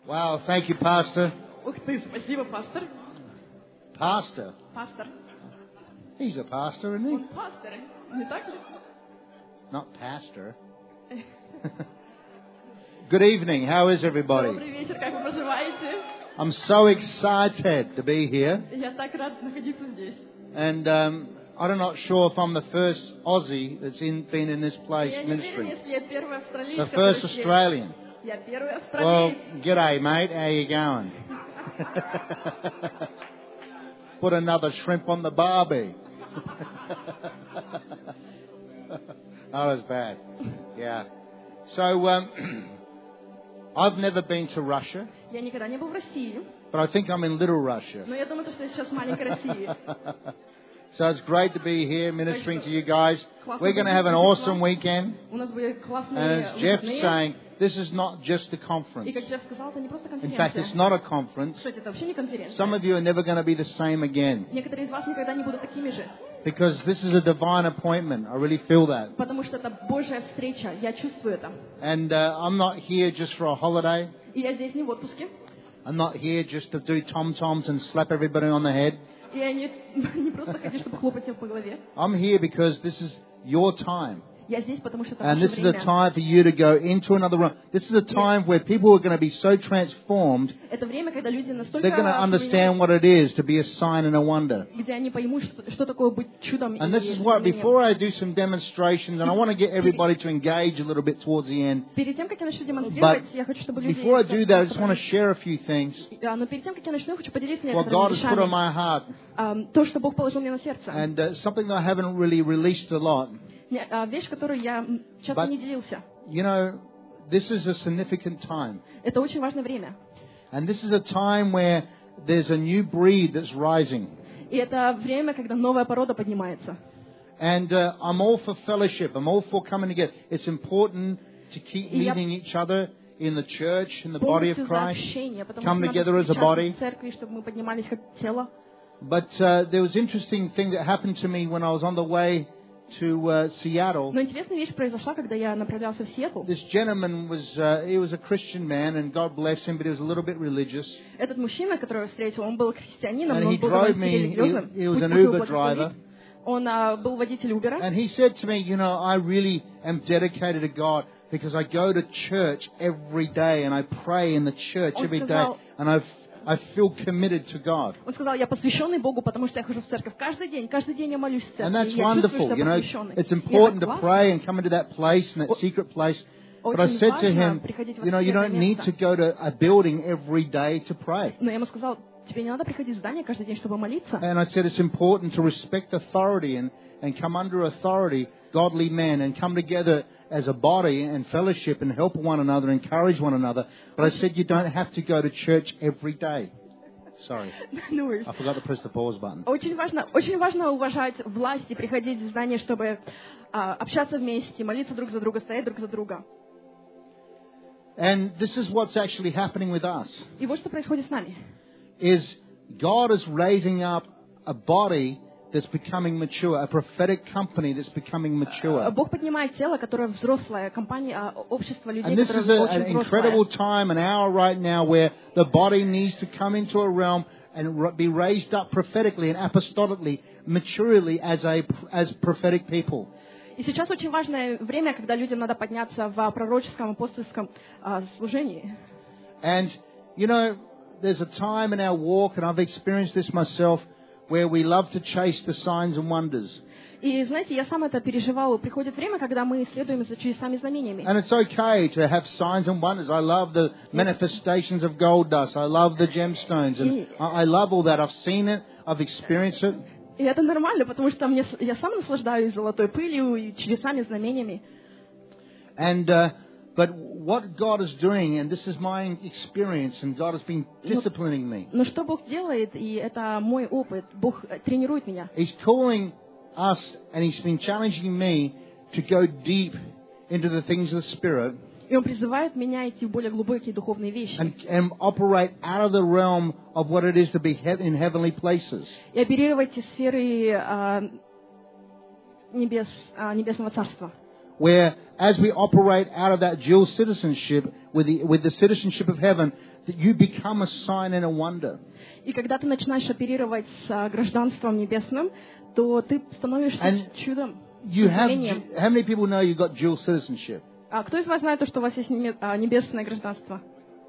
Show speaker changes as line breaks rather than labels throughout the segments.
Wow, thank you, Pastor.
Ух ты, спасибо, пастор.
Pastor?
Пастор.
He's a pastor, isn't he?
Он пастор, не так ли?
Not pastor. Good evening. How is everybody?
Добрый вечер, как вы поживаете?
I'm so excited to be here.
Я так рад находиться здесь.
And I'm not sure if I'm the first Aussie that's been in this place
Я не уверен,
ministering.
если я первый австралиец,
The
который
first
здесь.
Australian.
Я первый
Well,
австралиец.
g'day, mate. How you going? Put another shrimp on the barbie. That was bad. Yeah. So, I've never been to Russia,
Я никогда не был в России,
but I think I'm in Little Russia.
но я думаю, что я сейчас в маленькой России.
So it's great to be here ministering to you guys. We're going to have an awesome weekend.
У нас были
And
классные
as Jeff's
выходные.
saying, this is not just a conference.
И как Джефф сказал, это не просто
In fact, it's
конференция.
not a conference.
Кстати, это вообще не конференция.
Some of you are never going to be the same again.
Некоторые из вас никогда не будут такими же.
Because this is a divine appointment. I really feel that.
Потому что это Божья встреча. Я чувствую это.
And I'm not here just for a holiday.
И я здесь не в отпуске.
I'm not here just to do tom-toms and slap everybody on the head.
И я не просто хочу, чтобы хлопать всем по голове.
I'm here because this is your time.
Я здесь, потому что это
And
ваше
this is a
время.
time for you to go into another room. This is a time where people are going to be so transformed,
Это время, когда люди настолько
they're going to understand what it is to be a sign and a wonder.
где они поймут, что такое быть чудом.
And this is what, before I do some demonstrations, and I want to get everybody to engage a little bit towards the end,
Перед тем, как я начну демонстрировать, я хочу, чтобы люди...
before I do that, I just want to share a few things,
Но перед тем, как я начну, я хочу поделиться
what God
некоторыми
has put on
вещами.
my heart,
То, что Бог положил мне на сердце.
and something that I haven't really released a lot.
Вещь, которую я часто не делился.
You know, this is a significant time.
Это очень важное время.
And this is a time where there's a new breed that's rising.
И это время, когда новая порода поднимается.
And I'm all for fellowship. I'm all for coming together. It's important to keep meeting each other in the church, in the body of
Полностью за
Christ.
общение, потому
Come
что
together
надо
as a
встречаться
body.
в церкви, чтобы мы поднимались как тело.
But there was an interesting thing that happened to me when I was on the way to Seattle.
Но интересная вещь произошла, когда я направлялся в Сиэтл.
This gentleman he was a Christian man, and God bless him, but he was a little bit religious.
Этот мужчина, которого я встретил, он был христианином,
And
но
he
он был
drove
довольно
me,
религиозным.
he was
Пусть
an
Бог его
Uber
благословит.
driver.
Он был водитель Uber.
And he said to me, you know, I really am dedicated to God because I go to church every day and I pray in the church every day and I feel committed to God.
Он сказал, я посвященный Богу, потому что я хожу в церковь каждый день я молюсь в церкви.
And that's
И я чувствую,
wonderful,
что
you
я
know.
посвященный.
It's
И
important
это
to
классно.
pray and come into that place, in that secret place. But I
Очень
said to
важно
him,
приходить в
you know, you
это
don't need
место.
to go to a building every day to pray.
Но я ему сказал, тебе не надо приходить в здание каждый день, чтобы молиться.
And I said it's important to respect authority and come under authority, godly men, and come together as a body and fellowship and help one another, encourage one another. But I said you don't have to go to church every day. Sorry,
No worries.
I forgot to press the pause button.
Очень важно уважать власть и приходить в здание, чтобы общаться вместе, молиться друг за друга, стоять друг за друга.
And this is what's actually happening with us.
И вот что происходит с нами.
Is God is raising up a body that's becoming mature, a prophetic company that's becoming mature.
Бог поднимает тело, которое взрослое, компания, общество людей,
And this
которое
is an
очень
incredible
взрослое.
time, an hour right now, where the body needs to come into a realm and be raised up prophetically and apostolically, maturely as prophetic people.
И сейчас очень важное время, когда людям надо подняться в пророческом, апостольском служении.
And, you know, there's a time in our walk, and I've experienced this myself, where we love to chase the signs and wonders.
И, знаете, я сам это переживал. Приходит время, когда мы следуем за чудесами и знамениями.
And it's okay to have signs and wonders. I love the manifestations of gold dust. I love the gemstones. And I love all that. I've seen it. I've experienced it.
И это нормально, потому что я сам наслаждаюсь золотой пылью и чудесами, знамениями.
And but what God is doing, and this is my experience, and God has been disciplining me.
Но что Бог делает, и это мой опыт, Бог тренирует меня.
He's calling us, and He's been challenging me to go deep into the things of the Spirit.
И Он призывает меня идти в более глубокие духовные вещи.
And operate out of the realm of what it is to be in heavenly places.
И оперировать из сферы небесного царства.
where as we operate out of that dual citizenship with the citizenship of heaven, that you become a sign and a wonder.
И когда ты начинаешь оперировать с гражданством небесным, то ты становишься чудом.
How many people know you've got dual citizenship?
А кто из вас знает, что у вас есть небесное гражданство?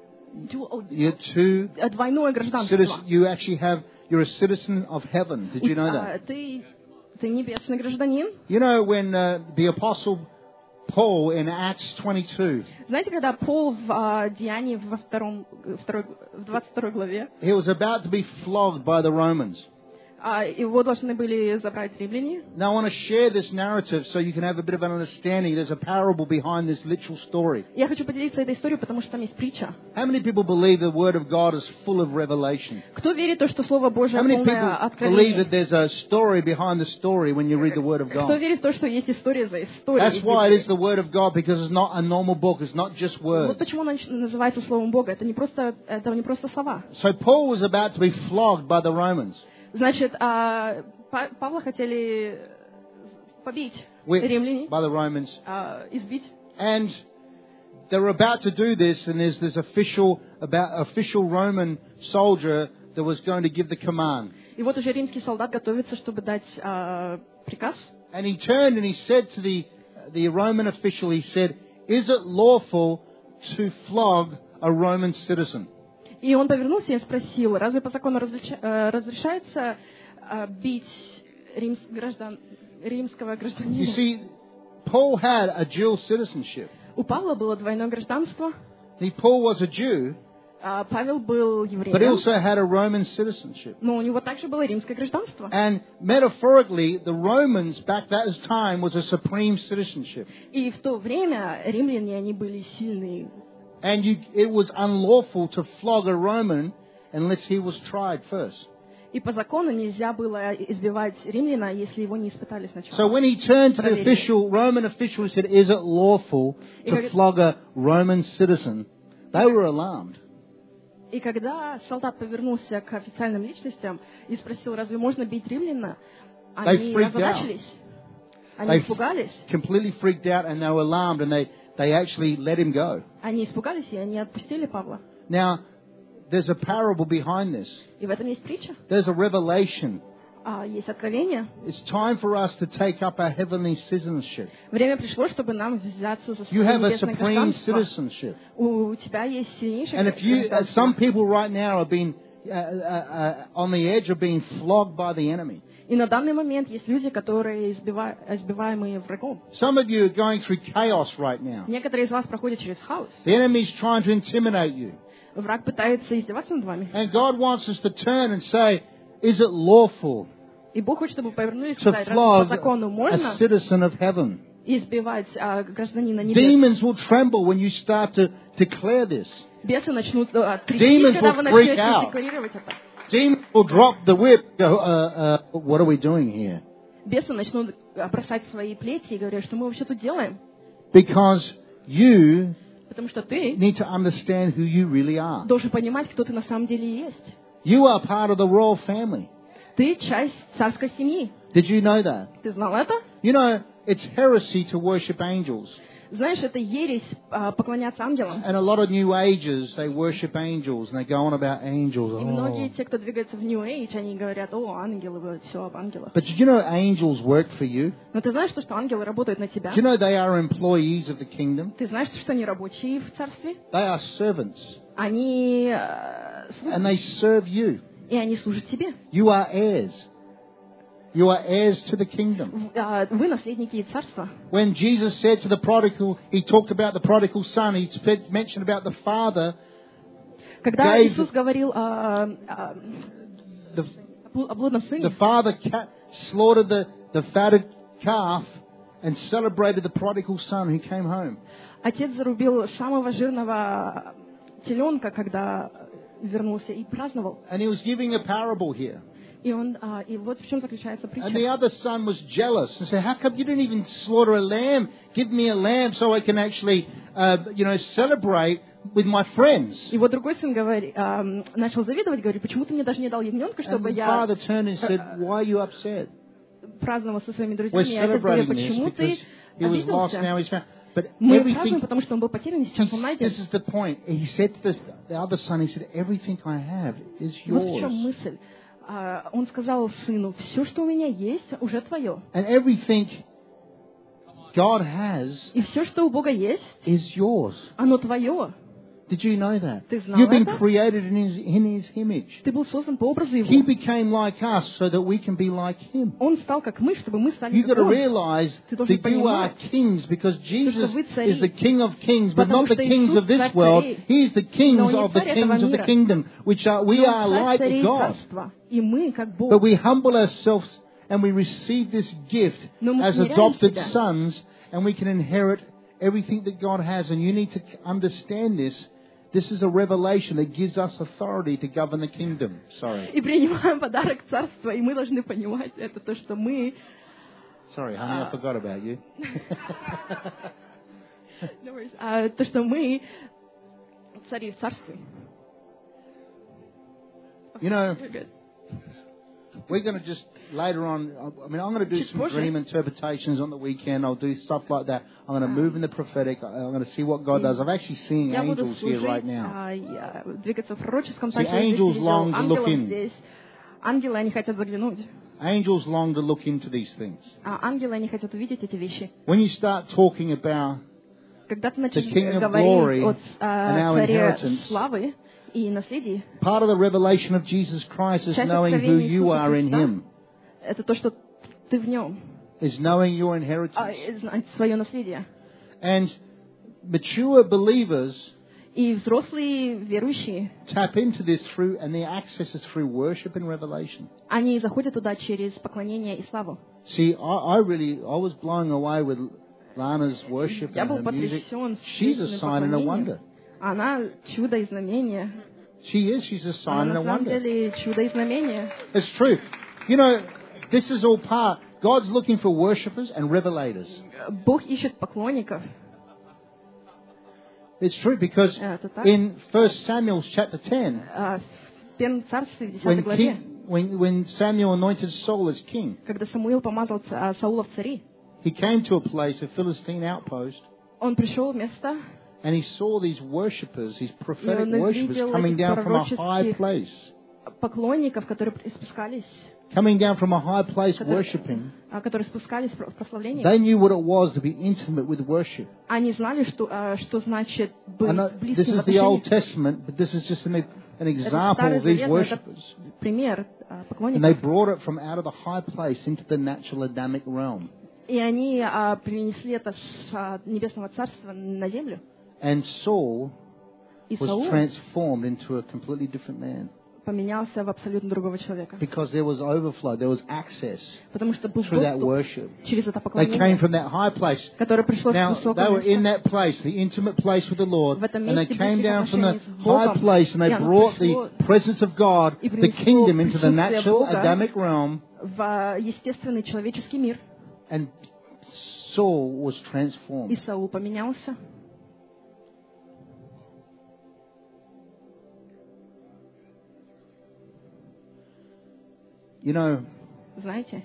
Двойное гражданство.
You're a citizen of heaven. Did you know that?
Ты небесный гражданин.
You know when the apostle Paul in Acts 22.
Знаете, когда Пол в Деянии в 22 главе,
he was about to be flogged by the Romans.
Его должны были забрать римляне.
Now I want to share this narrative so you can have a bit of an understanding. There's a parable behind this literal story.
Я хочу поделиться этой историей, потому что там есть притча.
How many people believe the Word of God is full of revelation?
Кто верит в то, что Слово Божье
полное откровение?
откровение?
How many people believe that there's a story behind the story when you read the Word of God?
Кто верит в то, что есть история за историей?
That's why it is the Word of God, because it's not a normal book. It's not just words.
Вот почему оно называется Словом Бога. Это не просто слова.
So Paul was about to be flogged by the Romans.
Значит, Павла хотели побить римляне,
by the Romans,
избить.
And they were about to do this, and there's this official Roman soldier that was going to give the command.
И вот уже римский солдат готовится, чтобы дать приказ.
And he turned and he said to the Roman official, he said, "Is it lawful to flog a Roman citizen?"
И он повернулся и спросил, разве по закону разрешается бить римского гражданина?
You see, Paul had a dual citizenship.
У Павла было двойное гражданство.
Paul was a Jew,
Павел был евреем,
but he also had a Roman citizenship.
Но у него также было римское гражданство.
And metaphorically, the Romans back that time was a supreme citizenship.
И в то время римляне, они были сильные.
And it was unlawful to flog a Roman unless he was tried first.
И по закону нельзя было избивать римляна, если его не испытали сначала.
So when he turned to the Roman official and said, "Is it lawful to flog a Roman citizen?" They were alarmed.
И когда солдат повернулся к официальным личностям и спросил, разве можно бить римляна, они озадачились, они испугались.
Completely freaked out, and they were alarmed, and they actually let him go.
Они испугались, и они отпустили Павла.
Now, there's a parable behind this.
И в этом есть притча.
There's a revelation.
Есть откровение.
It's time for us to take up our heavenly citizenship.
Время пришло, чтобы нам взяться за
You
свое
have a
небесное
supreme
гражданство.
citizenship.
У тебя есть сильнейшее
And if you,
гражданство.
some people right now are being on the edge of being flogged by the enemy.
И на данный момент есть люди, которые избиваемые врагом.
Some of you are going through chaos right now.
Некоторые из вас проходят через хаос.
The enemy is trying to intimidate you.
Враг пытается издеваться над вами.
And God wants us to turn and say, "Is it lawful
И Бог хочет, чтобы повернулись и
to
сказать, по
flog
закону
a
можно
citizen of heaven?"
избивать гражданина небес.
Demons will tremble when you start to declare this.
Бесы начнут
Demons
трястись, когда вы
will freak
начнете
out.
декларировать это.
Demons will drop the whip. Go, what are we doing here?
Бесы начнут бросать свои плети и говорят, что мы вообще тут делаем.
Because you
Потому что ты
need to understand who you really are.
должен понимать, кто ты на самом деле есть.
You are part of the royal family.
Ты часть царской семьи.
Did you know that?
Ты знал это?
You know, it's heresy to worship angels.
Знаешь, это ересь поклоняться ангелам.
And a lot of New Agers, they worship angels and they go on about angels.
И многие те, кто двигается в New Age, они говорят, о, ангелы, все об ангелах.
But did you know angels work for you?
Но ты знаешь, что ангелы работают на тебя?
Do you know they are employees of the kingdom?
Ты знаешь, что они рабочие в царстве?
They are servants.
Они
And they serve you.
И они служат тебе.
You are heirs. You are heirs to the kingdom.
Вы наследники царства.
When Jesus said to the prodigal, he talked about the prodigal son. He mentioned about the father.
Когда Иисус говорил о блудном сыне,
the father slaughtered the fatted calf and celebrated the prodigal son who came home.
Отец зарубил самого жирного теленка, когда вернулся, и праздновал.
And he was giving a parable here.
И вот в чем заключается притча.
And the other son was jealous and said, "How come you didn't even slaughter a lamb? Give me a lamb so I can actually, celebrate with my friends."
И вот другой сын начал завидовать, говорит, почему ты мне даже не дал ягненка, чтобы я
father turned and said, "Why are you upset?
праздновал со своими друзьями. И отец говорит, почему ты
He was lost, now he's found. But
Мы празднуем, потому что он был потерян, и сейчас он найден.
This is the point. He said to the other son, he said, everything I have is yours.
Вот в чем мысль. Он сказал сыну, все, что у меня есть, уже твое.
And everything God has
и все, что у Бога есть,
is yours.
Оно твое.
Did you know that?
Ты знал
You've been
это?
created in His image.
Ты был создан по образу Его.
He became like us so that we can be like Him.
Он стал как мы, чтобы мы стали
You've got
как
to
Он.
realize
Ты должен
that you are
понимать,
kings because Jesus
вы цари,
is the King of kings, but not
потому
the
что
kings
Иисус
of this
царь
world.
царей.
He is the kings
Но не
of the
царь этого
kings of the
мира.
kingdom, which are we
Но
are
царь
like
царей
God.
царства, и мы как Бог.
But we humble ourselves and we receive this gift
Но мы
as
смиряем
adopted
себя.
sons, and we can inherit everything that God has. And you need to understand this. This is a revelation that gives us authority to govern the kingdom. Sorry.
И принимаем подарок царства, и мы должны понимать это, то, что мы...
Sorry, honey, I forgot about you.
No worries. То, что мы цари в царстве.
You know, we're going to just later on, I mean, I'm going to do some dream interpretations on the weekend. I'll do stuff like that. I'm going to move in the prophetic. I'm going to see what God does. I'm actually seeing angels here right now.
Двигаться в пророческом,
See, angels long to look in.
Ангелы, они хотят заглянуть.
Angels long to look into these things.
Ангелы, они хотят увидеть эти вещи.
When you start talking about
Когда ты
the
начнешь
King of
говорить
Glory
о
and our
царе
inheritance,
славы и наследии,
part of the revelation of Jesus Christ is
часть
knowing who
откровения
you are in
Иисуса
Him.
Христа — это то, что ты в Нем,
Is knowing your inheritance.
знать свое наследие.
And mature believers
И взрослые верующие,
tap into this through, and their access is through worship and revelation.
они заходят туда через поклонение и славу.
See, I was blown away with Lana's worship
Я
and
был
her music.
потрясен
She's a sign and a wonder.
Она чудо и знамение.
She's a sign
Она
and a
на самом
wonder.
деле чудо и знамение.
It's true. You know, this is all part. God's looking for worshippers and revelators.
Бог ищет поклонников.
It's true because in 1 Samuel chapter 10,
В Первом царстве, в 10 главе,
when Samuel anointed Saul as king,
когда Самуил помазал Саула в цари,
he came to a place, a Philistine outpost,
он пришел в место,
and he saw these worshippers, these prophetic
он
worshippers
увидел
coming
этих
down from a high place.
поклонников, которые спускались,
Coming down from a high place worshipping.
которые спускались в прославление.
They knew what it was to be intimate with worship.
Они знали, что значит быть
This
близким в
is the Old
отношениях.
Testament, but this is just an
Это
example
Старый
of these
Завет, но это
worshippers.
пример
And they
поклонников.
brought it from out of the high place into the natural Adamic realm.
И они принесли это с небесного царства на землю.
And Saul
И
was
Саул
transformed into a completely different man.
поменялся в абсолютно другого человека.
Because there was overflow, there was access
Потому что был
through that
доступ
worship.
через это
They came
поклонение,
from that high place.
которое пришло с
Now,
высокого
they were in
места.
that place, the intimate place with the Lord,
В этом
and they
месте
came
близких
down from the
отношений с Богом.
high place and they
И оно
brought
пришло
the presence of God,
и
the
принесло
kingdom into the
присутствие
natural
Бога
Adamic realm,
в естественный человеческий мир.
and Saul was
И
transformed.
Саул поменялся.
You know,
Знаете,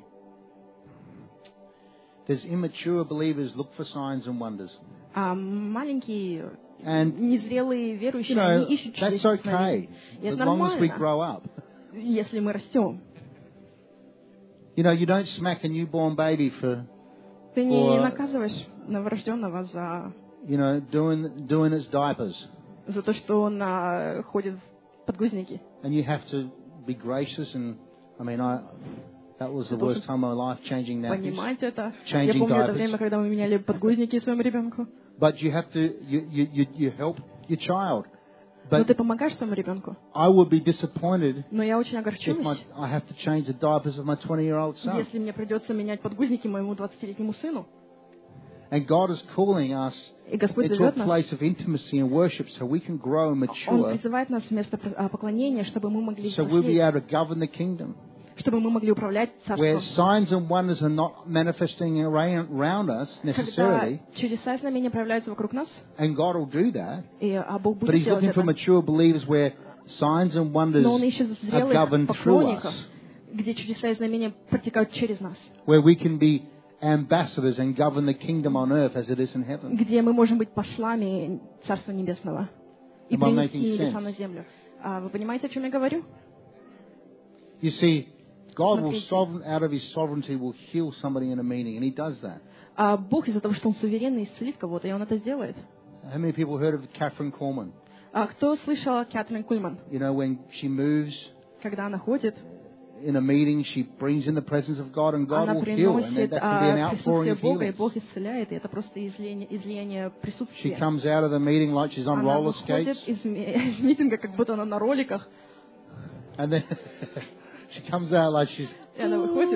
there's immature believers look for signs and wonders.
маленькие,
And,
незрелые
you
верующие,
know,
они ищут
that's
чудес.
okay,
И
as
это
long as we
нормально,
grow up.
если мы растем.
You know, you don't smack a newborn baby for,
Ты не наказываешь новорожденного
you know, doing its diapers.
за то, что он ходит в подгузники.
And you have to be gracious and, I mean, that was the worst time of my life, changing nappies.
Понимать это.
Changing
Я помню это
diapers.
время, когда мы меняли подгузники своему ребенку.
But you have to, you help your child.
Но
But
ты помогаешь своему ребенку.
I would be disappointed
Но я очень
if
огорчусь,
I have to change the diapers of my 20-year-old son.
если мне придется менять подгузники моему 20-летнему сыну.
And God is calling us
И Господь
into a
зовет нас.
place of intimacy and worship so we can grow and
Он
mature,
призывает нас в место поклонения, чтобы мы могли
so we'll be
взрослеть,
able to govern the kingdom,
чтобы мы могли управлять
where
царством.
signs and wonders are not manifesting around us
Когда
necessarily,
чудеса и знамения проявляются вокруг нас,
and God will do that,
Бог
but
будет
He's
делать
looking for
это.
mature believers where signs and wonders
Но Он ищет
are
зрелых
governed through
поклонников,
us,
где чудеса и знамения протекают через нас,
where we can be ambassadors and govern the kingdom on earth as it is in heaven.
Где мы можем быть послами Царства Небесного и принести небеса на землю. Вы понимаете, о чем я говорю?
You see, God will out of His sovereignty will heal somebody in a meeting, and He does that.
Бог из-за того, что Он суверенный, исцелит кого-то, и Он это сделает.
How many people heard of Catherine Kuhlman?
Кто слышал о Кэтрин Кульман?
You know, when she moves,
когда она ходит,
in a meeting, she brings in the presence of God, and God
она
will heal, and that can be an outpouring of
Бога, и
healing.
Бог исцеляет, и это просто излияние присутствия.
She comes out of the meeting like she's on roller skates.
Она выходит из митинга, как будто она на роликах.
And then she comes out like she's.
И она выходит.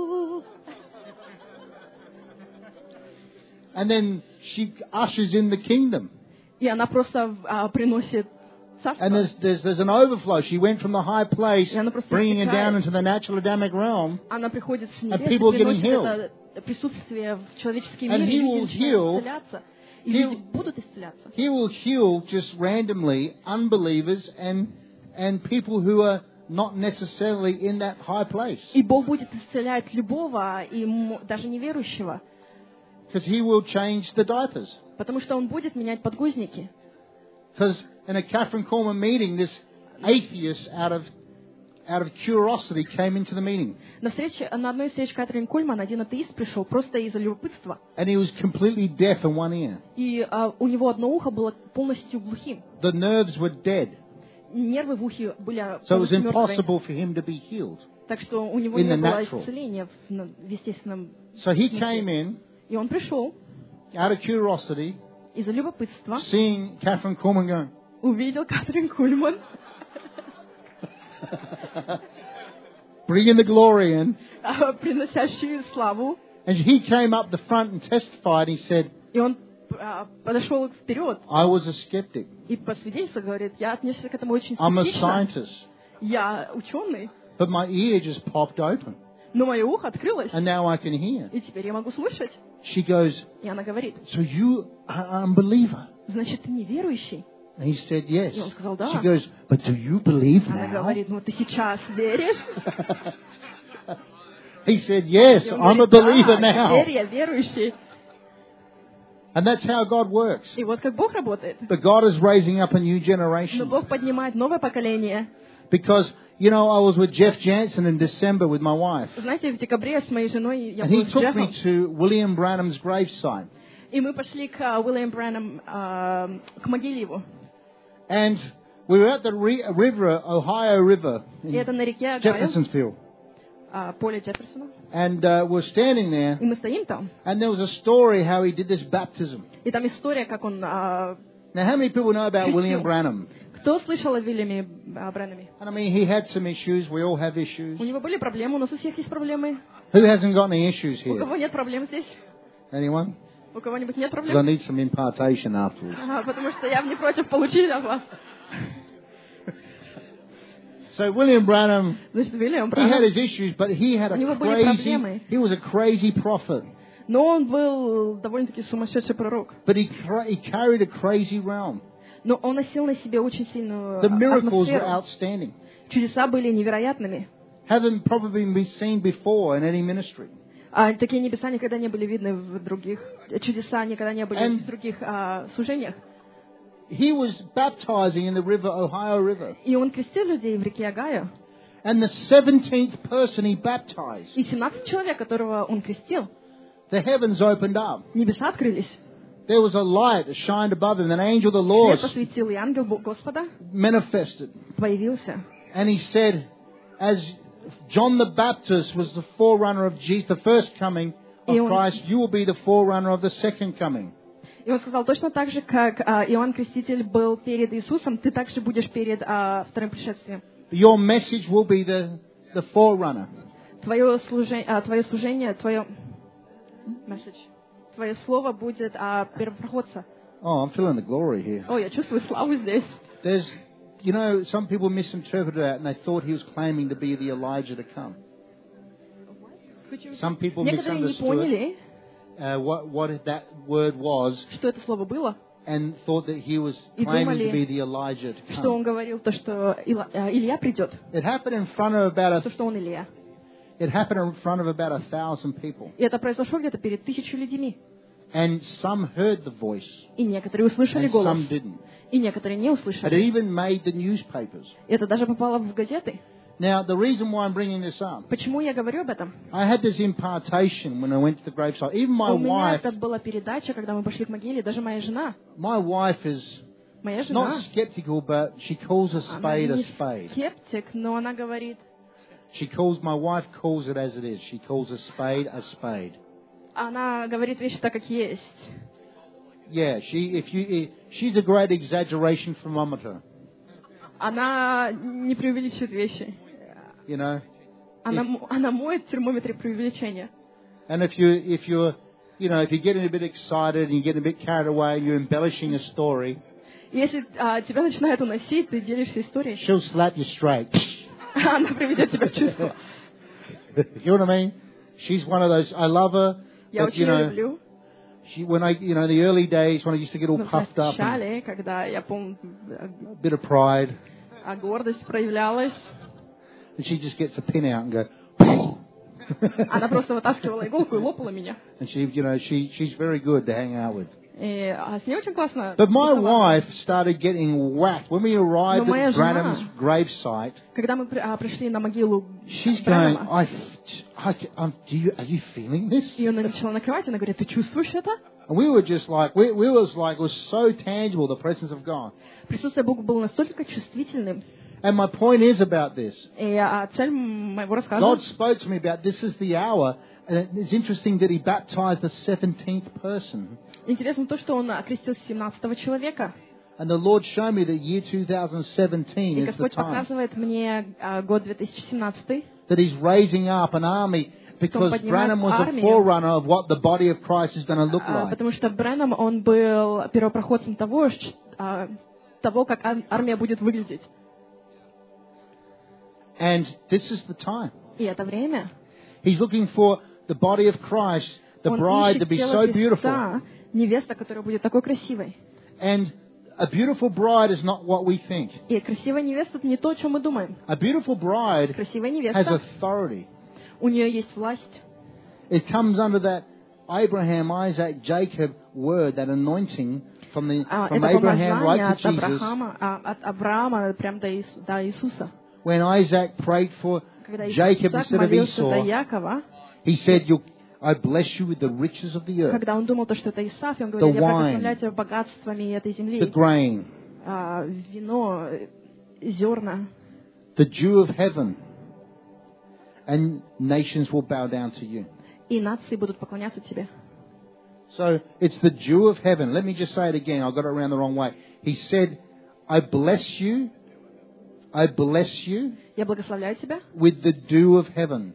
And then she ushers in the kingdom.
И она просто приносит царство.
And there's an overflow. She went from the high place, bringing it down into the natural Adamic realm.
Она приходит с
And
небес
people
и
getting
приносит
healed.
это присутствие в человеческий
And
мир, и
He will
люди
heal.
начинают исцеляться. И люди будут исцеляться.
He will heal just randomly unbelievers and people who are not necessarily in that high place.
И Бог будет исцелять любого, и даже неверующего.
Because He will change the diapers.
Потому что Он будет менять подгузники.
Because in a Catherine Kuhlman meeting, this atheist out of curiosity came into the meeting.
На одной встрече Кэтрин Кульман один атеист пришел просто из-за любопытства.
And he was completely deaf in one ear.
И у него одно ухо было полностью глухим.
The nerves were dead.
Нервы в ухе были
So it was
полностью мертвые.
impossible for him to be healed.
Так что у него не было исцеления в естественном
So he came in.
И он пришел
out of curiosity,
из-за любопытства,
seeing Catherine Kuhlman go,
увидел Кэтрин Кульман,
bringing the glory in,
приносящую славу.
And he came up the front and testified. He said,
И он подошел вперед.
I was a skeptic.
И посвидетельствовал, говорит, я отнесся к этому очень
I'm a
скептично.
scientist.
Я ученый.
But my ear just popped open.
Но мое ухо открылось.
And now I can hear.
И теперь я могу слышать.
She goes,
И она говорит,
so you are an unbeliever?
значит, ты неверующий?
And he said, yes.
И он сказал, да.
She goes, but do you believe
Она
now?
говорит, ну ты сейчас веришь?
He said, yes,
И он
I'm a
говорит,
believer
да,
now.
теперь я верующий.
And that's how God works.
И вот как Бог работает.
But God is raising up a new
Но
generation.
Бог поднимает новое поколение.
Because, you know, I was with Jeff Jansen in December with my wife.
Знаете, в декабре с моей женой я
And
была
he
с
took me
Джеффом.
to William Branham's gravesite.
И мы пошли к Уильям Брэнам, к могиле его.
And we were at the river, Ohio River,
И
in
это на реке Огайо,
Jeffersonville.
поле Джефферсона.
And we're standing there.
И мы стоим там.
And there was a story how he did this baptism.
И там история, как он...
Now, how many people know about William Branham?
Кто слышал о Вильяме Брэнаме?
And I mean, he had some issues. We all have
У
issues.
него были проблемы, у нас у всех есть проблемы.
Who hasn't got any issues
У
here?
кого нет проблем здесь?
Anyone?
У кого-нибудь нет
'Cause I
проблем?
need some impartation afterwards.
Потому что я не против получить от вас.
So William Branham,
Значит, Вильям
he had
Брэнам.
his issues, but he had
У него
a
были
crazy,
проблемы.
he was a crazy prophet.
Но он был довольно-таки сумасшедший пророк.
But he carried a crazy realm.
Но он носил на себе очень сильную
The miracles were
атмосферу.
outstanding.
Чудеса были невероятными.
Haven't probably been seen before in any ministry.
Такие небеса никогда не были видны в других... Чудеса никогда не были в других служениях.
He was baptizing in the river, Ohio River.
И он крестил людей в реке Огайо.
And the 17th person he baptized,
И 17 человек, которого он крестил,
the heavens opened up.
небеса открылись.
There was a light that shined above him. An angel of the Lord
Свет посветил, и ангел Господа
manifested.
появился.
And he said, as John the Baptist was the forerunner of Jesus, the first coming of Christ, you will be the forerunner of the second coming.
И он сказал, точно так же, как Иоанн Креститель был перед Иисусом, ты также будешь перед вторым пришествием.
Your message will be the forerunner.
Твое служение, твое слово будет первопроходца.
Oh, I'm feeling the glory here.
О, я чувствую славу здесь.
There's, you know, some people misinterpreted that and they thought he was claiming to be the Elijah to come. Some people
Некоторые не поняли,
what that word was,
что это слово было,
and thought that he was claiming to be the Elijah to
что он
come.
говорил то, что Илья придет,
It happened in front of about
то, что он Илья.
It happened in front of about 1,000 people.
И это произошло где-то перед 1000 людьми.
And some heard the voice.
И некоторые услышали
And
голос.
some didn't.
И некоторые не
It
услышали.
even made the newspapers.
Это даже попало в газеты.
Now, the reason why I'm bringing this up,
Почему я говорю об этом?
I had this impartation when I went to the gravesite. Even my
У меня
wife,
это была передача, когда мы пошли к могиле. Даже моя жена,
my wife is
моя
not
жена,
skeptical, but she calls a
она
spade a
не
spade.
скептик, но она говорит,
My wife calls it as it is. She calls a spade a spade.
она говорит вещи так, как есть.
Yeah, she's a great exaggeration thermometer.
Она не преувеличивает вещи.
You know.
Она моет термометры преувеличения.
And if you're getting a bit excited and you're getting a bit carried away, you're embellishing a story.
Если тебя начинает уносить, ты делишься историей.
She'll slap you straight.
Она приведет тебя в чувство.
You know what I mean? She's one of those. I love her.
Я
But,
очень ее люблю.
The early days when I used to get all puffed up,
В начале, когда я помню,
a bit of pride,
гордость проявлялась,
and she just gets a pin out and go.
она просто вытаскивала иголку и лопала меня.
And she's very good to hang out with.
С ней очень классно.
But my wife started getting whacked when we arrived at Branham's gravesite.
Когда мы пришли на могилу
She's going, are you feeling this?
И она начала накрывать, она говорит, ты чувствуешь это?
And we were just like, it was so tangible, the presence of God.
Присутствие Бога было настолько чувствительным.
And my point is about this.
И цель моего рассказа.
God spoke to me about this is the hour, and it's interesting that He baptized the 17th person.
Интересно то, что он окрестил 17-го человека.
And the Lord showed me that year 2017
И
is the
Господь
time
показывает мне год 2017.
that He's raising up an army because Branham was a forerunner of what the body of Christ is going to look like.
Потому что Брэнам, он был первопроходцем того, как армия будет выглядеть.
And this is the time.
И это время.
He's looking for the body of Christ, the bride, to be so beautiful.
Невеста, которая будет такой красивой.
And a beautiful bride is not what we think.
И красивая невеста — это не то, о чем мы думаем.
A beautiful bride
Красивая
has
невеста,
authority.
у нее есть власть.
It comes under that Abraham, Isaac, Jacob word, that anointing from Abraham right to Jesus.
От Авраама прям до Иисуса.
When Isaac prayed for Jacob instead of Esau, he said, I bless you with the riches of the earth,
когда он думал, что это Исаак, он говорит, я благословляю тебя богатствами этой земли.
the grain,
Вино, зерна.
the dew of heaven, and nations will bow down to you.
И нации будут поклоняться тебе.
So it's the dew of heaven. Let me just say it again. I got it around the wrong way. He said, I bless you
Я благословляю тебя
with the dew of heaven,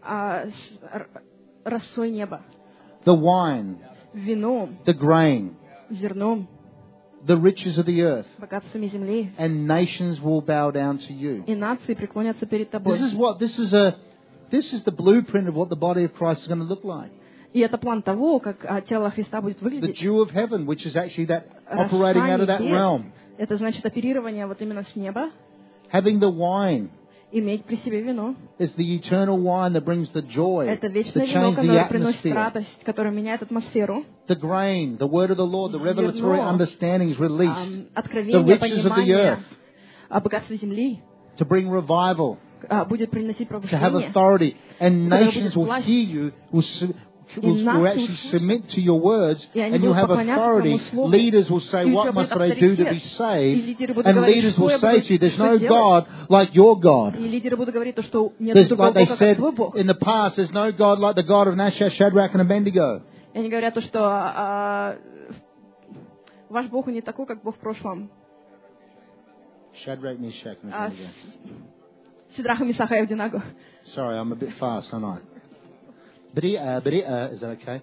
росой неба,
the wine,
вином,
the grain,
зерном,
the riches of the earth,
богатствами земли.
and nations will bow down to you.
И нации преклонятся перед тобой.
This is the blueprint of what the body of Christ is going to look like.
И это план того, как тело Христа будет
The
выглядеть.
dew of heaven, which is actually that operating out of that realm.
Это значит оперирование вот именно с неба.
Having the wine.
Иметь при себе вино.
It's the eternal wine that brings the joy,
Это
that
вечное вино,
changes the
которое приносит
atmosphere.
радость, которое меняет атмосферу.
The grain, the word of the Lord, the revelatory understanding is released.
Откровение,
The riches of the
понимание
earth.
о богатстве земли
To bring revival,
будет приносить
to have
пробуждение.
authority, and
Которое
nations
будет
will
власть.
hear you, will
нации
actually submit to your words,
И они
and you'll
будут
have
поклоняться
authority.
твоему слову.
Leaders will say,
И у тебя
what
будет
must I do to be
авторитет. И
saved?
лидеры будут
And
говорить,
leaders
что
will
я
say
буду
to you, there's
что
no
делать.
God like your God.
И лидеры будут говорить, что нет
There's,
другого
like they
Бога,
said
как твой Бог.
in the past, there's no God like the God of Nashach, Shadrach, and Abednego.
И они говорят, что ваш Бог не такой, как Бог в прошлом.
Shadrach, Meshach, and Abednego.
Сидраха, Мисаха и Авдинаго.
Sorry, I'm a bit fast, aren't I? Is that okay?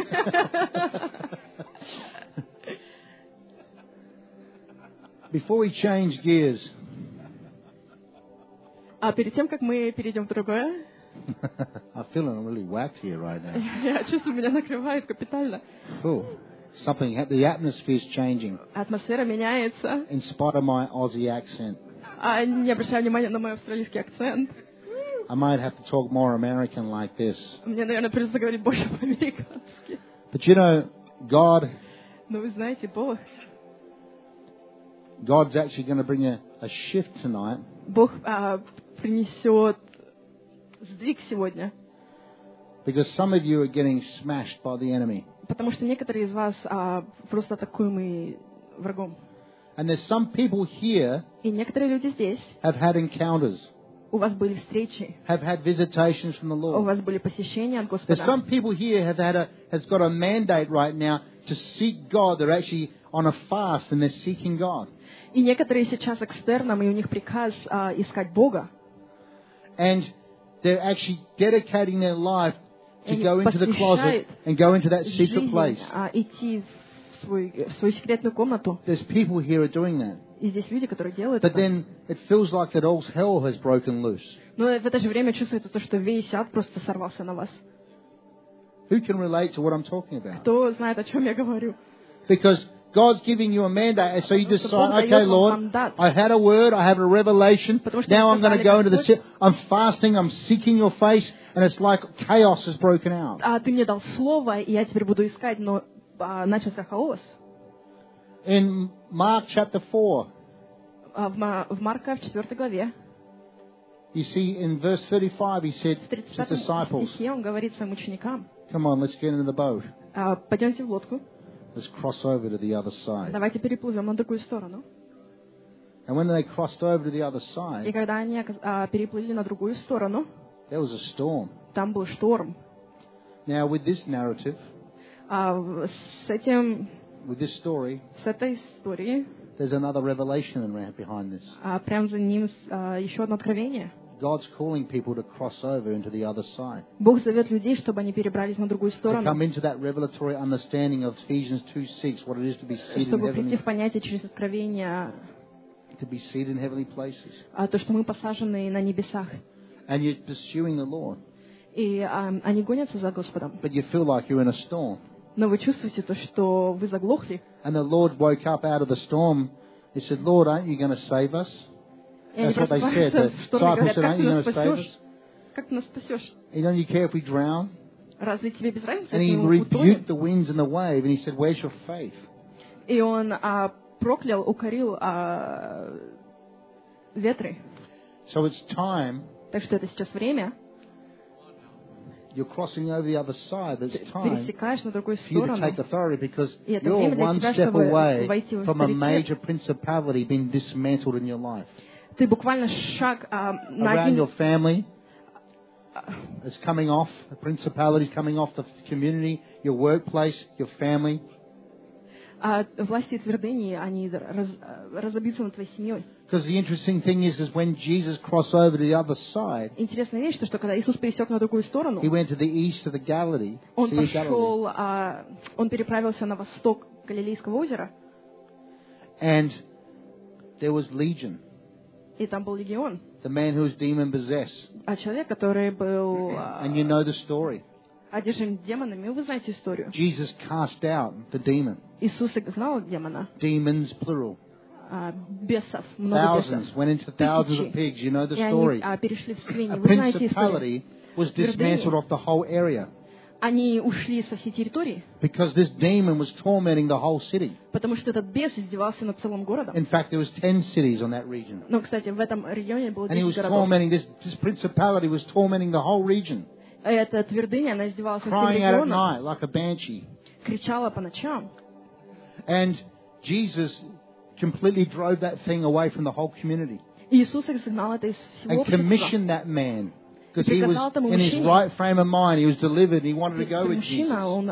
Before we change gears,
Перед тем, как мы перейдем в другое,
I'm feeling really whacked here right now.
я чувствую, меня накрывает капитально.
Cool. The atmosphere is changing
Атмосфера меняется.
in spite of my Aussie accent.
Не обращая внимания на мой австралийский акцент.
I might have to talk more American like this.
Мне, наверное, придется говорить больше по-американски.
But you know,
Но вы знаете, Бог...
God's actually going to bring a shift tonight.
Бог принесет сдвиг сегодня.
Because some of you are getting smashed by the enemy.
Потому что некоторые из вас просто атакуемы врагом.
And there's some people here
И некоторые люди здесь.
Have had encounters.
У вас были встречи.
Have had visitations from the Lord.
У вас были посещения от Господа.
There's some people here has got a mandate right now to seek God. They're actually on a fast and they're seeking God.
И некоторые сейчас экстерном, и у них приказ искать Бога.
And they're actually dedicating their life to go into the closet and go into that secret place.
Идти в свою секретную комнату.
There's people here who are doing that.
И здесь люди, которые делают
But
это.
then it feels like that all hell has broken loose.
Но в это же время чувствуется то, что весь ад просто сорвался на вас.
Who can relate to what I'm talking about?
Кто знает, о чем я говорю?
Because God's giving you a mandate, so you decide, okay, Lord, I had a word, I have a revelation, now I'm going to go into the... I'm fasting, I'm seeking your face, and it's like chaos has broken out.
Ты мне дал слово, и я теперь буду искать, но начался хаос.
In Mark chapter 4,
в Марка, в 4 главе,
you see in verse 35, he said to his disciples,
он говорит своим ученикам,
come on, let's get into the boat.
Пойдемте в лодку.
Let's cross over to the other side.
Давайте переплывем на другую сторону.
And when they crossed over to the other side,
и когда они переплыли на другую сторону,
there was a storm.
Там был шторм.
Now, with this narrative, with this story,
с этой историей,
there's another revelation behind this.
Прямо за ним еще одно откровение.
God's calling people to cross over into the other side.
Бог зовет людей, чтобы они перебрались на другую сторону.
To come into that revelatory understanding of Ephesians 2:6, what it is to be seated in heavenly.
Чтобы прийти в понятие через откровение.
To be seated in heavenly places.
То, что мы посажены на небесах.
And you're pursuing the Lord.
И они гонятся за Господом.
But you feel like you're in a storm.
Но вы чувствуете то, что вы заглохли.
And the Lord woke up out of the storm. He said, Lord, aren't you going to save us? That's what they said. The disciples said, aren't you going to save us?
Как ты нас спасешь?
You don't care if we drown?
Разве тебе без разницы,
and he rebuked the winds and the wave, and he said, where's your faith?
И он проклял, укорил ветры.
So it's time.
Так что это сейчас время.
You're crossing over the other side. It's time
пересекаешь на другую
for you to
сторону.
take authority because
И это
you're
время для
one
тебя,
step
чтобы
away
войти в
from a
авторитет.
major principality being dismantled in your life.
Ты буквально шаг на
Around
один...
your family, it's coming off. The principality is coming off the community, your workplace, your family.
Власти и твердыни, они разобьются над твоей семьей.
Because the interesting thing is when Jesus crossed over to the other side,
интересная вещь, что когда Иисус пересек на другую сторону,
he went to the east of the Galilee.
Он пошел, он переправился на восток Галилейского озера.
And there was Legion.
И там был легион.
The man who was demon possessed.
Человек, который был
And you know the story.
одержим демонами. Вы знаете историю.
Jesus cast out the demon.
Иисус изгнал демона.
Demons, plural.
Бесов, много бесов.
Thousands went into thousands of pigs. You know the story.
И они перешли в свиньи.
A
Вы знаете историю.
principality was dismantled off the whole area.
Они ушли со всей территории.
Because this demon was tormenting the whole city.
Потому что этот бес издевался над целым городом.
In fact, there was 10 cities on that region.
Но, кстати, в этом регионе было 10
городов. And he was tormenting this principality was tormenting the whole region.
Эта твердыня, она издевалась над
всем
регионом.
Crying out at night like a banshee.
Кричала по ночам.
And Jesus completely drove that thing away from the whole community.
Иисус изгнал это из всего общества.
And commissioned that man. Because he was in his right frame of mind, he was delivered, he wanted to go with Jesus.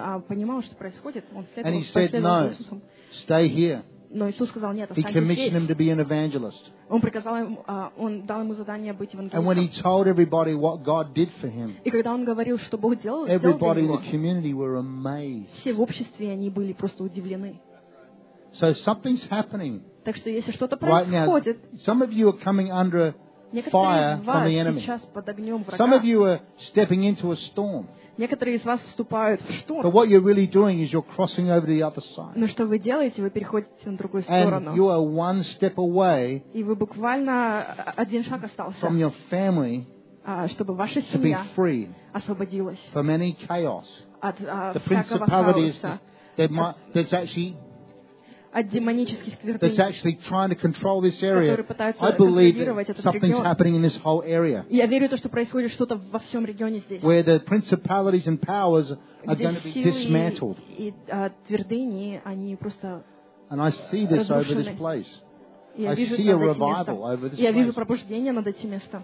And he said, no, stay here. He commissioned him to be an evangelist.
Он приказал ему, он дал ему задание быть евангелистом.
And when he told everybody what God did for him,
и когда он говорил, что Бог делал,
everybody in the community were amazed.
Все в обществе они были просто удивлены.
So something's happening.
Так что если что-то
происходит, some of you are coming under fire from the enemy. Some of you are stepping into a storm.
Некоторые из вас вступают в шторм.
But what you're really doing is you're crossing over to the other side.
Но что вы делаете? Вы переходите на другую сторону.
And you are one step away
и вы буквально один шаг остался
from your family
чтобы ваша
to be
семья
free
освободилась
from any chaos.
от
The
всякого
principalities
хаоса, от демонических
that's
твердынь,
actually trying to control this area.
которые пытаются
I believe
контролировать
that
этот
something's
регион.
happening in this whole area,
Я верю в то, что происходит что-то во всем регионе здесь,
where the principalities and powers are
где
going to be
силы
dismantled.
и твердыни, они просто
And I see this over this
разрушены.
place.
И я
I
вижу
see a
над этим
revival over
местом.
this
Я вижу
place.
пробуждение над этим местом.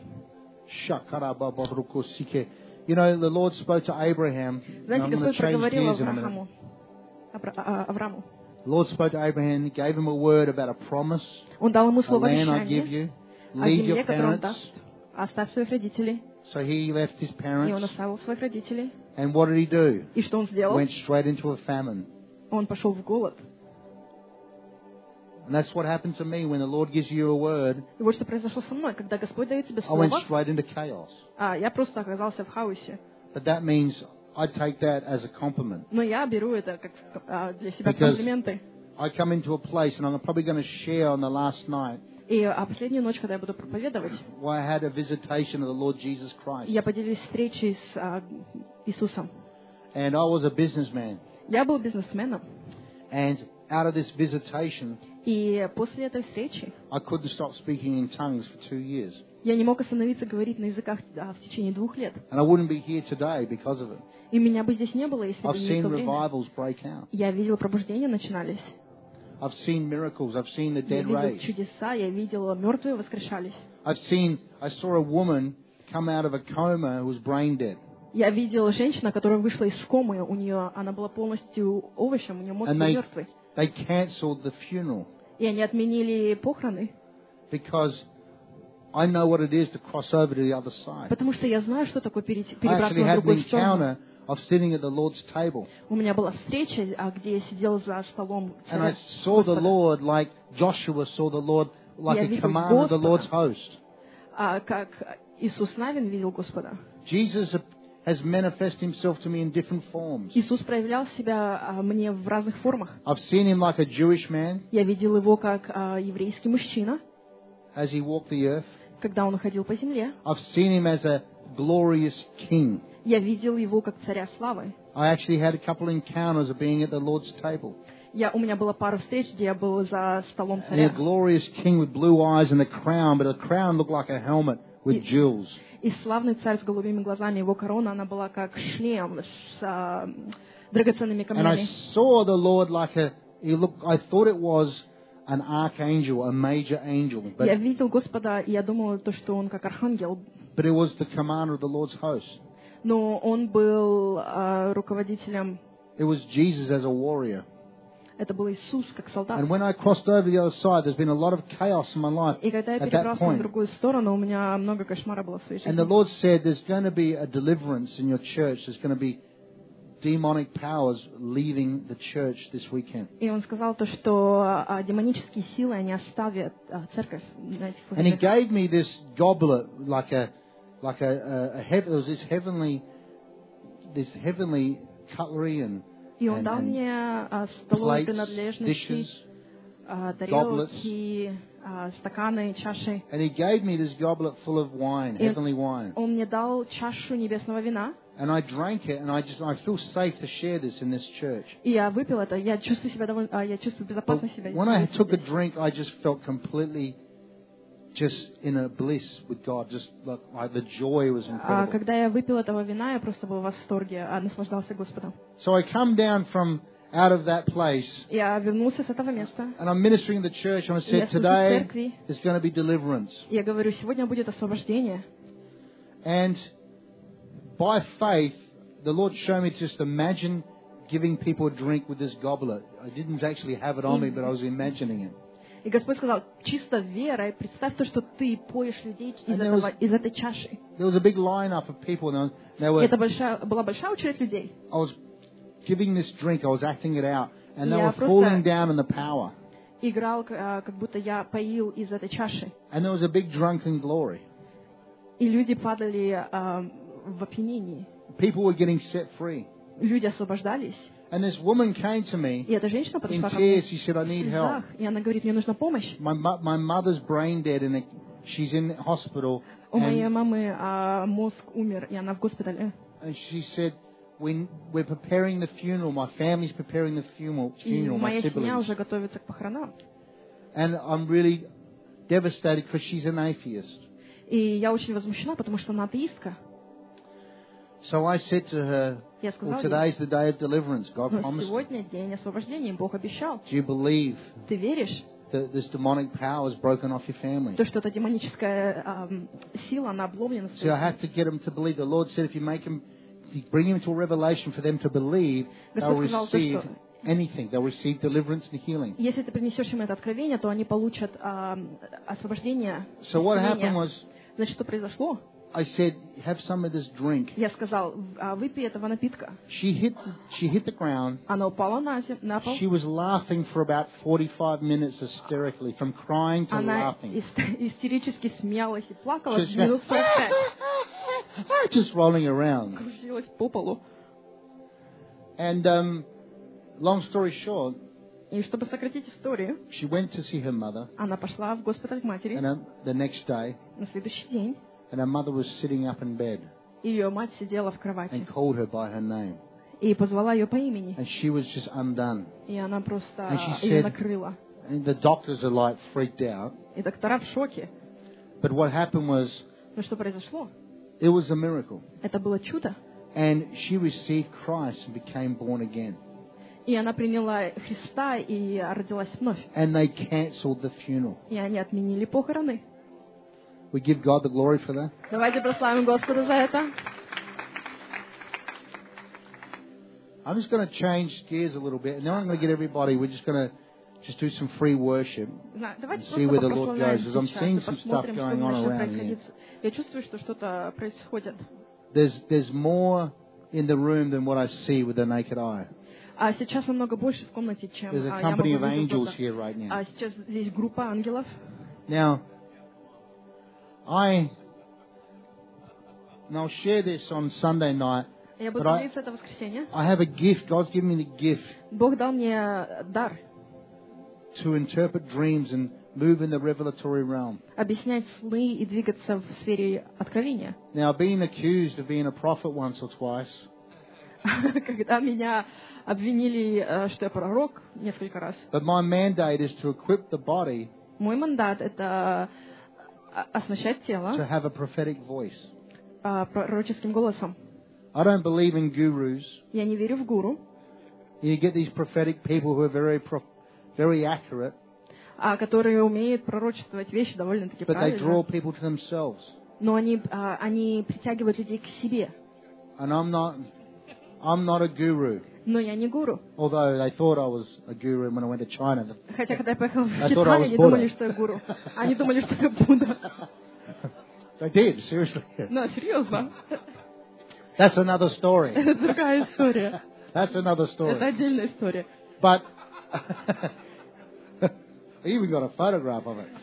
You know, the Lord spoke to Abraham. And
Знаете,
I'm going to
Господь
change
проговорил
gears in a minute.
Аврааму.
The Lord spoke to Abraham. He gave him a word about a promise.
Он дал ему
A
слово
land I give
обещания
you.
о
Leave
земле,
your
которую он
parents.
даст. Оставь своих родителей.
So he left his
И он
parents.
оставил своих родителей.
And what did he do?
И что он сделал?
Went straight into a famine.
Он пошел в голод.
And that's what happened to me when the Lord gives you a word.
И вот что произошло со мной. Когда Господь дает тебе
I went
слово,
straight into chaos.
я просто оказался в хаосе.
But that means I take that as a compliment.
Но я беру это как для себя
Because
комплименты.
I come into a place, and I'm probably going to share on the last night,
И последнюю ночь, когда я буду проповедовать,
where I had a visitation of the Lord Jesus Christ.
я поделюсь встречей с Иисусом.
And I was a businessman.
Я был бизнесменом.
And out of this visitation,
И после этой встречи
I couldn't stop speaking in tongues for 2 years.
я не мог остановиться говорить на языках в течение 2 лет.
And I wouldn't be here today because of it.
И меня бы здесь не было, если бы
I've
не
seen
то время.
revivals break out.
Я видел пробуждения начинались.
I've seen miracles. I've seen the
Я
dead
видел
raised.
чудеса, я видел мертвые воскрешались.
I saw a woman come out of a coma who was brain dead.
Я видел женщину, которая вышла из комы, она была полностью овощем, у нее мозг
And
был мертвый.
they cancelled the funeral
И они отменили похороны,
because I know what it is to cross over to the other side.
потому что я знаю, что такое
I
перебраться
actually
на
had an
другую сторону.
encounter of sitting at the Lord's table.
У меня была встреча, где я сидел за столом
And I
царя
saw the
Господа.
Lord like Joshua saw the Lord, like
Я
a
видел
commander of the
Господа.
Lord's host.
Как Иисус Навин видел Господа.
Jesus has manifested himself to me in different forms.
Иисус проявлял себя мне в разных формах.
I've seen him like a Jewish man
Я видел его как еврейский мужчина,
as he walked the earth.
когда он ходил по земле.
I've seen him as a glorious king.
Я видел его как царя славы.
I actually had a couple encounters of being at the Lord's table.
У меня было пару встреч, где я был за столом
And a
царя.
glorious king with blue eyes and a crown, but the crown looked like a helmet with jewels.
И славный царь с голубыми глазами, его корона, она была как шлем с драгоценными
And I
камнями.
saw the Lord like I thought it was an archangel, a major angel,
Я видел Господа, и я думал, что он как архангел,
but it was the commander of the Lord's host.
но он был руководителем,
It was Jesus as a warrior.
это был Иисус как солдат.
And when I crossed over to the other side, there's been a lot of chaos in my life
И когда я
at that
перебрался на
point.
другую сторону, у меня много кошмара было в своей
And the
жизни.
Lord said there's going to be a deliverance in your church. There's going to be demonic powers leaving the church this weekend.
И он сказал то, что демонические силы, они оставят церковь на этих
And he
выходных.
gave me this goblet, there was this heavenly cutlery and
И он дал мне столовые
plates,
принадлежности,
dishes,
тарелки, стаканы, чаши.
and he gave me this goblet full of wine, heavenly wine.
Он мне дал чашу небесного вина,
And I drank it, and I feel safe to share this in this church.
и я выпил это. Я чувствую себя я чувствую безопасно себя.
When I took a drink, I just felt completely just in a bliss with God, just like the joy was incredible.
Когда я выпил этого вина, я просто был в восторге, наслаждался Господом.
So I come down from out of that place,
Я вернулся с этого места.
and I'm ministering in the church, and I
Я
said,
служу в
today
церкви.
there's going to be deliverance.
Я говорю, сегодня будет освобождение.
And by faith, the Lord showed me to just imagine giving people a drink with this goblet. I didn't actually have it on me, but I was imagining it.
И Господь сказал, чисто верой, представь то, что ты поешь людей из этой чаши.
There was a big lineup of people, and
Это была большая очередь людей.
I was giving this drink, I was acting it out, and they
Я
were
просто
falling down in the power.
Играл, как будто я поил из этой чаши.
And there was a big drunken glory.
И люди падали в опьянении.
People were getting set free.
Люди освобождались.
And this woman came to me
И эта женщина
in
подошла ко мне
tears. She said, I
в
need help.
слезах, и она говорит, мне нужна помощь.
My mother's brain dead, and she's in hospital,
У моей мамы мозг умер, и она в госпитале.
And she said, we're preparing the funeral. My family's preparing the funeral.
И
My
моя семья
siblings.
уже готовится к похоронам.
And I'm really devastated because she's an atheist.
И я очень возмущена, потому что она атеистка.
So I said to her,
Я сказала
well,
ей,
today's the day of deliverance. God
но
promised.
сегодня день освобождения, Бог обещал.
Do you believe
Ты веришь,
that this demonic power is broken off your family?
то, что эта демоническая сила, она обломлена?
So I have to get them to believe. The Lord said if you bring them to a revelation for them to believe, they'll receive anything. They'll receive deliverance and healing.
Если ты принесешь им это откровение, то они получат освобождение.
So what happened was,
значит, что произошло?
I said, have some of this drink.
Я сказал, выпей этого напитка.
She hit the ground.
Она упала на пол.
She was laughing for about 45 minutes hysterically, from crying to laughing.
Она истерически смеялась и плакала минут 45.
Just rolling around.
Кружилась по полу.
And long story short,
и чтобы сократить историю,
she went to see her mother.
Она пошла в госпиталь к матери.
And the next day,
на следующий день,
and her mother was sitting up in bed.
Ее мать сидела в кровати.
And called her by her name.
И позвала ее по имени.
And she was just undone.
И она просто
ее
накрыла.
And the doctors are like freaked out.
И доктора в шоке.
But what happened was,
но что произошло?
It was a miracle.
Это было чудо.
And she received Christ and became born again.
И она приняла Христа и родилась вновь.
And they cancelled the funeral.
И они отменили похороны.
We give God the glory for that.
Давайте прославим Господа за это.
I'm just going to change gears a little bit, and then I'm going to get everybody. We're just going to just do some free worship and see where the Lord goes. Because I'm seeing some stuff going on around here.
Я чувствую, что что-то происходит.
There's more in the room than what I see with the naked eye.
А сейчас намного больше в комнате, чем
я могу видеть.
А сейчас здесь группа ангелов.
Now, I'll share this on Sunday night.
Я буду делиться это в воскресенье.
I have a gift. God's given me the gift.
Бог дал мне дар.
To interpret dreams and move in the revelatory realm.
Объяснять сны и двигаться в сфере откровения.
Now, I've been accused of being a prophet once or twice.
Когда меня обвинили, что я пророк, несколько раз.
But my mandate is to equip the body.
Мой мандат это оснащать тело.
To have a prophetic voice.
Пророческим голосом.
I don't believe in gurus.
Я не верю в гуру.
You get these prophetic people who are very accurate.
Которые умеют пророчествовать вещи довольно-таки правильно.
But they draw people to themselves.
Но они притягивают людей к себе.
And I'm not a guru.
Но я не гуру.
Although they thought I was a guru when I went to China.
Хотя когда я поехал в Китай, они думали, что я гуру. Они думали, что я Будда.
They did, seriously.
No, серьезно.
That's another story.
Это другая история.
That's another story.
Это отдельная история.
But I even got a photograph of it.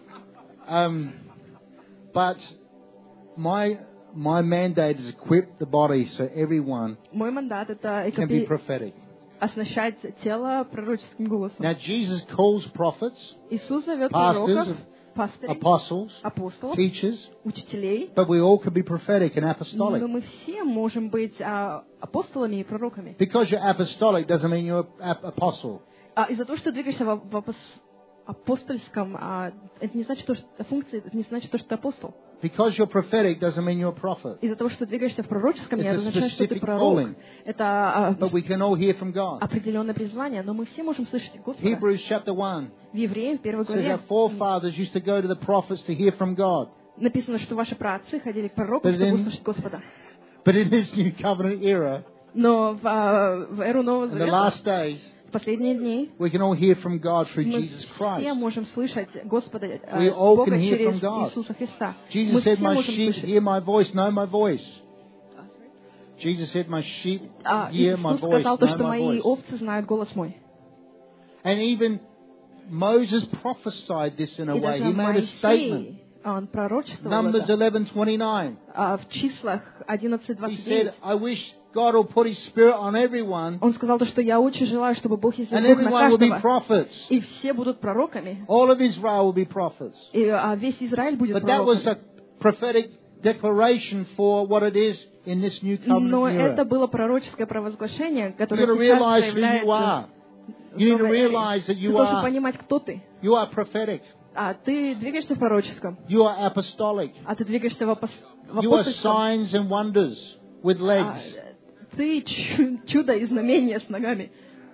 But my mandate is equip the body so everyone can be prophetic.
Оснащать тело пророческим голосом.
Now Jesus calls prophets,
Иисус зовет пророков, пастырей,
apostles, teachers,
учителей.
But we all can be prophetic and apostolic.
Но мы все можем быть апостолами и пророками.
Because you're apostolic doesn't mean you're an apostle.
Из-за того, что двигаешься в апостольском, это не значит, что функция, это не значит, что ты апостол.
Because you're prophetic doesn't mean you're a prophet.
Из-за того, что двигаешься в пророческом, не означает, что ты пророк. Это определенное призвание, но мы все можем слышать Господа.
Hebrews chapter 1.
В Евреям, в 1 главе,
our forefathers used to go to the prophets to hear from God.
Написано, что ваши праотцы ходили к пророку, чтобы услышать Господа.
But in this new covenant era,
но в эру Нового Завета,
in the last days,
в последние дни,
we can all hear from God through Jesus Christ.
Мы все можем слышать Господа,
we all
Бога
can hear
через
from God.
Иисуса Христа.
Jesus said, "My sheep hear my voice, know my voice." Jesus said, "My sheep hear my voice,
сказал,
know
что
my
мои
voice."
овцы знают голос мой.
And even Moses prophesied this in a way. He made a statement.
Он пророчествовал
Numbers 11:29.
В числах 11:29.
He said, "I wish God will put His Spirit on everyone."
Он сказал, что я очень желаю, чтобы Бог излил
Дух на каждого, и все будут пророками. All of Israel will be prophets.
И весь Израиль будет
пророками. But that was a prophetic declaration for what it is in this new covenant
Но
era.
это было пророческое провозглашение,
You
которое
got to
сейчас
realize who you
проявляется
are.
в
You need to
новой эре.
realize that
Ты
you
должен
are
понимать, кто ты.
prophetic.
А ты двигаешься в пророческом.
You are apostolic.
А ты двигаешься в
You are
апостольском.
signs and wonders with legs.
Ты чудо и знамение с ногами.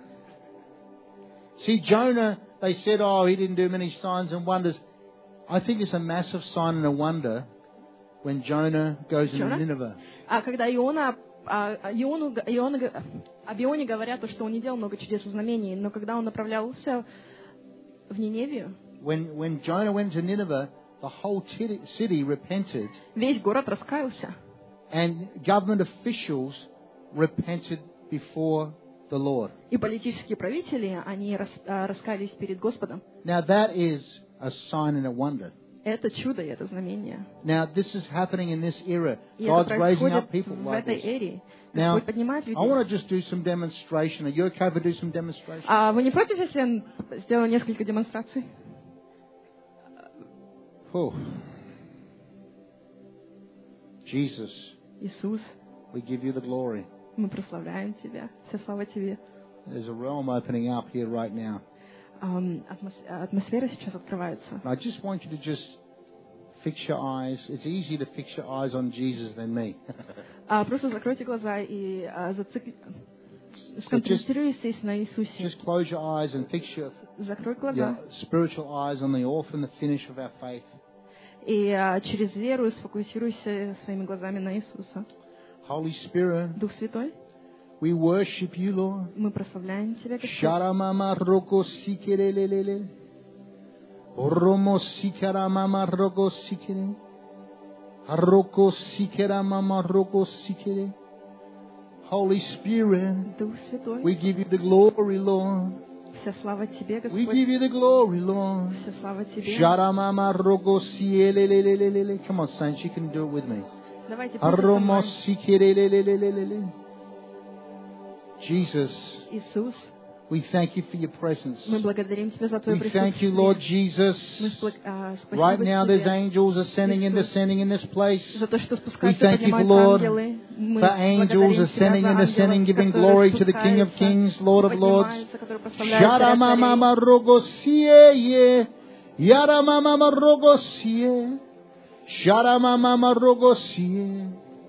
See, Jonah, they said, oh, he didn't do many signs and wonders. I think it's a massive sign and a wonder when Jonah goes into Nineveh.
А когда об Ионе говорят, что он не делал много чудес и знамений, но когда он направлялся в Ниневию,
When Jonah went to Nineveh, the whole city repented.
весь город раскаялся.
And government officials repented before the Lord.
И политические правители, они раскаялись перед Господом.
Now that is a sign and a wonder.
Это чудо и это знамение.
Now this is happening in this era.
И это
God's raising up
происходит
people
в
like
этой
this.
эре.
Now,
Господь поднимает
I want
людей.
to just do some demonstration. Are you okay if I do some demonstration?
А вы не против, если я сделаю несколько демонстраций?
Oh. Jesus,
Иисус,
we give you the glory.
мы прославляем Тебя. Вся слава Тебе.
There's a realm opening up here right now.
Атмосфера сейчас открывается.
I just want you to just fix your eyes. It's easier to fix your eyes on Jesus than me.
Просто закройте глаза и сконцентрируйтесь на Иисусе.
Just close your eyes and fix your
Закрой глаза.
spiritual eyes on the author and the finish of our faith.
И через веру сфокусируйся своими глазами на Иисуса.
Holy Spirit,
Дух Святой,
we worship you, Lord.
мы прославляем Тебя, Господь.
Sharamama roko sikerelelele. Oromo sikaramama roko sikere. Aroko sikeramama roko sikere. Holy Spirit,
Дух Святой,
we give you the glory, Lord.
вся слава Тебе,
We
Господь.
give you the glory, Lord.
Вся слава Тебе.
Sharamama roko sielelelelele. Come on, saints, you can do it with me.
Давайте
Aromo
просто
sikerelelelele. Jesus,
Иисус,
we thank you for your presence.
мы благодарим Тебя за Твое
We thank you,
присутствие.
Lord Jesus.
Мы спасибо
Right now, there's
Тебе
angels ascending and descending in this place.
за то, что
We
спускаются,
thank you,
поднимаются
Lord,
ангелы. Мы
for angels
благодарим
ascending
Тебя
and
за
descending,
ангелов,
giving
которые
glory to the King of
спускаются,
Kings, Lord of Lords.
поднимаются, которые прославляют Царя царей.
Sharamama rogosie, Yaramama rogosie, Sharamama rogosie,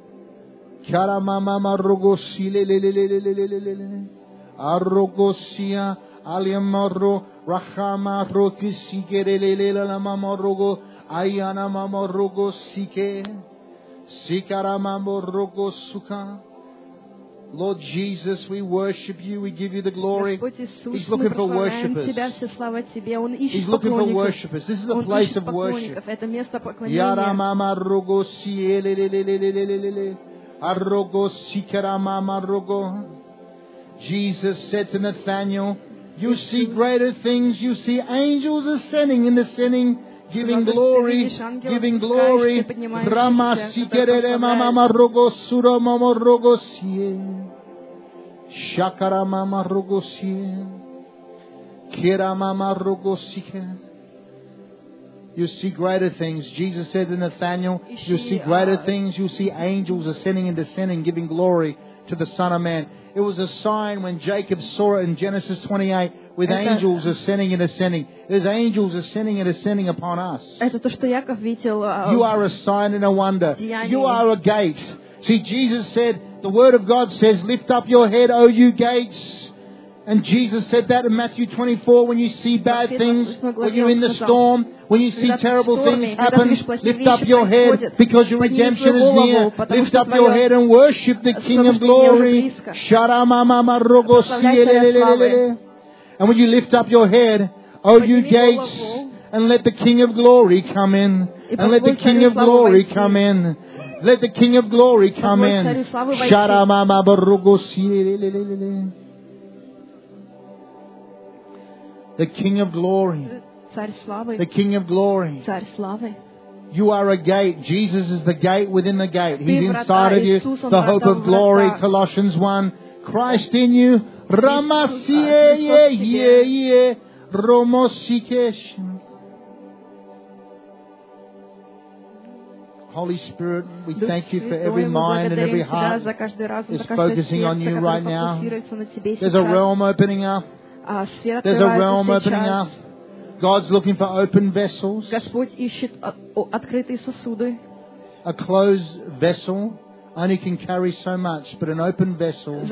Karamama rogosie, lelelelelelelele, Arogosia, Aliamaro, Rahama rokisikerelele, Lamama rogo, Ayana mama rogo sike, Sikaramama rogo suka. Lord Jesus, we worship you. We give you the glory.
Господь Иисус,
He's
мы
looking for
прославляем
worshippers.
Тебя, вся слава Тебе. Он
He's
ищет
looking for
поклонников.
worshippers. This is a
Он
place
ищет
of worship.
поклонников. Это место поклонения.
Yaramama rogo sielelelelelelele. Arogo sikaramama rogo. Jesus said to Nathanael, you see greater things. You see angels ascending and descending, giving glory, giving glory. Rama sikerere mama rogo sura mama rogo sie. Shakara mama rogo sie. Kira mama rogo sike. You see greater things. Jesus said to Nathanael, you see greater things. You see angels ascending and descending, giving glory to the Son of Man. It was a sign when Jacob saw it in Genesis 28 with angels ascending and ascending. There's angels ascending and ascending upon us.
Это то, что Яков видел.
You are a sign and a wonder. You are a gate. See, Jesus said, the Word of God says, lift up your head, O you gates. And Jesus said that in Matthew 24, when you see bad things, when you're in the storm, when you see terrible things happen, lift up your head because your redemption is near. Lift up your head and worship the King of Glory. And when you lift up your head, O you gates, and let the King of Glory come in. And let the King of Glory come in. Let the King of Glory come in. The King of Glory. The King of Glory. You are a gate. Jesus is the gate within the gate. He's inside of you. The hope of glory. Colossians 1. Christ in you. Holy Spirit, we thank you for every mind and every heart is focusing on you right now. There's a realm opening up. There's a realm opening up. God's looking for open vessels. A closed vessel only can carry so much, but an open vessel,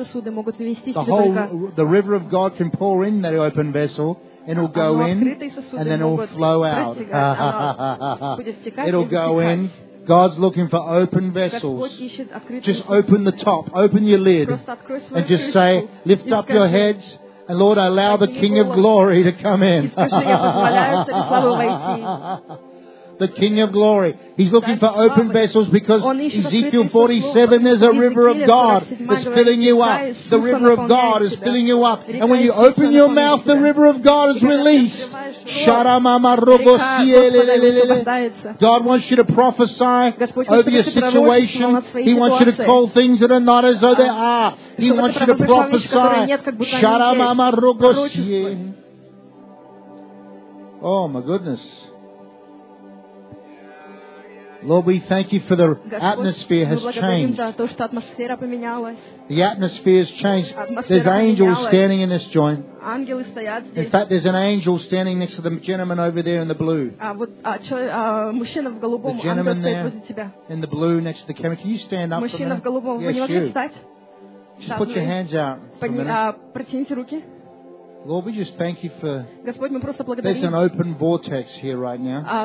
the river of God can pour in that open vessel, and it'll go in, and then it'll flow out. It'll go in. God's looking for open vessels. Just open the top, open your lid, and just say, lift up your heads, and Lord, allow the King of Glory to come in. The King of Glory. He's looking for open vessels because Ezekiel 47, there's a river of God that's filling you up. The river of God is filling you up. And when you open your mouth, the river of God is released. God wants you to prophesy over your situation. He wants you to call things that are not as though they are. He wants you to prophesy. Oh my goodness. Lord, we thank you for the atmosphere has changed. The atmosphere has changed. There's angels standing in this joint. In fact, there's an angel standing next to the gentleman over there in the blue. The gentleman there in the blue next to the camera. Can you stand up for a minute? Yes, you. Just put your hands out for a minute. Lord, we just thank you for... There's an open vortex here right now.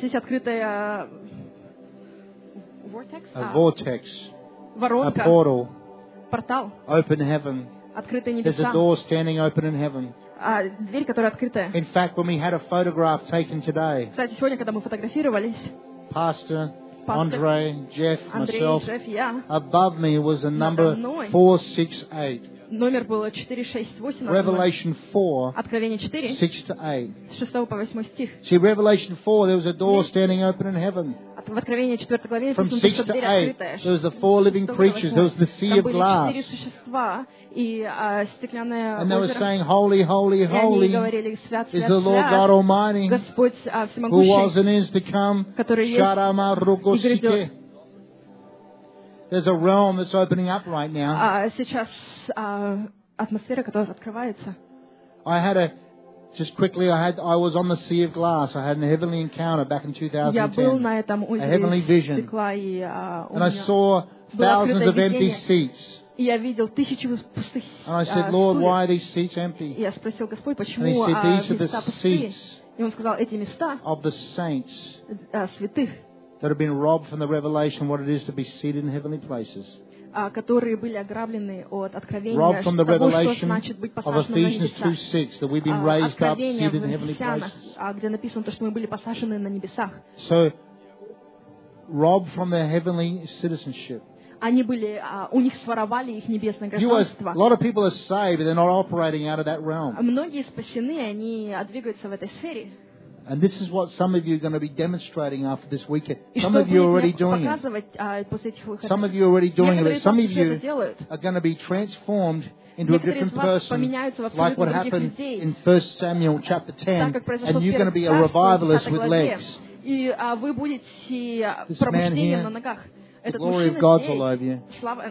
A vortex, a portal, open heaven. There's a door standing open in heaven. In fact, when we had a photograph taken today, Pastor, Andre, Jeff, myself, above me was a number 468.
Номер было 468.
Revelation 4,
Откровение 4,
6 to 8.
С 6 по 8 стих.
See, Revelation 4, there was a door standing open in heaven.
В Откровении 4 главе
From 6 to 8, there was the 4 living creatures. There was the sea of glass. And they were saying, Holy, holy, holy is the Lord God Almighty, who was and is to come. There's a realm that's opening up right now.
Сейчас атмосфера, которая открывается.
Just quickly, I was on the sea of glass. I had a heavenly encounter back in 2010.
Я был на этом озере
a heavenly vision.
стекла, и
and I saw thousands of empty seats.
И я видел тысячи пустых
And I said, Lord, why are these seats empty?
И я спросил, Господь, почему
And he said, these are the
пустые? И он сказал, эти места
of the saints
святых,
that have been robbed from the revelation what it is to be seated in heavenly places.
которые были ограблены от откровения
robbed from the
того, что
revelation
значит быть
of
посаженным на
Ephesians
небесах.
2:6 that we've been raised up, seated in heavenly places.
Где написано, что мы были посажены на небесах.
So, robbed from their heavenly citizenship.
Они были, у них своровали их небесное гражданство.
A lot of people are saved, but they're not operating out of that realm.
Многие спасены, они двигаются в этой сфере.
And this is what some of you are going to be demonstrating after this weekend. Some of you are already doing it. Some of you are already doing it. But some of you are going to be transformed into a different person, like what happened in 1 Samuel chapter 10. And you're going to be a revivalist with legs. This man here, the glory of God's all over you.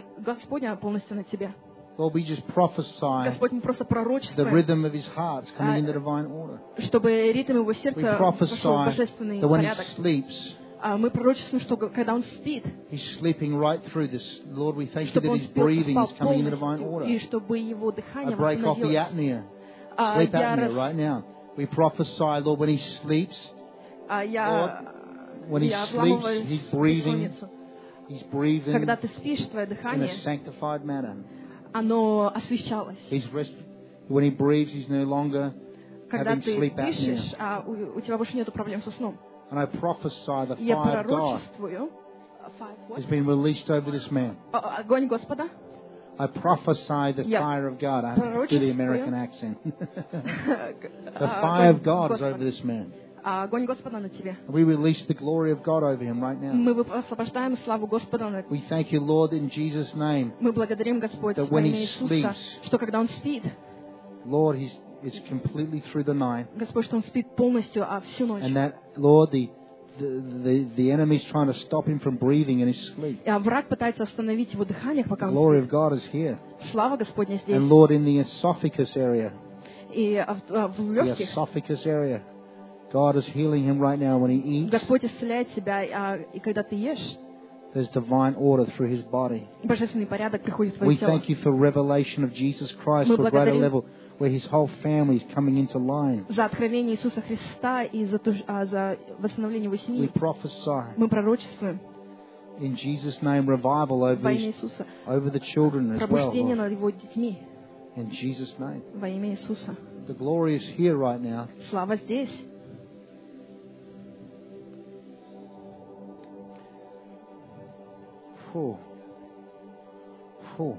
Lord, we just prophesy the rhythm of his heart's coming in the divine order. We prophesy that when he sleeps, he's sleeping right through this. Lord, we thank you that his breathing is coming in the divine order. I break off the apnea, sleep apnea right now. We prophesy, Lord, when he sleeps, Lord, when he sleeps, he's breathing in a sanctified manner.
Оно освещалось.
When he breathes, he's no longer having sleep apnea.
У тебя больше нету проблем со сном.
And I prophesy the fire of God has been released over this man.
Огонь Господа.
I prophesy the fire of God. I have to do the American accent. The fire of God is over this man.
Огонь Господа на тебе.
We release the glory of God over him right now.
Мы освобождаем славу Господа на.
We thank you, Lord, in Jesus' name.
Мы благодарим Господь
that
во имя Иисуса, что когда он спит,
Lord, it's completely through the night.
Господь, что он спит полностью, всю ночь.
And that, Lord, the the enemy's trying to stop him from breathing in his sleep.
А враг пытается остановить его дыхание, пока
The
он
glory of
спит.
God is here.
Слава Господня здесь.
And Lord, in the esophagus area,
И в
the
легких
esophagus area, God is healing him right now when he eats.
Господь исцеляет тебя, и когда ты ешь,
There's divine order through his body.
божественный порядок приходит в
We
твое тело.
thank you for revelation of Jesus Christ to a greater level, where his whole family is coming into line.
За откровение Иисуса Христа и за восстановление его
We
семьи.
prophesy
Мы пророчествуем
in Jesus' name revival
во имя
over
Иисуса.
the children as well.
Пробуждение над его детьми
In Jesus' name.
во имя Иисуса.
The glory is here right now.
Слава здесь.
Whew. Whew.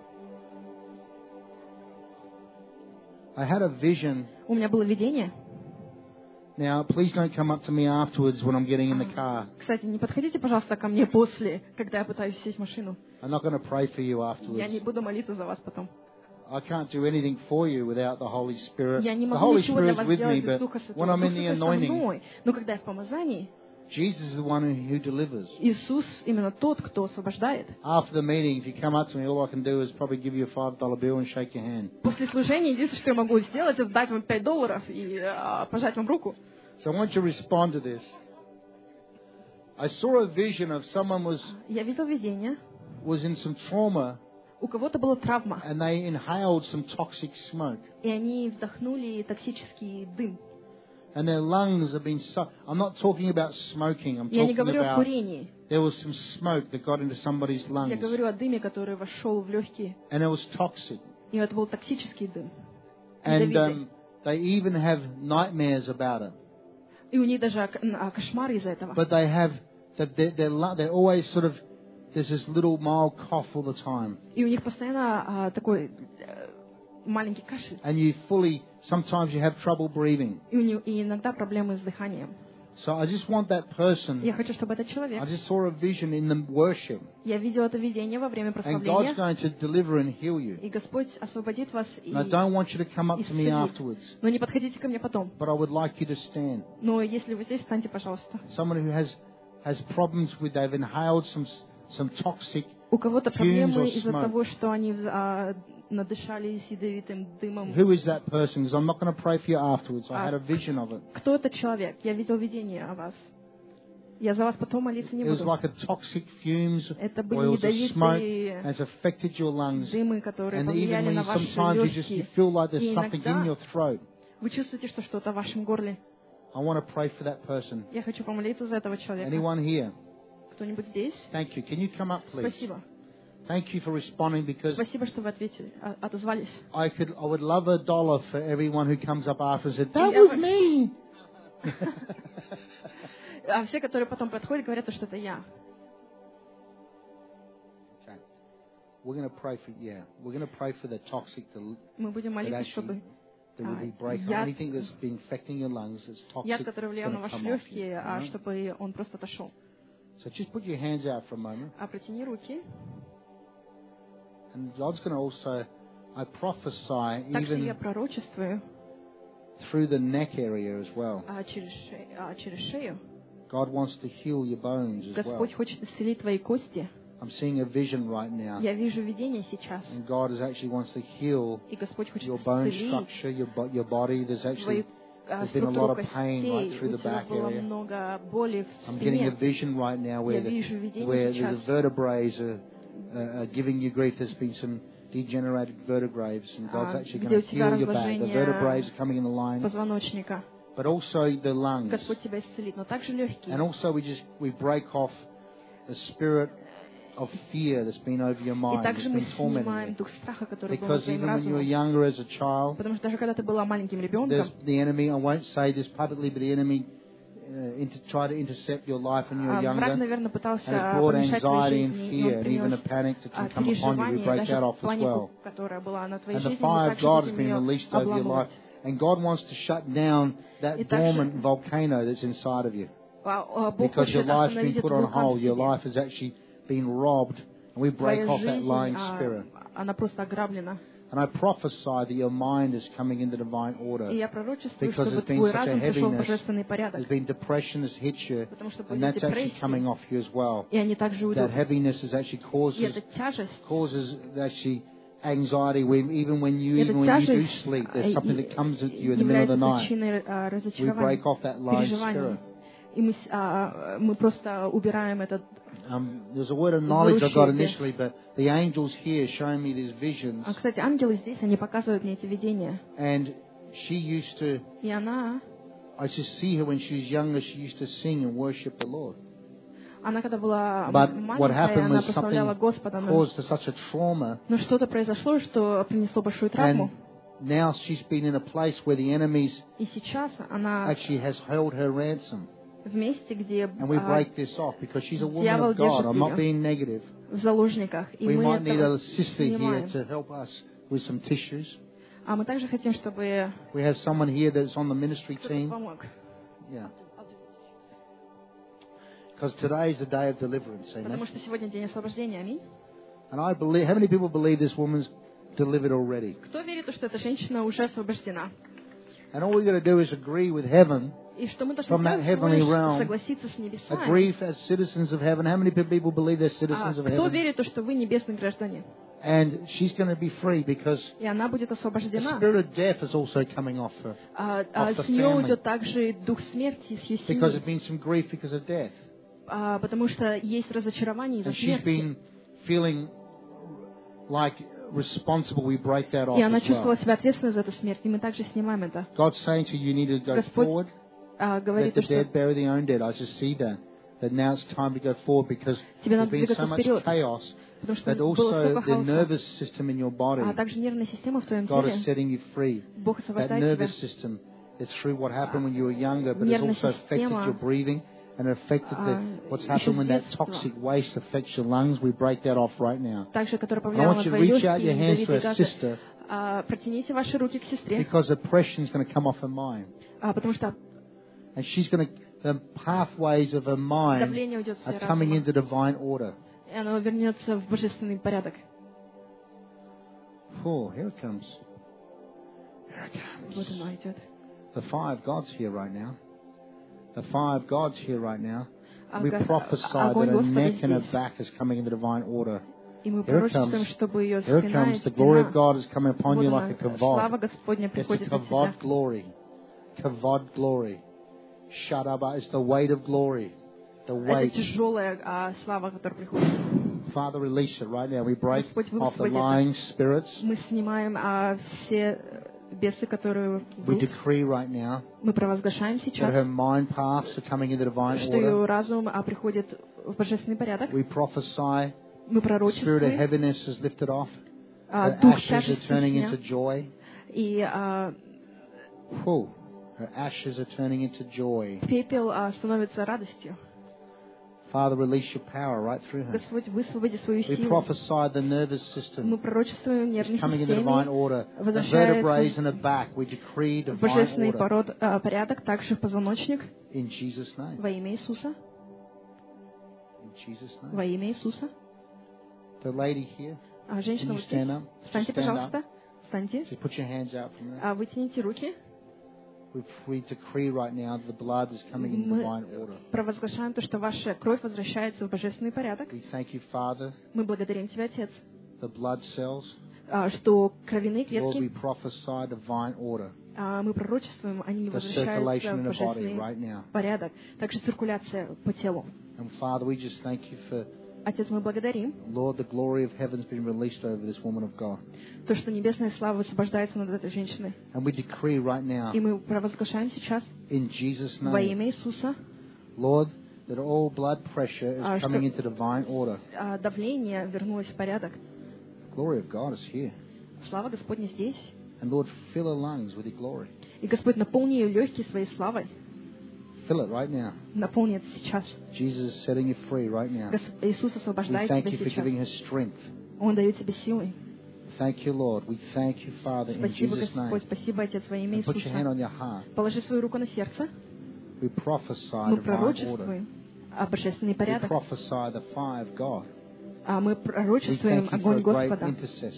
I had a vision.
У меня было видение.
Now, please don't come up to me afterwards when I'm getting in the car.
Кстати, не подходите, пожалуйста, ко мне после, когда я пытаюсь сесть в машину.
I'm not going to pray for you
Я не
afterwards.
буду молиться за вас потом.
I can't do anything for you without the Holy Spirit.
Я не
The
могу
Holy
ничего для
Spirit is
вас
with me,
сделать без
but
Духа
when
Святого.
I'm
Дух
in the
Святой со
anointing,
мной. Но когда я в помазании,
Jesus is the one who delivers.
Иисус именно тот, кто освобождает.
After the meeting, if you come up to me, all I can do is probably give you a $5 bill and shake your hand.
После служения единственное, что я могу сделать, это дать вам $5 и пожать вам руку.
So I want you to respond to this. I saw a vision of someone
Я видел видение.
was in some trauma
У кого-то была травма,
and they inhaled some toxic smoke.
и они вдохнули токсический дым.
And their lungs have been I'm not talking about smoking. I'm
Я не
talking
говорю о
about
курении.
there was some smoke that got into somebody's
Я
lungs.
говорю о дыме, который вошел в легкие.
And it was toxic.
И это был токсический дым.
And
Ядовитый.
they even have nightmares about it.
И у них даже кошмары из-за этого.
But they have, they're always sort of, there's this little mild cough all the time.
И у них постоянно такой маленький кашель.
And sometimes you have trouble breathing.
И иногда проблемы с дыханием.
So I just want that person,
Я хочу, чтобы этот человек,
I just saw a vision in the worship.
я видел это видение во время
And
прославления,
God's going to deliver and heal you.
и Господь освободит вас и
And I don't want you to come up to me
исцелит.
afterwards.
Но не подходите ко мне потом.
But I would like you to stand.
Но если вы здесь, встаньте, пожалуйста.
Someone who has problems with, they've inhaled some toxic
У кого-то
fumes or
проблемы из-за
smoke.
того, что они надышались ядовитым дымом.
Who is that person? Because I'm not going to pray for you afterwards. I had a vision of it.
Кто этот человек? Я видел видение о вас. Я за вас потом молиться не
It was
буду.
like a toxic fumes,
Это были
oils of smoke,
ядовитые
has affected your lungs.
дымы, которые
And even
повлияли
when
на
you
ваши
sometimes you
легкие.
feel like there's
И
something in
иногда
your throat.
вы чувствуете, что что-то в вашем горле.
I want to pray for that person.
Я хочу помолиться за этого человека.
Anyone here?
Кто-нибудь здесь?
Thank you. Can you come up, please?
Спасибо.
Thank you for responding because
Спасибо, что вы ответили, отозвались.
I would love $1 for everyone who comes up after and said, that was me.
А все, которые потом подходят, говорят, что это я.
Okay. We're going to pray for the toxic
Мы будем молиться, чтобы
that will be break
яд,
anything that's been affecting your lungs that's toxic.
яд, который влиял на
is
ваши
gonna come off you,
легкие,
you know?
чтобы он просто отошел.
So just put your hands out for a moment.
Протяни руки.
And God's going to also, I prophesy,
Также я
even
пророчествую
through the neck area as well.
через шею.
God wants to heal your bones as well.
Господь хочет исцелить твои кости.
I'm seeing a vision right now.
Я вижу видение сейчас.
And God actually wants to heal
И Господь хочет
your bone
исцелить
structure, your body. There's
твою
been a lot
структуру
of pain right
костей.
through
У
the
тебя
back
было
area.
много боли в
I'm getting a
спине.
vision right now where
Я вижу видение
where
сейчас.
the vertebrae are giving you grief. There's been some degenerated vertebrae, and God's actually
где
going
у
to
тебя
heal your back. The
разложение
vertebrae are coming in the line,
позвоночника.
but also the lungs.
Господь тебя исцелит, но также легкие.
And also we break off the spirit of fear that's been over your
И
mind, that's
также мы
been tormenting
снимаем
you.
дух страха, который был
Because
над твоим
even when you were
разумом.
younger as a child,
Потому что даже когда ты была маленьким ребенком,
there's the enemy. I won't say this publicly, but the enemy try to intercept your life when you were
враг,
younger.
наверное, пытался
And it brought
помешать твоей
anxiety and
жизни, и
fear,
он
and even a
принес
panic that can come upon you. We
переживания,
break
даже
that off as
панику,
well.
которая была на твоей
And the
жизни,
fire
мы
of
также
God has
будем
been
ее
released over your life.
обламывать.
And God wants to shut down that
И также
dormant volcano that's inside of you.
Бог
Because your
хочет
life's been
остановить
put
этот
on
вулкан
hold.
в
Your
тебе.
life has actually been robbed. And we break
Твоя
off that
жизнь,
lying spirit.
она просто ограблена.
And I prophesy that your mind is coming into divine order.
И я пророчествую,
Because
чтобы
there's been
твой
such a
разум пришел в
heaviness,
божественный порядок.
there's been depression has hit you,
Потому что
and
будет
that's actually
депрессия,
coming off you as well.
и они также
That
уйдут.
heaviness is actually
И эта тяжесть,
causes actually anxiety. Even when you do sleep, there's something that comes at you in the middle of the night. We break off that lying spirit.
И мы просто убираем этот.
There's a word of knowledge I got initially, but the angels here showing me these visions.
Кстати, ангелы здесь, они показывают мне эти видения.
And she used to.
И она.
I just see her when she was younger. She used to sing and worship the Lord.
Она когда была
what
маленькая, она прославляла Господа. Но что-то произошло, что принесло большую травму.
Now she's been in a place where the enemies
и сейчас она
actually has held her ransom.
В месте, где
and we break this off because she's a woman of God. I'm not being negative.
В заложниках. И
we
мы
might need a sister
снимаем.
here to help us with some tissues.
А мы также хотим, чтобы
we have someone here that's on the ministry team. Yeah. Because today is the day of deliverance. Amen.
Потому что сегодня день освобождения. Аминь.
And I believe, how many people believe this woman's delivered already?
Кто верит, что эта женщина уже освобождена?
And all we got to do is agree with heaven.
И что мы должны
from that heavenly realm,
согласиться с небесами.
agree as citizens of heaven. How many people believe they're citizens of heaven?
Кто верит, что вы небесные граждане?
And she's going to be free because
и она будет
the
освобождена.
spirit of death is also coming off her. Off the
с нее
family.
уйдет также дух смерти с ее семьи.
Because there's been some grief because of death.
Потому что есть разочарование из-за смерти.
And she's been feeling like responsible. We break that off.
И она
as well.
чувствовала себя ответственной за эту смерть, и мы также снимаем это.
God's saying to you, you need to go
Господь
forward.
говорит,
Let the dead bury their own dead. I just see that. That now it's time to go forward because there's been so much chaos. That also the nervous system in your body,
также нервная система в твоем
God
теле.
is setting you free.
Бог
That
освобождает
nervous
тебя.
system, it's through what happened when you were younger, but it's also affected your breathing and affected what's happened when that toxic waste affects your lungs. We break that off right now.
Также, которая
I
повлияла
want
на
you to
твои
reach out your hands to
легкие,
a sister
протяните ваши руки к сестре,
because oppression is going to come off her mind.
Потому что
And she's going to, the pathways of her mind
давление уйдет с
are coming into divine order.
и оно вернется в божественный порядок.
Oh, here it comes. Here it comes.
Вот оно идет.
The fire of God's here right now. The fire of God's here right now. We prophesy that her neck and her back is coming into divine order.
Here it comes.
Here it comes. The glory of God is coming upon you like a kavod. It's a kavod glory. Kavod glory. Shadaba is the weight of glory. The weight. Father, release it right now. We break off the lying spirits. We decree right now that her mind paths are coming into divine order. We prophesy the spirit of heaviness is lifted off. Her ashes are turning into joy. Her ashes are turning into joy. Father, release your power right through her. We prophesy the nervous system is coming into divine order. The vertebrae in the back, we decree divine order. In Jesus' name. In Jesus' name. The lady here, can you stand up? Stand up. Just put your hands out from there. We decree right now that the blood is coming in divine order.
Провозглашаем то, что ваша кровь возвращается в божественный порядок.
We thank you, Father.
Мы благодарим Тебя, Отец.
The blood cells.
Что кровяные клетки.
Lord, we prophesy divine order.
Мы пророчествуем, они возвращаются в божественный порядок. Также циркуляция по телу.
And Father, we just thank you for.
Отец, мы благодарим.
Lord, the glory of heaven has been released over this woman of God.
То, что небесная слава высвобождается над этой женщиной.
And we decree right now.
И мы провозглашаем сейчас.
In Jesus' name.
Во имя Иисуса.
Lord, that all blood pressure is coming into divine order.
Давление вернулось в порядок.
The glory of God is here.
Слава Господня здесь.
And Lord, fill her lungs with your glory.
И Господь, наполни ее легкие своей славой.
Fill it right now.
Наполни это сейчас.
Jesus is setting you free right now.
Иисус освобождает тебя сейчас.
We thank you for giving her strength.
Он дает тебе силы.
Thank you, Lord. We thank you, Father, in Jesus' name.
Господь, спасибо, Отец, во имя Иисуса.
Put your hand on your heart.
Положи свою руку на сердце.
We prophesy
Мы
divine order.
пророчествуем божественный порядок.
We prophesy the fire of God.
Мы пророчествуем огонь Господа.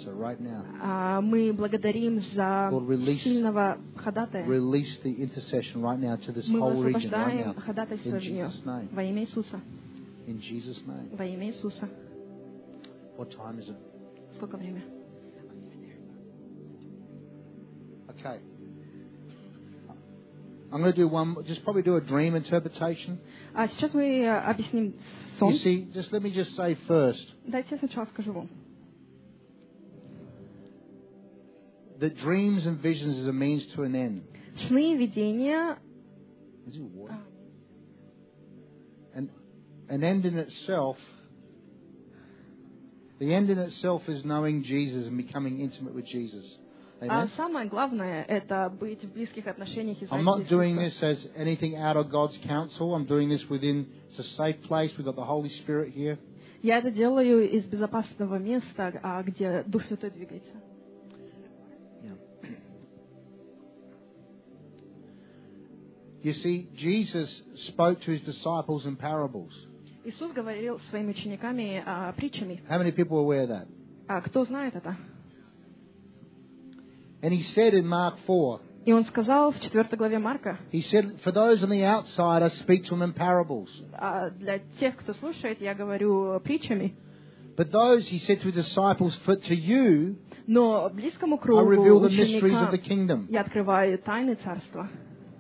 Мы благодарим за сильного ходатая. Мы высвобождаем ходатайство в нее во имя Иисуса. Во имя Иисуса. Сколько времени?
Okay. I'm going to do probably do a dream interpretation.
Сейчас мы объясним сон.
You see, let me just say first.
Дайте я сначала скажу вам.
That dreams and visions is a means to an end.
Сны и видения.
And an end in itself. The end in itself is knowing Jesus and becoming intimate with Jesus.
А самое главное это быть в близких отношениях и знать
I'm not doing this as anything out of God's counsel. I'm doing this within. It's a safe place. We've got the Holy Spirit here.
Я это делаю из безопасного места, где Дух Святой двигается.
You see, Jesus spoke to his disciples in parables.
Иисус говорил своими учениками притчами.
How many people are aware of that?
Кто знает это?
And he said in Mark 4.
И он сказал в 4 главе Марка.
He said, "For those on the outside, I speak to them in parables."
Для тех, кто слушает, я говорю притчами.
But those, he said to his disciples, "For to you,
но близкому
I
кругу
reveal the mysteries of the kingdom."
Я открываю тайны царства.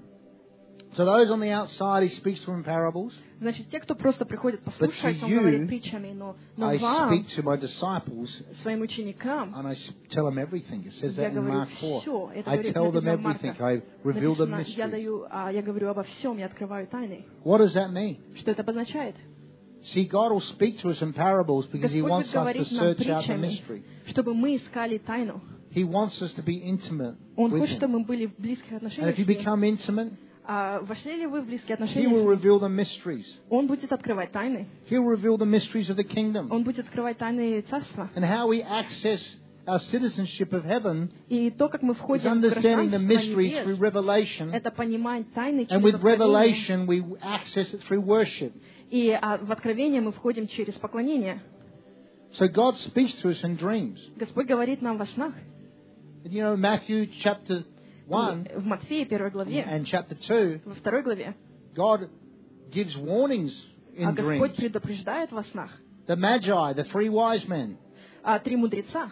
So those on the outside, he speaks to them in parables.
Значит, те, кто просто приходит послушать, он говорит притчами, но
I
вам,
speak to my disciples,
своим ученикам,
and I tell them everything. It says
я
that in
говорю
Mark 4.
все. Это
I
говорит
tell them
написано в
everything.
Марка.
I reveal the
Написано, я говорю обо всем, я открываю тайны.
What does that mean?
Что это обозначает?
See, God will speak to us in parables because He wants us to search out the mystery.
Чтобы мы искали тайну.
He wants us to be intimate
Он
with
хочет,
Him.
чтобы мы были в близких
And
отношениях
if you
с Ним.
become intimate,
вошли ли вы в близкие
He
отношения
will
с Ним?
reveal the mysteries.
Он будет открывать тайны.
He will reveal the mysteries of the kingdom.
Он будет открывать тайны царства.
And how we access our citizenship of heaven
И то, как мы
is
входим в
understanding the
гражданство
mysteries through
небес,
revelation.
это понимать тайны
And
через
with
откровение.
revelation, we access it through worship.
И в откровение мы входим через поклонение.
So God speaks to us in dreams.
Господь говорит нам во снах.
And you know, Matthew chapter 1
в Матфея 1 главе,
and chapter 2,
во 2 главе,
God gives warnings in
Господь
dreams.
предупреждает во снах.
The Magi, the three wise men,
3 мудреца,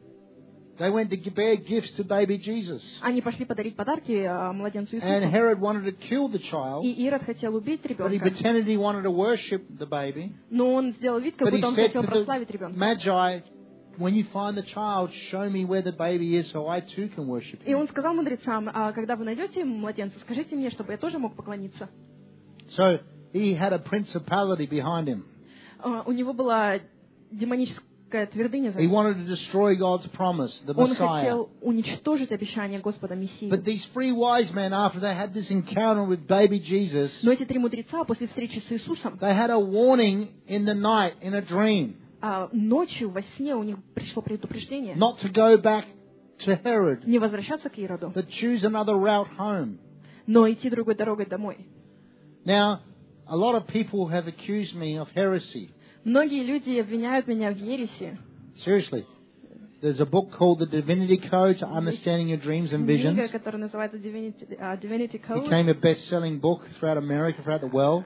they went to bear gifts to baby Jesus.
они пошли подарить подарки младенцу
And
Иисусу.
Herod wanted to kill the child,
И Ирод хотел убить
but he
ребенка,
pretended he wanted to worship the baby.
но он сделал вид, как
But he
будто он
said
хотел
to
прославить
the
ребенка.
Magi, when you find the child, show me where the baby is so I too can worship
И
him.
он сказал мудрецам, когда вы найдете младенца, скажите мне, чтобы я тоже мог поклониться.
So he had a principality behind him.
У него была демоническая твердыня за
He
ним.
wanted to destroy God's promise, the
Он
Messiah.
хотел уничтожить обещание Господа Мессии.
But these three wise men, after they had this encounter with baby Jesus,
Но эти 3 мудреца после встречи с Иисусом,
they had a warning in the night, in a dream,
ночью во сне у них пришло предупреждение
not to go back to Herod,
не возвращаться к Ироду,
but choose another route home.
но идти другой дорогой домой.
Now, a lot of people have accused me of heresy.
Многие люди обвиняют меня в ереси.
Seriously. There's a book called The Divinity Code to Understanding Your Dreams and Visions.
Книга, которая называется Divinity Code.
Became a best-selling book throughout America, throughout the world.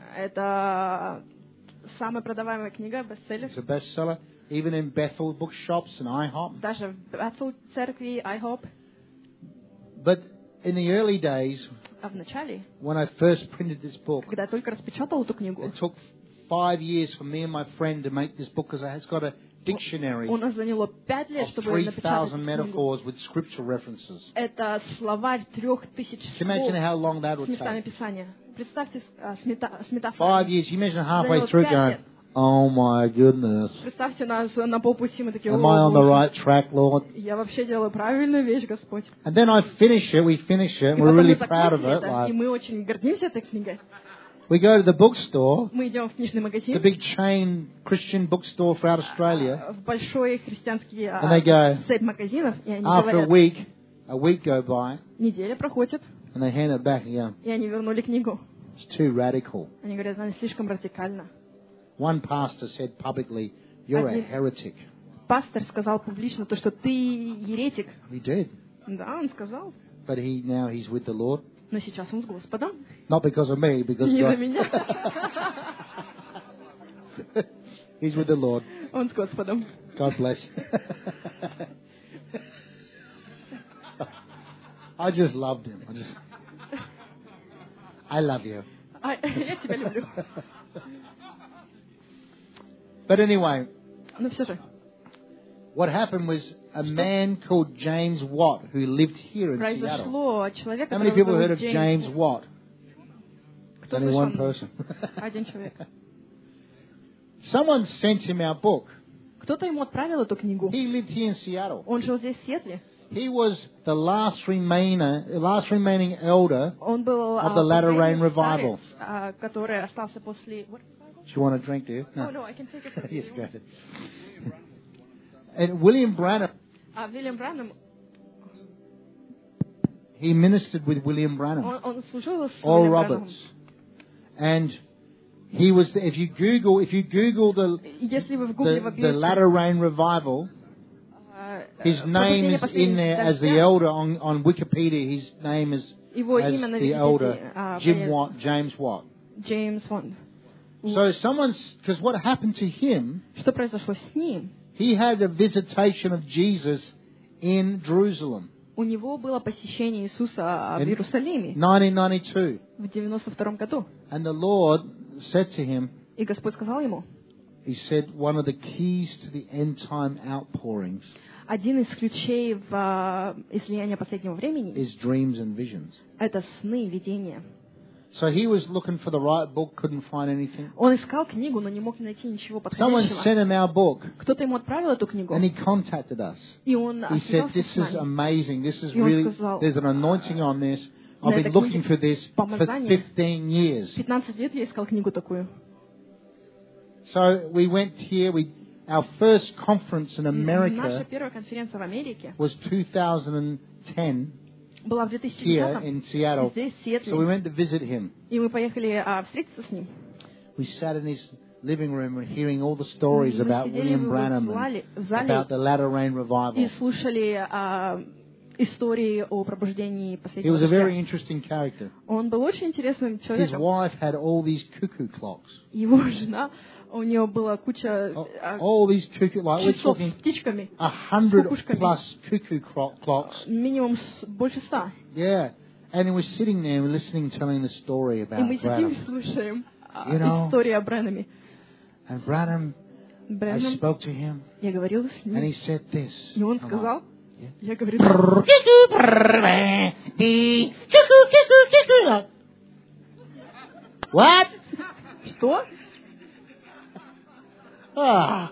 Это самая продаваемая книга, бестселлер.
It's a bestseller, even in Bethel bookshops and IHOP.
Даже в Bethel церкви, IHOP.
But in the early days,
А в начале,
when I first printed this book,
когда я только распечатал эту книгу,
it took 5 years for me and my friend to make this book because it's got a dictionary
у нас заняло 5 лет,
of
чтобы напечатать
3,000
эту книгу.
metaphors with scripture references.
Это словарь 3000
Can you imagine
слов
how long that would
с местами
take?
Писания. Представьте с
5
метафорами.
years. You imagine halfway
Заняло
through
5
going,
лет.
oh my goodness.
Представьте нас на полпути, мы такие,
Am I on the right track, Lord?
я вообще делаю правильную вещь, Господь.
And then we finish it,
И
and we're
потом
really
мы
proud of
закончили
it.
это, и
Like,
мы очень гордимся этой книгой.
we go to the bookstore,
Мы идем в книжный
the
магазин,
big chain Christian bookstore throughout Australia.
в большой христианский
And they go,
цепь магазинов, и они
after a
говорят,
week go by,
неделя проходит,
and they hand it back and go,
и они вернули книгу.
it's too radical.
Они говорят, она слишком радикальна.
One pastor said publicly, You're a heretic.
Пастор сказал публично то, что ты еретик.
He did.
Да, он сказал.
But now he's with the Lord.
Но сейчас он с Господом.
Not because of me, because
Не
God.
за меня.
He's with the Lord.
Он с Господом.
God bless. I just loved him. I love you.
Я тебя люблю.
But anyway,
Но все же.
what happened was a man called James Watt who lived here in Seattle.
Произошло человек,
How many people
которого
heard of
зовут
James Watt?
Кто
Only one
слышал?
person.
Один человек.
Someone sent him our book.
Кто-то ему отправил эту книгу.
He lived here in Seattle.
Он жил здесь, в Сиэтле.
He was the last remaining elder
Он был
of the Latter Rain
последний
Revival.
старец, который остался после...
Do you want a drink, do you?
Oh, no, I can take it from
Yes,
you.
go ahead. And William Branham,
Вильям Бранхам,
he ministered with William Branham,
он служил с
Oral
Вильям
Roberts,
Бранхамом.
and he was. If you Google
Если вы в Гугле
the Latter Rain Revival, his name is in there as the elder on Wikipedia. His name is
его
as
имя на
the elder
Википедии
James Watt.
Джеймс Вонд.
So because what happened to him,
Что произошло с ним?
he had a visitation of Jesus in Jerusalem
У него было посещение Иисуса в Иерусалиме
1992.
в 92 году.
And the Lord said to him,
И Господь сказал ему,
he said, one of the keys to the end time outpourings
один из ключей в излияние последнего времени
is dreams and visions.
это сны, видения.
So he was looking for the right book, couldn't find anything.
Он искал книгу, но не мог найти ничего
Someone
подходящего.
sent him our book,
Кто-то ему отправил эту книгу,
and he contacted us.
и он
He said,
связался
this
с
is
нами.
amazing. This is
И он
really,
сказал,
there's an anointing on this. I've
на
been
этой
looking
книге
for this for
помазание.
15 years.
15 лет я искал книгу такую.
So we went here. Our first conference in
Наша
America
первая конференция в Америке
was 2010
была в
here
2010
in Seattle.
здесь, в
So we
Сиэтле.
went to visit him.
И мы поехали встретиться с ним.
We sat in his living room and hearing all the stories
Мы
about
сидели
William
в
Branham
в
and about
зале
the Latter Rain
и
Revival.
слушали истории о пробуждении
He
последнего
was a very
дождя.
interesting character.
Он был очень интересным
His
человеком.
wife had all these cuckoo clocks.
Его жена, у нее была куча
All these cuckoo, like we're
часов
talking
с птичками,
100
кукушками.
plus cuckoo clocks.
минимум больше 100.
Yeah. And he was sitting there and listening, telling the story
И
about
мы сидим и
Branham.
слушаем
You know,
историю о Брэнаме.
And Branham, I
Брэнам,
spoke to him
я говорила с
and
ним,
he said this.
и он
Come on.
сказал,
Yeah.
я говорю,
What?
что?
Ah.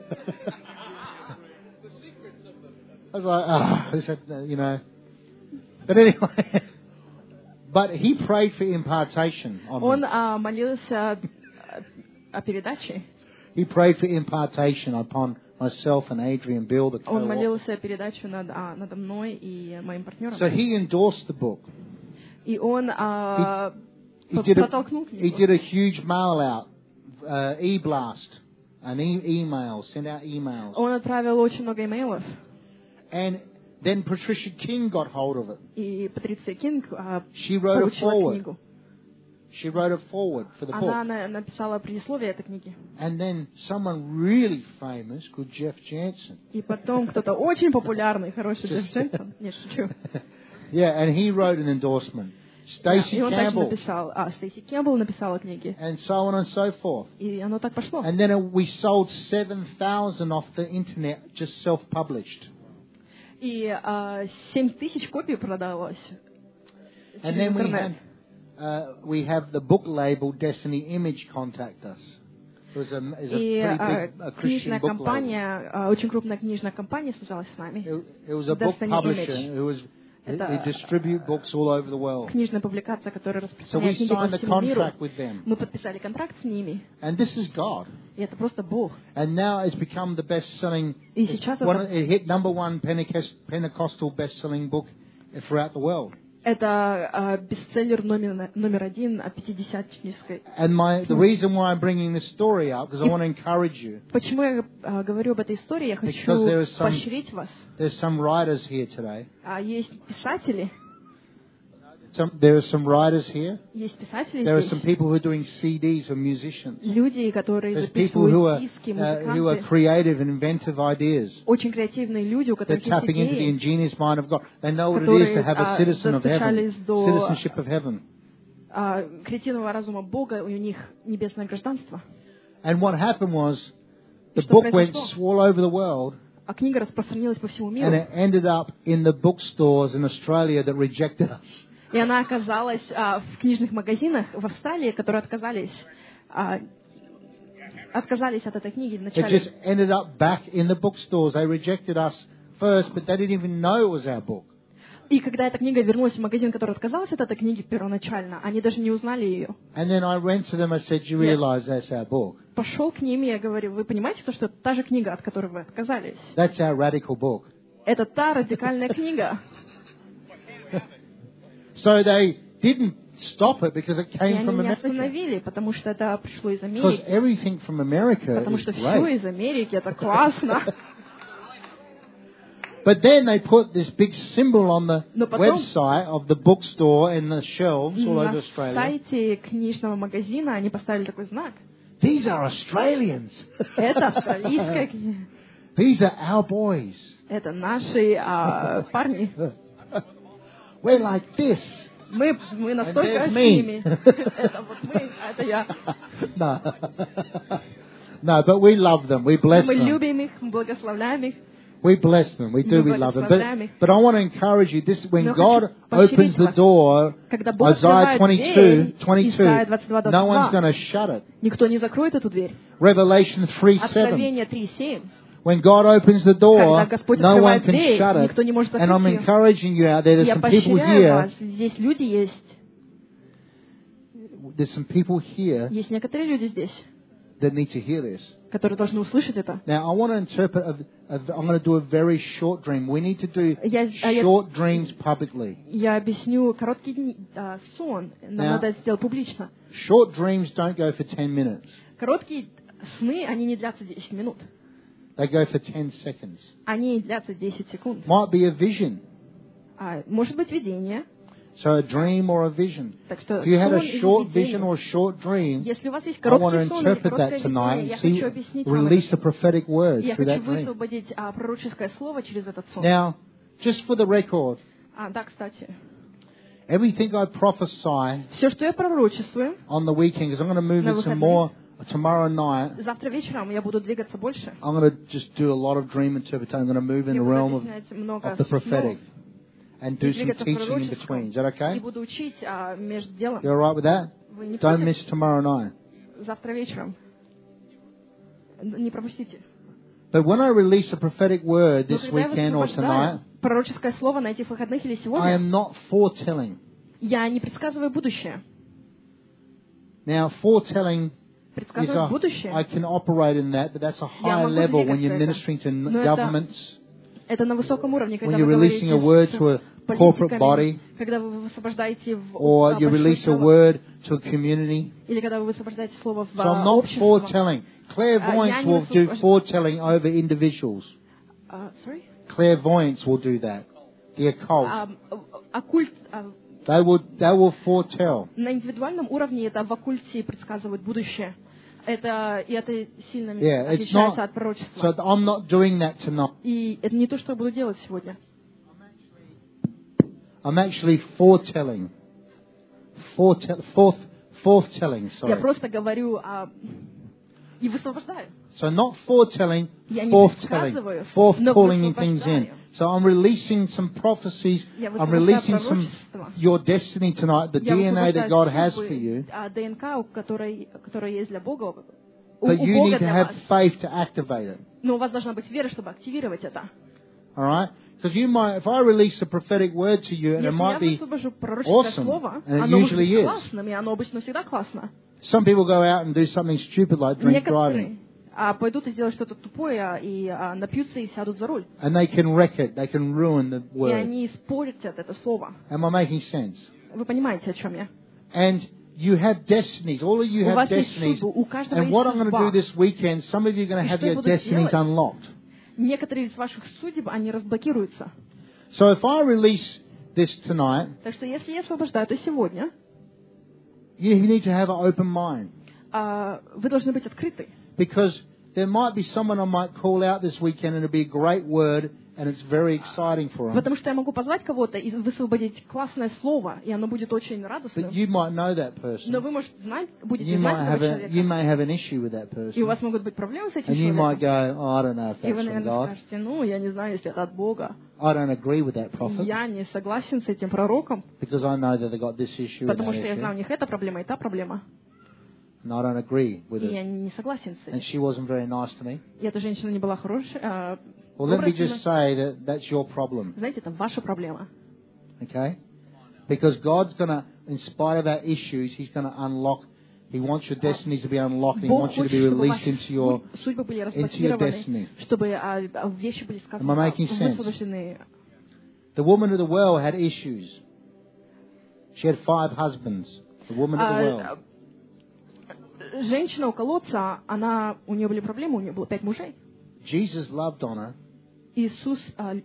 I was like, he said, you know. But anyway, but he prayed for impartation on
Он
me.
молился о передаче.
He prayed for impartation upon myself and Adrian Bill, the
Он
co-author.
молился о передаче надо мной и моим партнером.
So he endorsed the book.
И он
He did
протолкнул
he
книгу.
did a huge mail out, e-blast, an email, sent out emails.
Он отправил очень много имейлов.
And then Patricia King got hold of it.
И Патриция Кинг
She wrote a
получила
forward.
книгу.
She wrote a forward for the book.
Она написала предисловие этой книги.
And then someone really famous called Jeff Jansen.
И потом кто-то очень популярный, хороший Джефф Дженсон. Нет, шучу.
Yeah, and he wrote an endorsement. Stacy
И он также
Campbell.
написал, Стейси Кэмпбелл написала книги.
And so on and so forth.
И оно так пошло.
And then we sold 7,000 off the internet, just self-published.
И 7000 копий продалось
And
через
then
интернет.
we have the book label Destiny Image contact us. It was a
И
pretty big Christian
книжная
book label.
компания, очень крупная книжная компания связалась с нами.
It was a book
Destiny
publisher
Image.
who was they
Это
distribute books all over the world.
книжная публикация, которая
So we
распространяет книги по
signed a
всему миру.
contract with them.
Мы подписали контракт с ними.
And this is God.
И это просто Бог.
And now it's become the best-selling.
И сейчас
It hit #1 Pentecostal best-selling book throughout the world.
Это бестселлер номер один о пятидесятнической.
And the reason why I'm bringing this story up, because I want to encourage you.
Почему я говорю об этой истории? Я хочу поощрить вас.
There's some writers here today.
Есть писатели.
There are some writers here.
Есть писатели
There are
здесь.
some people who are doing CDs for musicians.
Люди, которые
There's people
записывают диски,
who are
музыканты.
creative and inventive ideas.
Очень креативные люди, у
They're
которых есть
tapping into the
идеи,
ingenious mind of God. They know what it is to have a citizen of heaven, citizenship of heaven.
креативного разума Бога, у них небесное гражданство.
And what happened was, the book went all over the world.
А книга распространилась по всему миру.
And it ended up in the bookstores in Australia that rejected us.
И она оказалась в книжных магазинах в Австралии, которые отказались от этой книги
It
вначале.
just ended up back in the bookstores. They rejected us first, but they didn't even know it was our book.
И когда эта книга вернулась в магазин, который отказался от этой книги первоначально, они даже не узнали ее.
And then I went to them and said, "You realize that's our book?
Пошел к ним, и я говорю, вы понимаете, что это та же книга, от которой вы отказались?
That's our radical book."
Это та радикальная книга.
So they didn't stop it because it
И
came
они
from
не
America.
остановили, потому что это пришло из
Because
Америки.
everything from America
Потому
is
что все
great.
из Америки, это классно.
But then they put this big symbol on the
Но потом
website of the bookstore and the shelves all over
на
Australia.
сайте книжного магазина они поставили такой знак.
These are Australians.
Это австралийская книга.
These are our boys.
Это наши парни.
We're like this.
Мы настолько
there's
с
me.
ними. Это вот мы, а это я.
No, but we love them. We bless
Мы
them.
любим их, мы благословляем их.
We bless them. We do. We love them. But I want to encourage you. This when God opens the door, Isaiah 22, no one's going to shut it.
Никто не закроет эту дверь.
Revelation 3:7.
Откровение 3:7.
When God opens the door,
Когда Господь
no one
открывает
can
дверь,
shut it.
никто не может
And I'm
закрыть ее.
encouraging you out there. There's
Я
some people
поощряю
here.
вас. Здесь люди есть.
There's some people here
Есть некоторые люди здесь,
that need to hear this.
которые должны услышать это.
Now, I want to interpret. I'm going to do a very short dream. We need to do
Я
short dreams publicly.
объясню короткий сон. Нам надо сделать публично.
Short dreams don't go for 10 minutes.
Короткие сны, они не длятся 10 минут.
They go for 10 seconds.
Они длятся 10 секунд.
Might be a vision.
Может быть видение.
So a dream or a vision.
Так что
If you had
сон
a
или
short
видение.
vision or a short dream,
Если у вас есть
I want to
короткий сон или
interpret
короткое
that tonight
видение, я
and see,
хочу объяснить вам
release
это.
a prophetic word
Я
through
хочу
that dream.
высвободить пророческое слово через этот сон.
Now, just for the record,
Да, кстати.
everything I prophesy
Все, что я пророчествую,
on the weekend, because I'm going to move
На
it some
выходные.
more tomorrow night.
завтра вечером я буду двигаться больше.
I'm going to just do a lot of dream interpretation. I'm going to move in
Я
the
буду
realm
объяснять много
of the prophetic
снов.
and
И
do some
двигаться в
teaching in
пророческом.
between. Is that
И
okay?
буду учить между делом.
You all right with that?
Вы не
Don't
против?
miss tomorrow night.
Завтра вечером. Не пропустите.
But when I release a prophetic word
Но
this
когда я
weekend or
высвобождаю
tonight,
пророческое слово на этих выходных или
I
сегодня,
am not foretelling.
я не предсказываю будущее.
Now, foretelling is
Предсказывать будущее.
I can operate in that, but that's a
Я
higher
могу
level when you're
двигаться
ministering to
Но это-
governments,
Это на высоком уровне, когда
when you're
вы
releasing a word
говорите
to a
с
corporate body,
политиками, когда вы высвобождаете в
or you
большое
release a
тело,
word to a community.
или когда вы высвобождаете слово в
So I'm not
общество.
foretelling. Clairvoyance
не
will do
высвобождаю.
foretelling over individuals.
Sorry?
Clairvoyance will do that. The occult.
Оккульт,
They will foretell.
на индивидуальном уровне это в оккульте предсказывают будущее. И это сильно
Yeah, it's
отличается
not.
от пророчества.
So I'm not doing that tonight.
И это не то, что я буду делать сегодня.
I'm actually foretelling. Forthtelling,
Я
sorry.
просто говорю и высвобождаю.
So not foretelling,
Я не
forthtelling.
предсказываю,
Forthcalling
но
things in.
высвобождаю.
So I'm releasing some prophecies.
Я
I'm
высвобождаю
releasing some
пророчество.
your destiny tonight, the
Я
DNA that God has
высвобождаю
for you.
ДНК, которая есть для Бога. У
But you
Бога
need to
для
have
вас.
faith to activate it.
Но у вас должна быть вера, чтобы активировать это.
All right? Because you might, if I release a prophetic word to you, and it
Если
might
я
be
высвобожу пророческое
awesome,
слово,
and it
оно может
usually
быть
is.
классным, и оно обычно всегда классно.
Some people go out and do something stupid like drink driving.
Некоторые пойдут и сделают что-то тупое, и напьются и сядут за руль.
And they can wreck it. They can ruin the
И
word.
они испортят это слово.
Am I making sense?
Вы понимаете, о чем я?
And you have destinies. All of you
У
have
вас есть
destinies.
судьбы, у каждого
And
есть
what I'm going to do
судьба.
this weekend, some of you are going to have
что я
your
буду
destinies
делать?
unlocked.
Некоторые из ваших судеб, они разблокируются.
So if I release this tonight,
Так что если я освобождаю, то сегодня
you need to have an open mind.
Вы должны быть открыты.
Because there might be someone I might call out this weekend and it'll be a great word and it's very exciting for them.
Потому что я могу позвать кого-то и высвободить классное слово, и оно будет очень радостным.
But you might know that person.
Но вы, может, будете
You
знать
might
этого
have you
человека.
may have an issue with that
И у
person.
вас могут быть проблемы с этим
And you might
человеком.
go, oh, I don't know if
И вы,
that's from
наверное,
God.
скажете, ну, я не знаю, если это от Бога.
I don't agree with that prophet
Я не согласен с этим пророком,
because I know that they've got this issue and
потому
that
что я знаю, у
issue.
них эта проблема и та проблема.
And I don't agree with
И
it.
я не согласен с
And
этим.
she wasn't very nice to me.
И эта женщина не была хорошая.
Well, let me
добрая с
just say that that's your problem.
Знаете, это ваша проблема.
Okay? Because God's going to, in spite of our issues, He's going to unlock. He wants your destinies to be unlocked. He
Бог
wants you to
хочет,
be
чтобы
released
ваши
into your.
судьбы были
destiny.
разблокированы, чтобы вещи были сказаны,
Am I making sense?
высвобождены.
The woman of the well had issues. She had 5 husbands. The woman of the well.
Женщина у колодца, у нее были проблемы, у нее было 5 мужей.
Jesus loved on her.
Иисус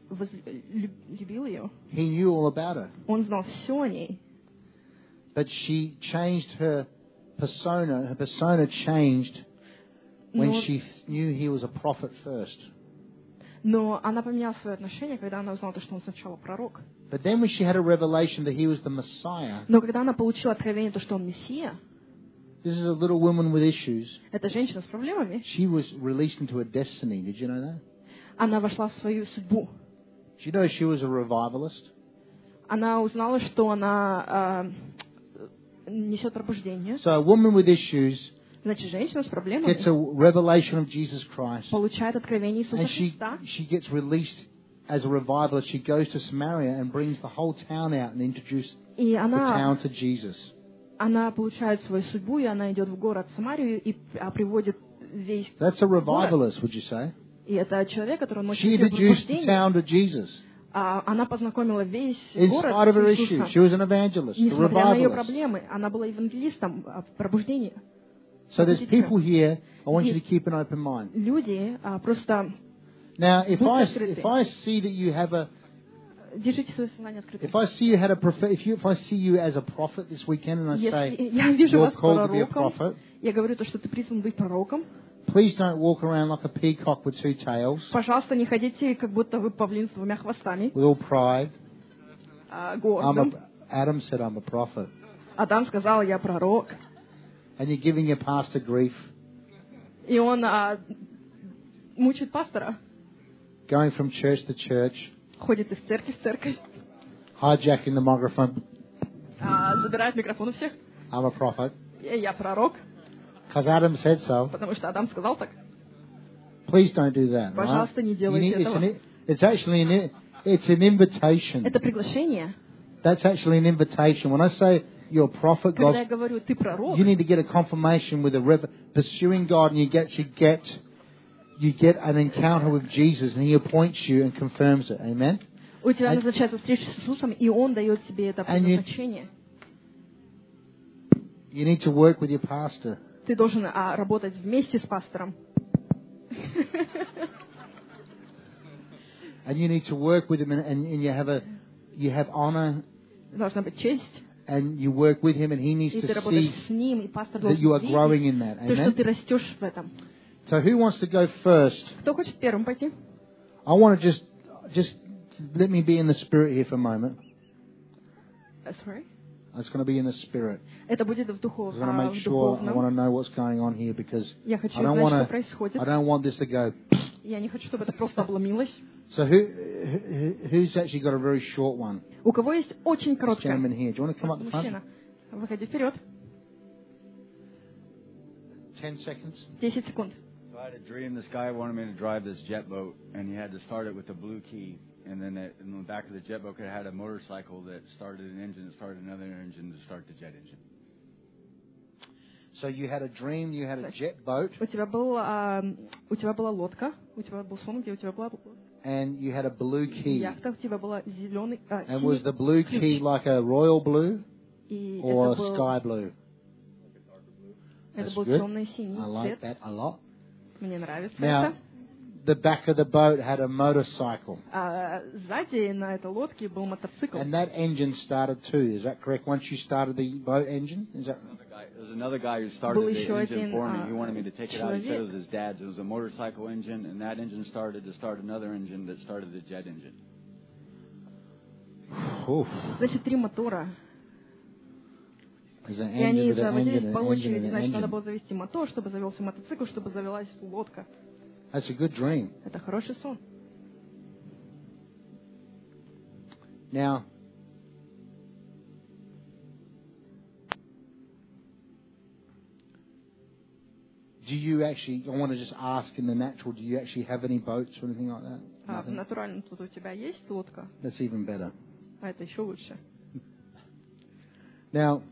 любил ее.
He knew all about her.
Он знал все о ней.
But she changed her persona. Her persona changed when she knew he was a prophet first.
Но она поменяла свое отношение, когда она узнала, что он сначала пророк.
But then when she had a revelation that he was the Messiah,
Но когда она получила откровение, что он Мессия,
this is a little woman with issues.
эта женщина с проблемами,
She was released into a destiny. Did you know that?
она вошла в свою судьбу.
Did you know she was a revivalist?
Она узнала, что она несет пробуждение.
So a woman with issues
Значит, женщина с
gets
проблемами
a revelation of Jesus Christ.
получает откровение Иисуса
And
Христа.
she gets released as a revivalist. She goes to Samaria and brings the whole town out and introduces
И
the town
она
to Jesus.
получает свою судьбу, и она идет в город Самарию и приводит весь
That's a
город.
revivalist, would you say?
И это человек, который носит
She
в себе
introduced the
пробуждение.
town to Jesus.
Она познакомила весь
In
город
spite of her
с
issues,
Иисусом.
she was an evangelist, a
Несмотря на ее
revivalist.
проблемы, она была евангелистом пробуждения.
So there's people here, I want you to keep an open mind.
Люди просто
Now, if
Будьте
I see that you have a,
держите свое сознание открытым.
if I see you had a prophet, if I see you as a prophet this weekend and I say
Если я вижу
you're
вас
called to be a
пророком,
prophet,
я говорю то, что ты призван быть пророком,
please don't walk around like a peacock with 2 tails,
пожалуйста, не ходите, как будто вы павлин с 2 хвостами,
with all pride.
гордым.
Adam said, I'm a prophet.
Адам сказал, я пророк.
And you're giving your pastor grief,
И он мучит пастора,
going from church to church,
ходит из церкви в церковь,
hijacking the microphone.
забирает микрофон у всех.
I'm a prophet.
Я пророк,
Because Adam said so.
потому что Адам сказал так.
Please don't do that. Right?
Пожалуйста, не делайте этого.
It's actually it's an invitation.
Это приглашение.
That's actually an invitation. When I say you're a prophet,
Когда я
God,
говорю, ты пророк,
you need to get a confirmation with pursuing God, and you get an encounter with Jesus, and He appoints you and confirms it. Amen.
у тебя назначается встреча с Иисусом, и Он дает тебе это предназначение.
You need to work with your pastor.
Ты должен работать вместе с пастором.
And you need to work with him, and you have honor,
Должна быть честь.
and you work with him, and he needs
И
to
ты работаешь
see
с ним, и пастор
that you are
должен
growing
видеть
in that.
то, что
Amen.
ты растешь в этом.
So who wants to go first?
Кто хочет первым пойти?
I want to just let me be in the spirit here for a moment.
Sorry?
It's going to be in the spirit.
Это будет в
I want to make
в
sure I want
духовном.
to know what's going on here because
Я хочу
I don't
знать, что
want
происходит.
I don't want this to go.
Я не хочу, чтобы это просто обломилось.
So who's actually got a very short one?
У кого есть очень
This
короткая?
gentleman here. Do you want to come up the front?
Мужчина, выходи вперед.
10 seconds.
10 секунд.
So I had a dream. This guy wanted me to drive this jet boat, and he had to start it with a blue key. And then in the back of the jet boat, it had a motorcycle that started an engine, that started another engine to start the jet engine.
So you had a dream, you had a jet boat.
У тебя была лодка, у тебя был сон, где у тебя была
and you had a blue key.
яхта, у тебя была зеленый,
And was the blue key like a royal blue or a sky blue?
Это был темно-синий
I like that a lot.
Мне нравится
Now,
это.
the back of the boat had a motorcycle.
Сзади на этой лодке был мотоцикл.
And that engine started too. Is that correct? Once you started the boat engine, is that?
There was another guy who started the engine for me. He wanted me to take it out. He said it was his dad's. It was a motorcycle engine, and that engine started to start another engine that started the jet engine.
Значит, 3 мотора. И они заводились по очереди. Значит, надо было завести мотор, чтобы завелся мотоцикл, чтобы завелась лодка.
That's a good dream.
Это хороший сон.
Now, do you actually, I want to just ask in the natural, do you actually have any boats or anything like that?
Натурально тут у тебя есть лодка?
That's even better.
А это еще лучше.
Now,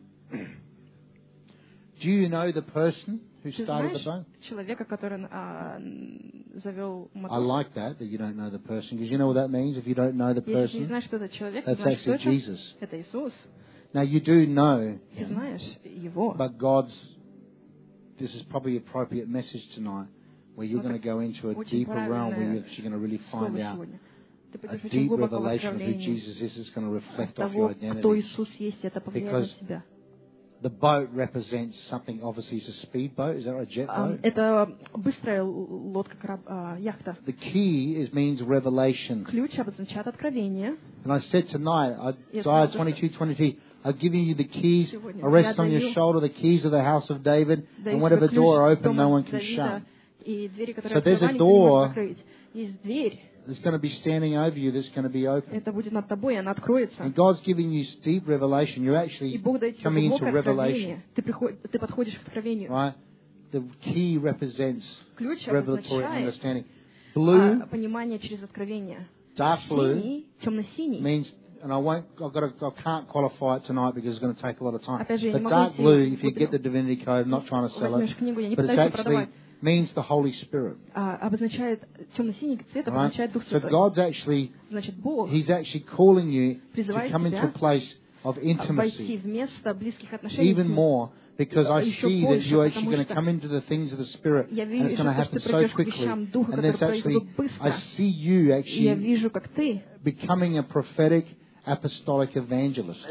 do you know the person who started the boat?
Человека, который завел мотор.
I like that you don't know the person, because you know what that means. If you don't know the person,
если не знаешь, что это человек,
that's actually Jesus.
Это Иисус.
Now you do know
Ты знаешь его.
But this is probably an appropriate message tonight, where you're going to go into a deeper realm where you're actually going to really find out a deep revelation of who Jesus is. It's going to reflect off your identity. Because the boat represents something. Obviously, it's a speedboat. Is that right? A jet boat?
Это быстрая лодка, яхта.
The key means revelation.
Ключ обозначает откровение.
And I said tonight, Isaiah 22:22, I've given you the keys. I rest on your shoulder the keys of the house of David, and whatever door open, no one can shut. So there's a door that's going to be standing over you, that's going to be open.
Это будет над тобой, она откроется.
And God's giving you deep revelation. You're actually coming into revelation.
Ты подходишь к откровению.
Right? The key represents revelatory understanding.
Blue, понимание через откровение.
Dark blue
темно-синий
means, and I can't qualify it tonight because it's going to take a lot of time. But dark blue, if you get the Divinity Code, I'm not trying to sell it, but it actually means the Holy Spirit.
Обозначает темно-синий цвет, обозначает Дух
Святой. So God's actually, He's actually calling you to come into a place of intimacy, even more. Because I see that you're actually going to come into the things of the Spirit, and it's going to happen so quickly. And there's actually, I see you actually becoming a prophetic, apostolic evangelist.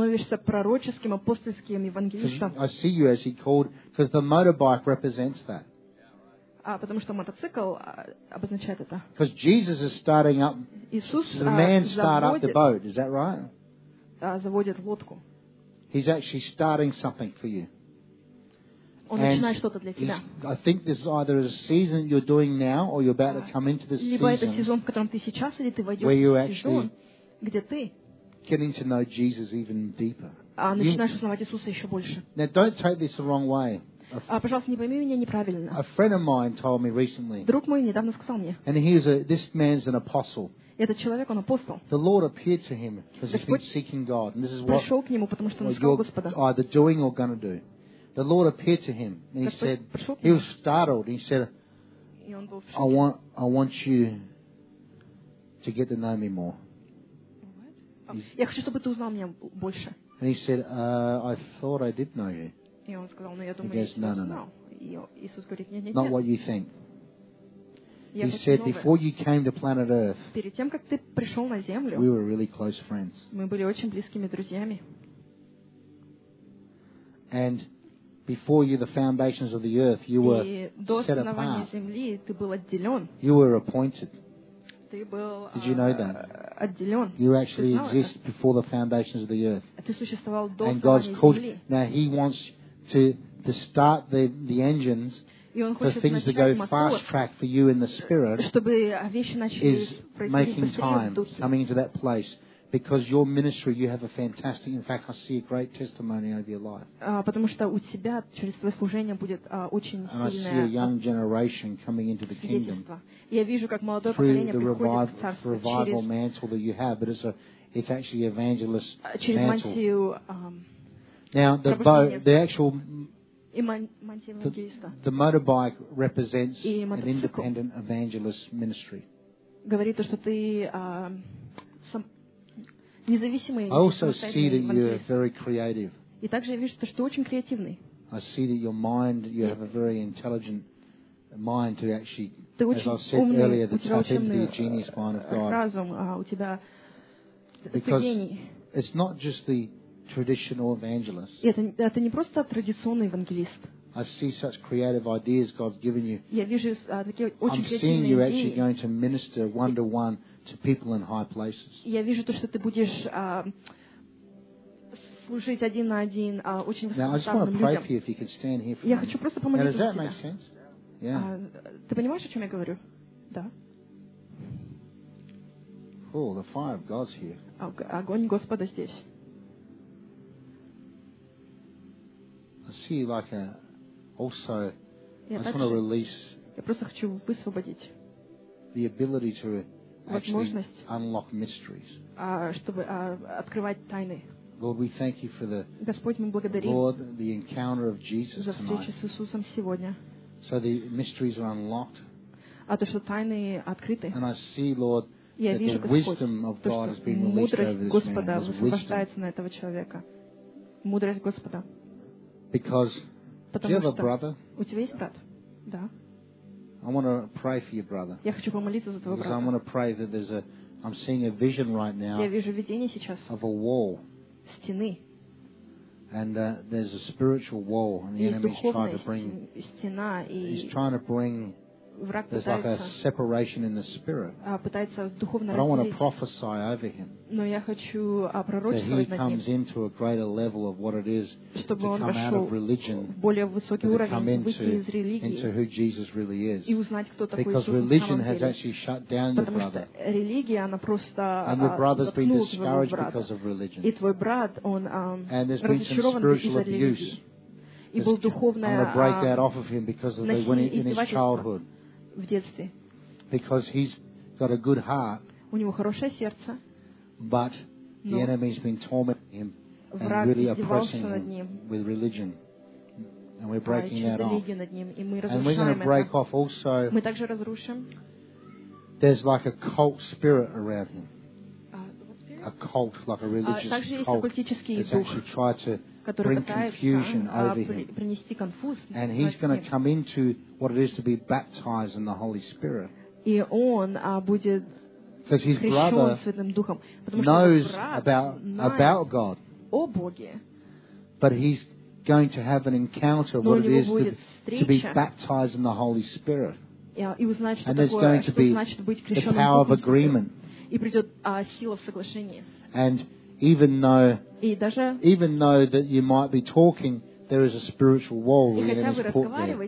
I see you actually called, because the motorbike represents that. Because Jesus is starting up, the man start up the boat, is that right? He's actually starting something for you. And I think this is either a season you're doing now, or you're about to come into this season where you're actually getting to know Jesus even deeper. Now, don't take this the wrong way.
Пожалуйста, не пойми меня неправильно.
A friend of mine told me recently,
друг мой недавно сказал мне,
and this man's an apostle.
Этот человек, он апостол.
The Lord appeared to him because he's been seeking God, and this is what
пришел к нему, потому что он искал Господа.
Either doing or going to do. The Lord appeared to him, and he said, he was startled. He said, I want you to get to know me more.
Я хочу, чтобы ты узнал меня больше.
And he said, I thought I did know you.
И он сказал, я думаю, я тебя знал. И Иисус говорит, нет.
Not what you think. He said, before you came to planet Earth,
перед тем, как ты пришел на Землю,
we were really close friends.
Мы были очень близкими друзьями.
And before you, the foundations of the earth, you were set apart.
земли ты был отделен.
You were appointed.
Ты был
Did you know that?
Отделен.
You actually exist before the foundations of the earth.
Ты существовал до
and God's called
земли.
Now He wants to start the engines for things to go fast track for you in the Spirit. Is making time, coming into that place. Because your ministry, you have a fantastic, in fact, I see a great testimony over your life.
Потому что у тебя через твое служение будет очень сильное свидетельство.
And I see a young generation coming into the kingdom.
Я вижу, как молодое поколение приходит в
царство revival mantle that you have, but it's actually evangelist
через
mantle.
мантию.
Now, the The motorbike represents an independent evangelist ministry.
Говорит то, что ты независимый.
I also see that you're very creative.
И также я вижу, что ты очень креативный.
I see that your mind, you have a very intelligent mind to actually, as I said earlier, to tap into the genius mind of God.
Разум, у тебя
Because it's not just the traditional evangelist.
Это не просто традиционный евангелист.
I see such creative ideas God's given you.
Я вижу такие очень
I'm seeing you actually
идеи.
going to minister one-to-one to people in high places.
Я вижу то, что ты будешь служить один на один очень высокопоставленным людям. Я хочу просто помолиться за тебя. Ты понимаешь, о чем я говорю? Да.
Oh, the fire of God's here.
Огонь Господа здесь.
I see like also, I just want to release
я просто хочу высвободить
the ability to actually unlock mysteries.
Чтобы открывать тайны.
Lord, we thank you for the
Господь, мы благодарим
Lord, the encounter of Jesus
за встречу
tonight.
с Иисусом сегодня.
So the mysteries are unlocked.
То, что тайны открыты.
And I see, Lord,
Я
that
вижу,
the
Господь,
wisdom of
то,
God has
что
been released over
мудрость
this
Господа
man. There's
высвобождается
wisdom.
на этого человека. Мудрость Господа.
Because do you have a brother?
У тебя есть брат? Да.
I want to pray for your brother.
Я хочу помолиться за твоего
Because I want
брата.
to pray that I'm seeing a vision right now
Я вижу видение сейчас
of a wall.
стены.
And there's a spiritual wall, and the
Есть
enemy's trying
духовная
to bring.
стена,
He's
и
trying to bring.
враг
There's like a separation in the spirit.
пытается духовно
But I want to
разделить.
prophesy over him.
Но я хочу
That he
пророчествовать над
comes
ним,
into a greater level of what it is to
чтобы он
come out
вошел
of religion,
в более высокий
to come
уровень, выйти из
into
религии
who Jesus really is.
и узнать, кто такой
Because
Иисус на
religion
самом
has
деле.
actually shut down your
Потому
brother.
что религия, она просто
And your brother's been
заткнула твоего
discouraged
брата.
because of religion.
И твой брат, он
And there's been some
разочарован
spiritual
из-за
abuse.
религии. И был
I'm
духовное
going to break that off of him because of when in his childhood.
в детстве.
Because he's got a good heart,
У него хорошее сердце,
but the enemy's been tormenting him and really oppressing him with religion. And we're breaking that off. And we're going to break off also,
Мы также разрушим.
There's like a cult spirit around him. A cult, like a religious cult, that's actually tried to bring confusion over him. And he's going to come into what it is to be baptized in the Holy Spirit.
И он будет
крещен
Святым Духом, потому
knows
что брат
about God.
О Боге.
But he's going to have an encounter of what it is to be baptized in the Holy Spirit.
И узнать, что
And there's
такое,
going to
что
be
значит быть
the
крещенным
power of
Духом
agreement.
И придет сила в соглашении.
And even though that you might be talking, there is a spiritual wall the enemy's put there.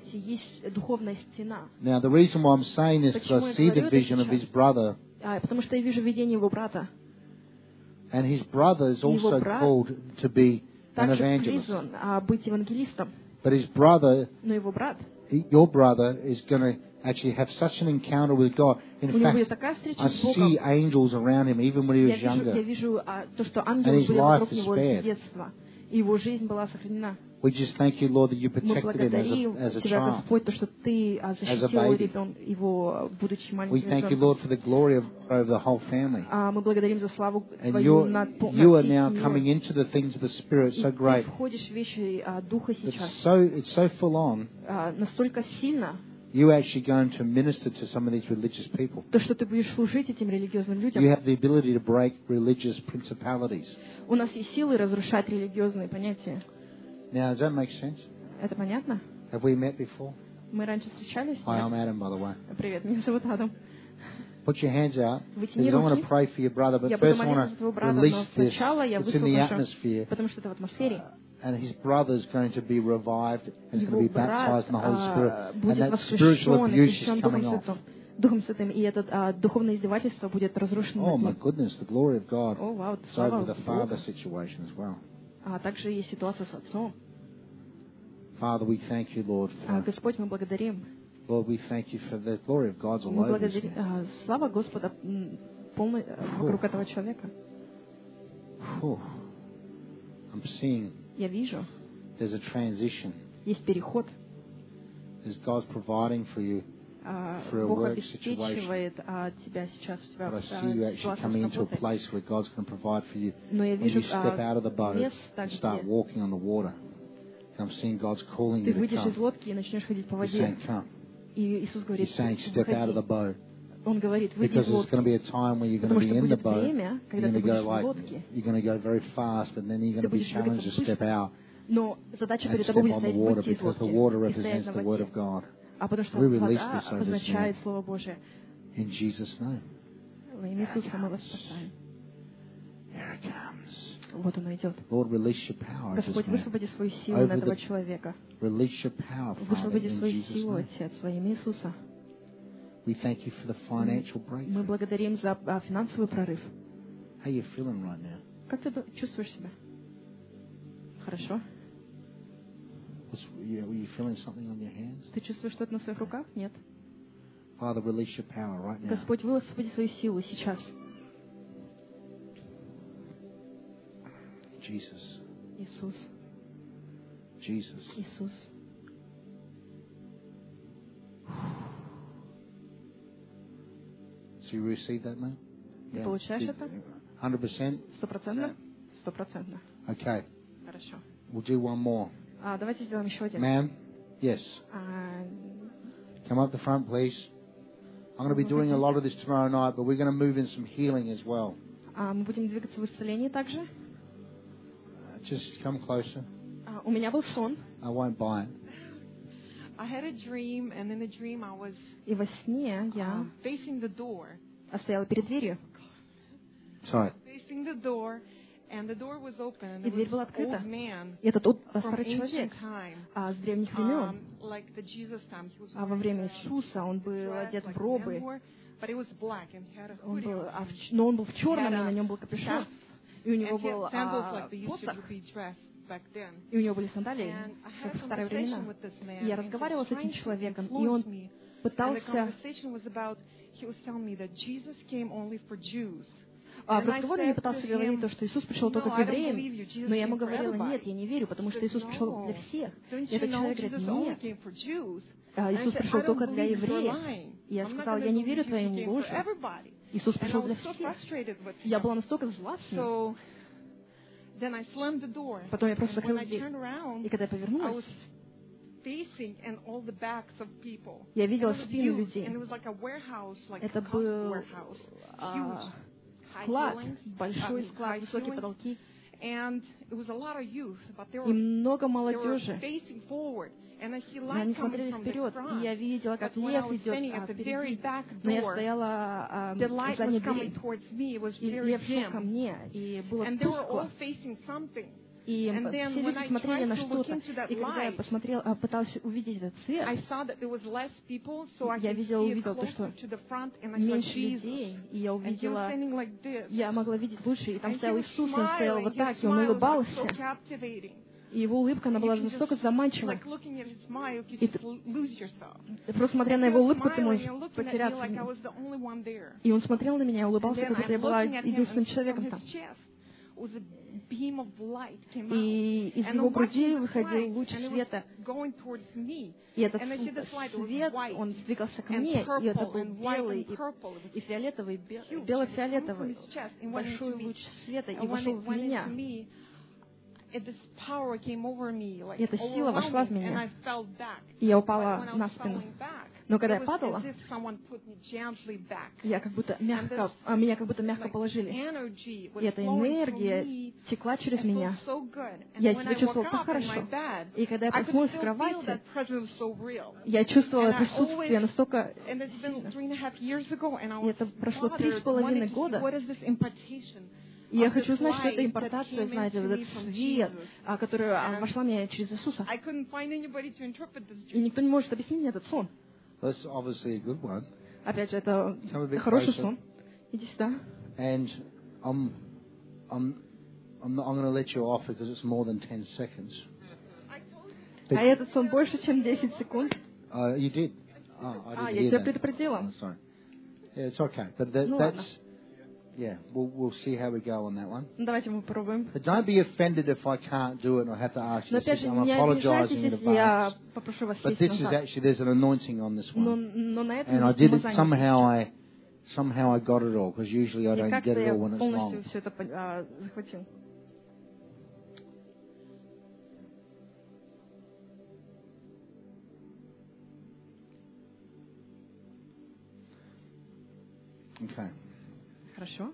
Now, the reason why I'm saying this is because I see the vision of his brother.
Потому что я вижу видение его брата.
And his brother is also called to be an evangelist.
Быть евангелистом.
But his brother,
Но его брат,
your brother, is going to actually have such an encounter with God. In fact, I see angels around him even when he was younger.
Я вижу то, что
And
ангелы
his
были
life
вокруг
is
него
spared.
с детства. И его жизнь была сохранена.
We just thank you, Lord, that you
Мы
protected him
благодарим
as a
Тебя,
child.
Господь, то, что Ты защитил его, будучи
We
маленьким
thank you,
ребенком.
Lord, for the glory over the whole family.
Мы благодарим за славу
And
Твою над
you are
всей
now
семьей.
coming into the things of the Spirit so
И ты
great.
входишь в вещи Духа сейчас.
It's so full on.
Настолько сильно,
You're actually going to minister to some of these religious people.
то, что ты будешь служить этим религиозным людям.
You have the ability to break religious principalities.
У нас есть силы разрушать религиозные понятия.
Now, does that make sense?
Это понятно?
Have we met before?
Мы раньше встречались?
Hi, I'm Adam, by the way.
Привет, меня зовут Адам.
Put your hands out.
Вытяни
Because I want to
руки.
pray for your brother, but
Я буду
first I
молиться
want
за твоего
to
брата, но
release this.
сначала я
It's in the
выслушаю,
atmosphere.
потому что это в атмосфере.
And his brother is going to be revived and is going to be
Его
baptized in the Holy Spirit. And
будет
that spiritual
воскрешен,
abuse is
крещен
coming off.
Духом Святым, и это духовное издевательство будет разрушено.
Oh my goodness, the glory of God.
О, вау,
It's
слава
over the father
Богу.
situation as well.
Также есть ситуация с отцом.
Father, we thank you, Lord.
Господь, мы благодарим.
Lord, we thank you for the glory of God's all
Мы
over this
благодарим.
man.
Слава Господа полной вокруг этого человека.
I'm seeing
Я вижу,
there's a transition.
есть переход.
God's providing for you through a
Бог
work situation.
обеспечивает тебя сейчас в
But I see you actually coming into a place where God's going to provide for you. When you step out of the boat and start walking on the water. I'm seeing God's calling you to come.
Ты выйдешь из лодки и начнешь ходить по воде.
He's saying, come.
И Иисус говорит,
He's saying, step out of the boat.
Он говорит, выйди из лодки.
Because there's going to be a time where you're going to be in the boat.
You're going
to go very fast, but then you're going to be challenged to step out.
Но задача перед тобой будет стоять выйти из лодки и стоять на воде. А потому что вода обозначает Слово Божие.
In Jesus' name.
Во имя Иисуса мы вас спасаем.
Here it comes.
Вот оно идет.
Lord, release your power.
Господь, высвободи свою силу на этого человека.
Release your power,
высвободи свою силу, Отец, во имя Иисуса.
We thank you for the financial breakthrough.
Мы благодарим за финансовый прорыв.
How are you feeling right now?
Как ты чувствуешь себя? Хорошо?
Were you feeling something on your hands?
Ты чувствуешь что-то на своих руках? Нет.
Father, release your power right now.
Господь, высвободи свою силу сейчас.
Jesus.
Иисус.
Jesus.
Иисус.
So you receive that, man?
Ты получаешь это?
100%?
100%? 100%.
Okay.
Хорошо.
We'll do one more.
Давайте сделаем еще один.
Ma'am? Yes. Come up the front, please. I'm going to be doing a lot of this tomorrow night, but we're going to move in some healing as well.
Мы будем двигаться в исцелении также.
Just come closer.
У меня был сон.
I won't buy it.
I had a dream, and in the dream I was
И во сне я
facing the door.
стояла перед дверью.
Sorry.
Facing the door, and the door was open, and
И
there
дверь
was
была
an
открыта.
old man
И этот
from
старый
ancient
человек
time,
с древних времен.
like the Jesus time. He was
Во
wearing
время
a
Иисуса он был
dress
одет
like
в
men
робы.
wore, but it was black, and he had a
Он
hoodie
был,
on.
но он был в черном, и на нем был капюшон.
Staff.
И у него
And he
был
had sandals like they used
посох.
to be dressed back then.
И у него были сандалии,
And I had
как
a
в старые
conversation
времена.
with this man,
И я
and he was
разговаривала с этим
trying to
человеком, и
influence
он
me. And the
пытался...
conversation was about, he was telling me that Jesus came only for Jews.
В разговоре мне пытался говорить то, что Иисус пришел только к евреям, но я ему говорила, нет, я не верю, потому что Иисус пришел для всех. И этот человек говорит, нет, Иисус пришел только для евреев. И я сказала, я не верю твоим ложам. Иисус пришел для всех. Я была настолько зла с ним. Потом я просто закрыла дверь. И когда я повернулась, я видела спины людей. Это был склад, большой склад, высокие потолки. И много молодежи. И они смотрели вперед, и я видела, как лев идет впереди. Но я стояла за задней дверью, и лев шел ко мне, и было тускло. И все люди смотрели на что-то. И когда я пыталась увидеть этот свет, я увидела то, что меньше людей, и я увидела, я могла видеть лучше, и там стоял Иисус, он стоял вот так, и он улыбался. И его улыбка, она была настолько заманчивой. И ты, просто смотря на его улыбку, ты можешь потеряться в ней. И он смотрел на меня и улыбался, как будто я была единственным человеком там. И из его груди выходил луч света. И этот свет, он двигался ко мне, и это был белый и фиолетовый, бело-фиолетовый, большой луч света, и вошел в меня. И эта сила вошла в меня, и я упала на спину. Но когда я падала, меня как будто мягко положили. И эта энергия текла через меня. Я себя чувствовала так хорошо. И когда я проснулась в кровати, я чувствовала присутствие настолько сильно. И это прошло 3,5 года. И я хочу знать, что это импортация, знаете, вот этот свет, который вошла в меня через Иисуса. И никто не может объяснить мне этот сон. Опять же, это хороший сон. Иди сюда.
And I'm going to let you off because it's more than 10 seconds.
А этот сон больше, чем 10 секунд.
You did.
Я тебя предупредила.
Sorry. Yeah, it's okay. But Yeah, we'll see how we go on that one.
Давайте мы попробуем.
But don't be offended if I can't do it and I have to ask you.
Но опять же,
I'm
не
apologizing
обижайтесь,
in
если я
advance.
попрошу вас
But
сесть
this is
назад.
actually, there's an anointing on this one.
Но на этом
And I
есть
did it,
помазание.
somehow I got it all, because usually I
И
don't
как-то
get it
я
all when it's
полностью
long.
все это захватил.
Okay.
Хорошо.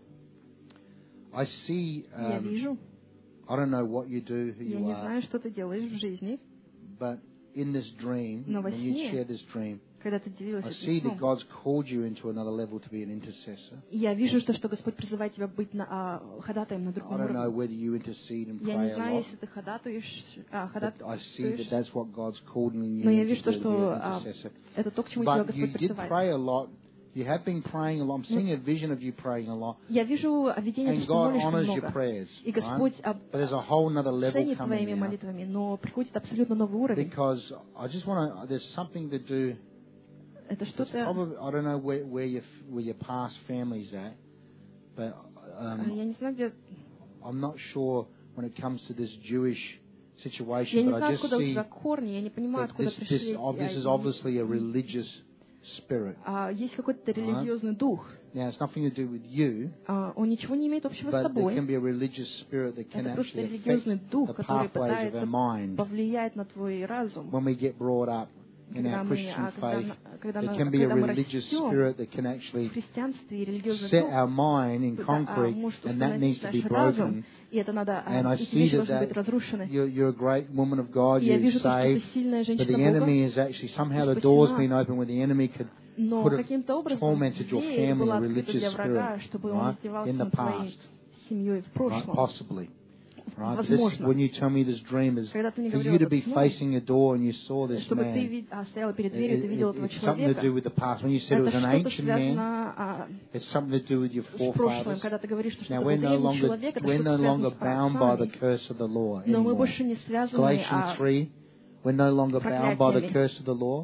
I see,
Я вижу.
I don't know what you do, who
Я
you
не
are,
знаю, что ты делаешь в жизни,
but in this dream,
но во
when you
сне,
share this dream,
когда ты делилась
I
этим
see that
сном,
God's called you into another level to be an intercessor.
я вижу, что Господь призывает тебя быть ходатаем на
I
другом
don't know
уровне.
whether you intercede and
Я не
pray a
знаю,
lot,
если ты ходатаешь,
but I see that that's what God's calling you
но я
to
вижу,
do, to be
что
an intercessor.
это то, к чему тебя
But you
Господь
did
призывает.
pray a lot. You have been praying a lot. I'm seeing a vision of you praying a lot.
Я вижу видение,
And
что
God
молишься
honors your
много.
prayers.
И Господь
Right? But there's a whole nother level
ценит
coming
твоими
now.
молитвами, но приходит абсолютно новый уровень.
Because I just want to, there's something to do.
Это
It's
что-то...
probably, I don't know where your past family's at, but
Я не знаю, где...
I'm not sure when it comes to this Jewish
Я
situation,
не
but I
знаю,
just
откуда у
see
тебя корни, я не понимаю,
that
откуда пришли.
this is obviously a religious spirit.
Есть какой-то религиозный дух.
Now, it's nothing to do with you,
Он ничего не имеет общего с
but there
тобой.
can be a religious spirit that can
Это просто
actually
религиозный
affect
дух,
the
который
pathways of our
пытается
mind
повлиять на твой разум.
when we get brought up in our Christian faith. There can be a religious spirit that can actually
в христианстве и религиозный
set
дух
our mind in concrete,
может
and that needs
установить
to be
наш разум,
broken.
и это надо,
And I
эти
see
вещи должны быть
that
разрушены.
you're a great woman of God,
И я
you're
вижу, что ты
saved,
сильная
but
женщина
the enemy
Бога,
is actually, somehow
ты
the door's
спасена.
been open where the enemy could
Но
have
каким-то образом
tormented your
дверь
family,
была
a
открыта
religious
для врага,
spirit,
чтобы он
right,
издевался
in the
над твоей
past,
семьей в
right,
прошлом.
possibly. Right? But
Возможно.
when you tell me this dream is
Когда ты мне
for
говорил
you to
этот
be
сном,
facing a door and you saw this
чтобы
man.
ты стояла перед дверью, ты видел этого
It's something to
человека.
do with the past. When you said it was
Это
an
что-то
ancient man,
связано
it's something to do with your
с прошлым,
forefathers.
когда ты говоришь, что
Now
это
we're
был
no
древний
longer
человек, это
we're
что-то
no
связано
longer
с
bound by the
праотцами.
curse of the law
Но мы
anymore.
больше не связаны
Galatians 3, we're no longer bound by the
проклятиями.
curse of the law.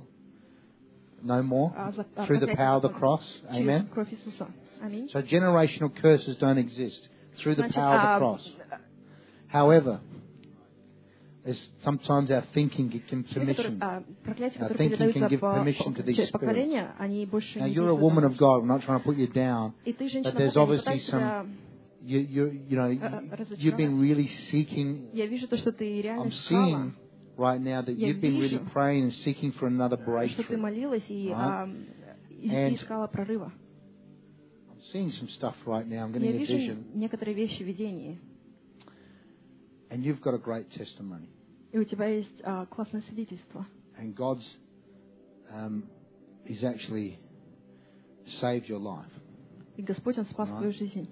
No more. Through the
проклятием
power of the
закона.
cross.
Через
Amen.
кровь Иисуса. Аминь.
So generational curses don't exist through the
Значит,
power of the cross. However, sometimes our thinking can permission.
Проклятия,
Our
которые
thinking can
передаются
give permission to these
через
spirits.
поколения, они больше
Now
не
you're a
действуют
woman
на
of
нас.
God. I'm not trying to put you down,
И ты,
but
женщина
there's
Бога, не
obviously
пытайся себя
you've been really seeking.
Я вижу то, что ты реально
I'm
искала,
seeing right now that
Я
you've been really
вижу,
praying and seeking for another
что ты
breakthrough.
молилась и
And
искала прорыва.
I'm seeing some stuff right now. I'm
Я
getting a
вижу
vision,
некоторые вещи в видении.
and you've got a great testimony.
И у тебя есть классное свидетельство.
And God's He's actually saved your life.
И Господь, Он спас твою жизнь.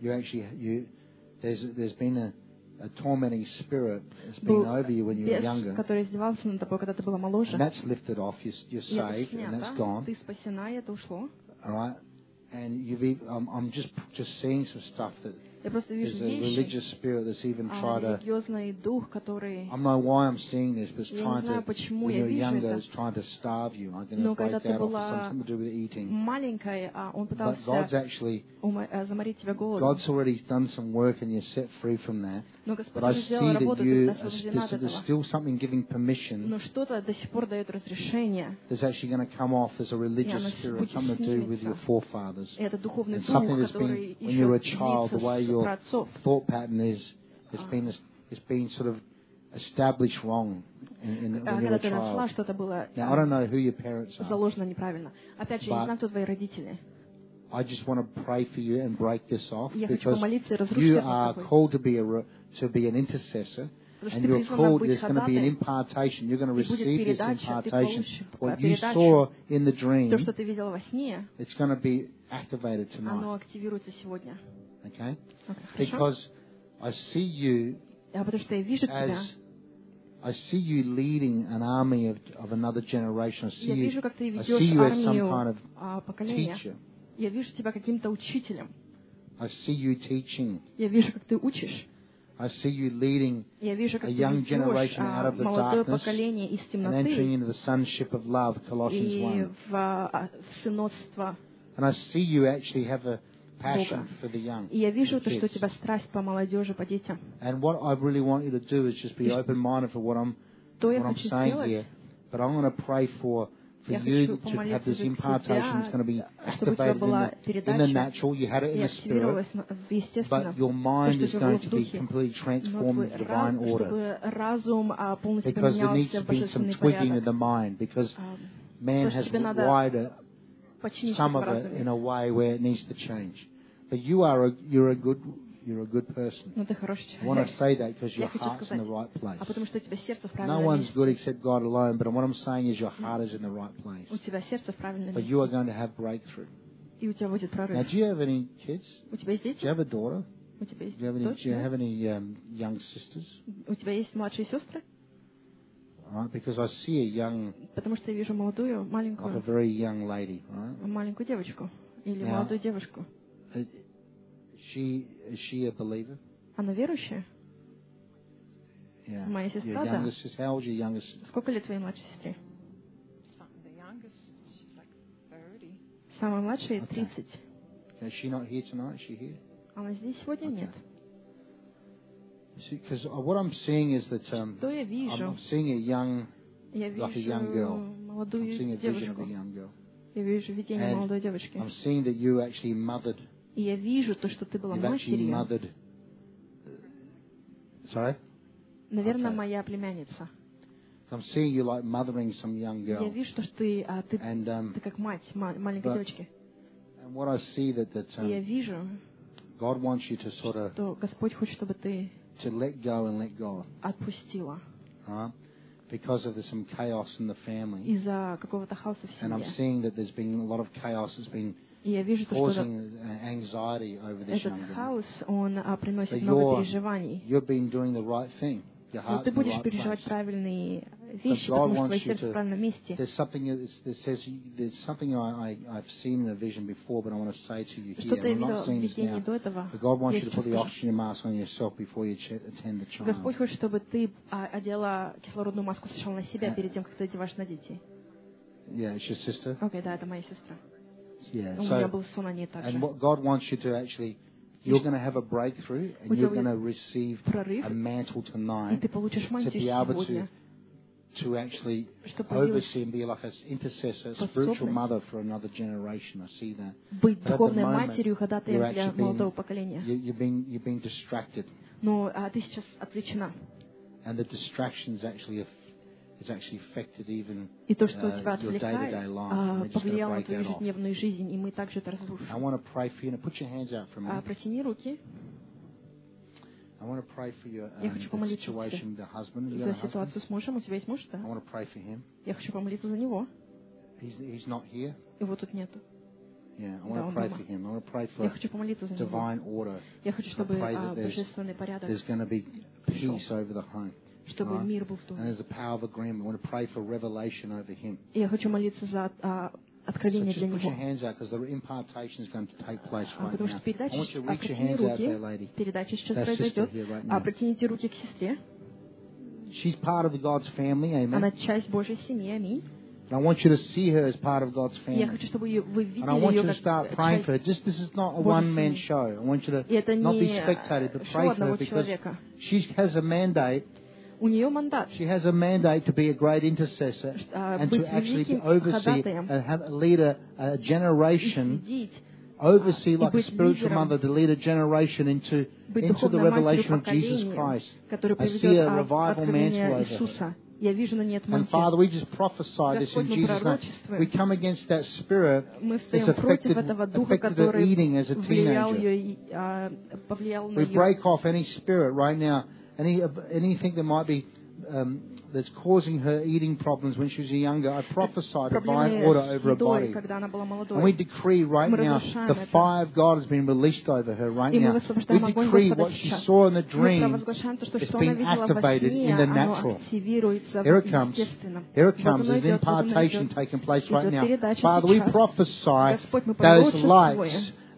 There's been a tormenting spirit that's been over you when you were
Бес,
younger,
который издевался над тобой, когда ты была моложе.
and that's lifted off. You're
И это
saved, and that's
снято.
gone.
Ты спасена, и это ушло.
All right, and I'm just seeing some stuff that
Я просто вижу
there's a
вещи,
religious spirit that's even tried to.
религиозный дух, который...
I don't know why I'm seeing this, but it's
Я не
trying
знаю,
to.
почему
When
я
you're
вижу
younger,
это.
it's trying to starve you. I'm going
Но
to break
когда ты
that off.
была
Something to do with eating.
маленькой, он
But
пытался
God's actually,
заморить тебя голодом.
God's already done some work and you're set free from that.
Но Господь
But I
уже
see
сделал
that
работу,
you,
ты освобождена от
there's
этого.
still something giving permission
Но что-то до сих пор дает разрешение.
that's actually going to come off as a religious
оно
spirit,
будет
something to do with
снимется.
your forefathers.
И это духовный
And
дух,
something that's
который
been, when you were a
еще
child, the way
длится с
your
праотцов.
thought pattern is, it's been sort of established wrong when you were
Когда
a
ты росла,
child.
что-то было
Now, I don't know who your parents are.
заложено неправильно. Опять же, я не
But
знаю, кто твои родители.
I just want to pray for you and break this off
Я хочу
because
помолиться и разрушить
you
это
are
собой.
called to be an intercessor,
Потому что
and
ты
you're
призвана
called.
быть
There's going to be an
ходатаем.
impartation. You're going to
И будет
receive this
передача, ты
impartation.
получишь
What you
передачу.
saw in the dream,
То, что ты видела во сне,
it's going to be activated
оно
tonight.
активируется сегодня.
Okay?
Хорошо?
Because I see you
Потому что я вижу тебя.
as I see you leading an army of another generation.
Я вижу, как ты
I
ведешь
see you as some
армию
kind of
поколения.
teacher.
Я вижу тебя каким-то учителем.
I see you teaching.
Я вижу, как ты учишь.
I see you leading
Я вижу, как
a
ты
young
ведешь
generation out of the
молодое
darkness
поколение из
and entering
темноты
into the sonship of love, Colossians
и
1.
в сыновство.
And I see you actually have passion for the young.
И я вижу, что у тебя страсть по молодежи, по детям.
And what I really want you to do is just be open-minded for what I'm saying here. But I'm going to pray for you to have this impartation. It's going to be activated in the natural. You had it in the spirit. But your mind is going to be completely transformed in divine order. Because there needs to be some tweaking of the mind. Because man has wired some of it in a way where it needs to change. But you're a good person. I want to say that because your heart's in the right place. No one's good except God alone, but what I'm saying is your heart is in the right place. But you are going to have breakthrough. Now, do you have any kids? Do you have a daughter? Do you have any young sisters? Right, because I see a young, like a very young lady, right? Now, is she a believer?
Она верующая?
Yeah.
Моя сестра,
your
да.
Youngest sister, how old is your youngest sister?
Сколько лет твоей младшей сестре?
The youngest, she's like 30.
Самая младшая 30.
Is she not here tonight? Is she here?
Она здесь сегодня? Нет.
Because what I'm seeing is that
Что я вижу?
I'm seeing a young,
Я
like a young girl.
молодую
I'm seeing a vision of
девушку.
a young girl.
Я вижу видение
And
молодой девочки.
I'm seeing that you actually mothered.
И я вижу то, что ты была
You've actually
матерью.
mothered. Sorry?
Наверное, моя племянница.
I'm seeing you like mothering some young girl.
Я вижу, что ты как мать маленькой девочки.
And what I see that
И я вижу,
God wants you to sort of
что Господь хочет, чтобы ты
to let go and let God.
отпустила.
Right? Because of some chaos in the family.
Из-за какого-то хаоса в
And I'm
семье.
seeing that there's been a lot of chaos that's been
И я вижу, что
causing anxiety over this
этот
young girl.
хаос, он приносит
But
много переживаний.
You've been doing the right thing. Your
Но
heart's
ты
in the
будешь
right
переживать
place.
правильные
But
вещи,
God
потому что
wants
твое
you
сердце в правильном месте.
There's something I've seen in a vision before, but I want to say to you here.
Что-то я
I'm
видела
not
в
seeing this
видении
now.
до этого.
But God wants
Я
you to
сейчас
put the
скажу.
oxygen mask on yourself before you attend the trial.
Господь хочет, чтобы ты одела кислородную маску сначала на себя, перед тем, как ты одеваешь на детей.
Yeah, it's your sister.
Окей, да, это моя сестра.
Yeah.
У меня был сон о ней также.
And what God wants you to actually, you're going to have a breakthrough, and you're going to receive a mantle
И
tonight
ты получишь
to
мантию
be able
сегодня.
to actually
Что появилась
oversee and be like an intercessor, a spiritual mother for another generation. I see that.
Быть
But at the
духовной
moment,
матерью, ходатаем
you're
для
actually
молодого поколения.
you've been distracted,
Но ты сейчас отвлечена.
and the distractions actually it's actually affected even
И то, что тебя
your day-to-day
отвлекает,
life. We're just going to
повлияло на
break
твою
that off.
ежедневную жизнь, и мы также это разрушим.
I want to pray for you. Now put your hands out for a minute.
Протяни руки.
I want to pray for your
Я хочу
the
помолиться
situation with the husband. You got
за
a husband?
ситуацию с мужем. У тебя есть муж,
I
да?
want to pray for him.
Я хочу помолиться за него.
He's not here.
Его тут нету.
Yeah, I
Да,
want
он
to pray
дома.
for him. I want to pray
Я
for
хочу помолиться за него.
divine order.
Я хочу,
I
чтобы
pray that
божественный порядок,
there's going to be peace over the home.
чтобы
Right?
мир был в
And
доме.
there's a power of agreement. I want to pray for revelation over him.
И я хочу молиться за
So
откровение
just
для
put your
него.
hands out because the impartation is going to take place right
Потому
now.
что передача,
I want you to reach your
протяни
hands out there,
руки,
lady.
передача сейчас
That sister
произойдет.
here right now.
Протяните руки к сестре.
She's part of God's family, amen.
Она часть Божьей семьи, аминь.
And I want you to see her as part of God's
Я
family.
хочу, чтобы вы видели
And I want you
ее
to
как
start praying for her.
часть.
This is not a
Божьей
one-man
семьи.
show. I want you to
И это
not be
не
spectated, but
шоу
pray for
одного
her because
человека.
she has a mandate.
У нее мандат
She has a mandate to be a great intercessor and to
быть
actually
великим
oversee
ходатаем,
and have lead a generation,
следить,
oversee
и
like a
быть
spiritual
лидером,
mother, to lead a generation into
быть
the
духовной матерью
revelation of Jesus
поколения,
Christ.
который
I see
приведет
a revival
откровение
mantle over her.
Иисуса. Я вижу на ней эту
And Father,
мантию.
we just prophesy this in
Господь, мы
Jesus' name.
пророчествуем.
We come against that spirit
Мы
that's
встаем против
affected
этого духа,
her
который
eating as a
влиял
teenager.
ее, повлиял на
We
ее.
break off any spirit right now, anything that might be that's causing her eating problems when she was younger. I prophesy divine order over her body. And we decree right now the fire of God has been released over her right now. We decree what she saw in the dream is being activated in the natural. Here it comes. Here it comes. There's an impartation taking place right now. Father, we prophesy those lights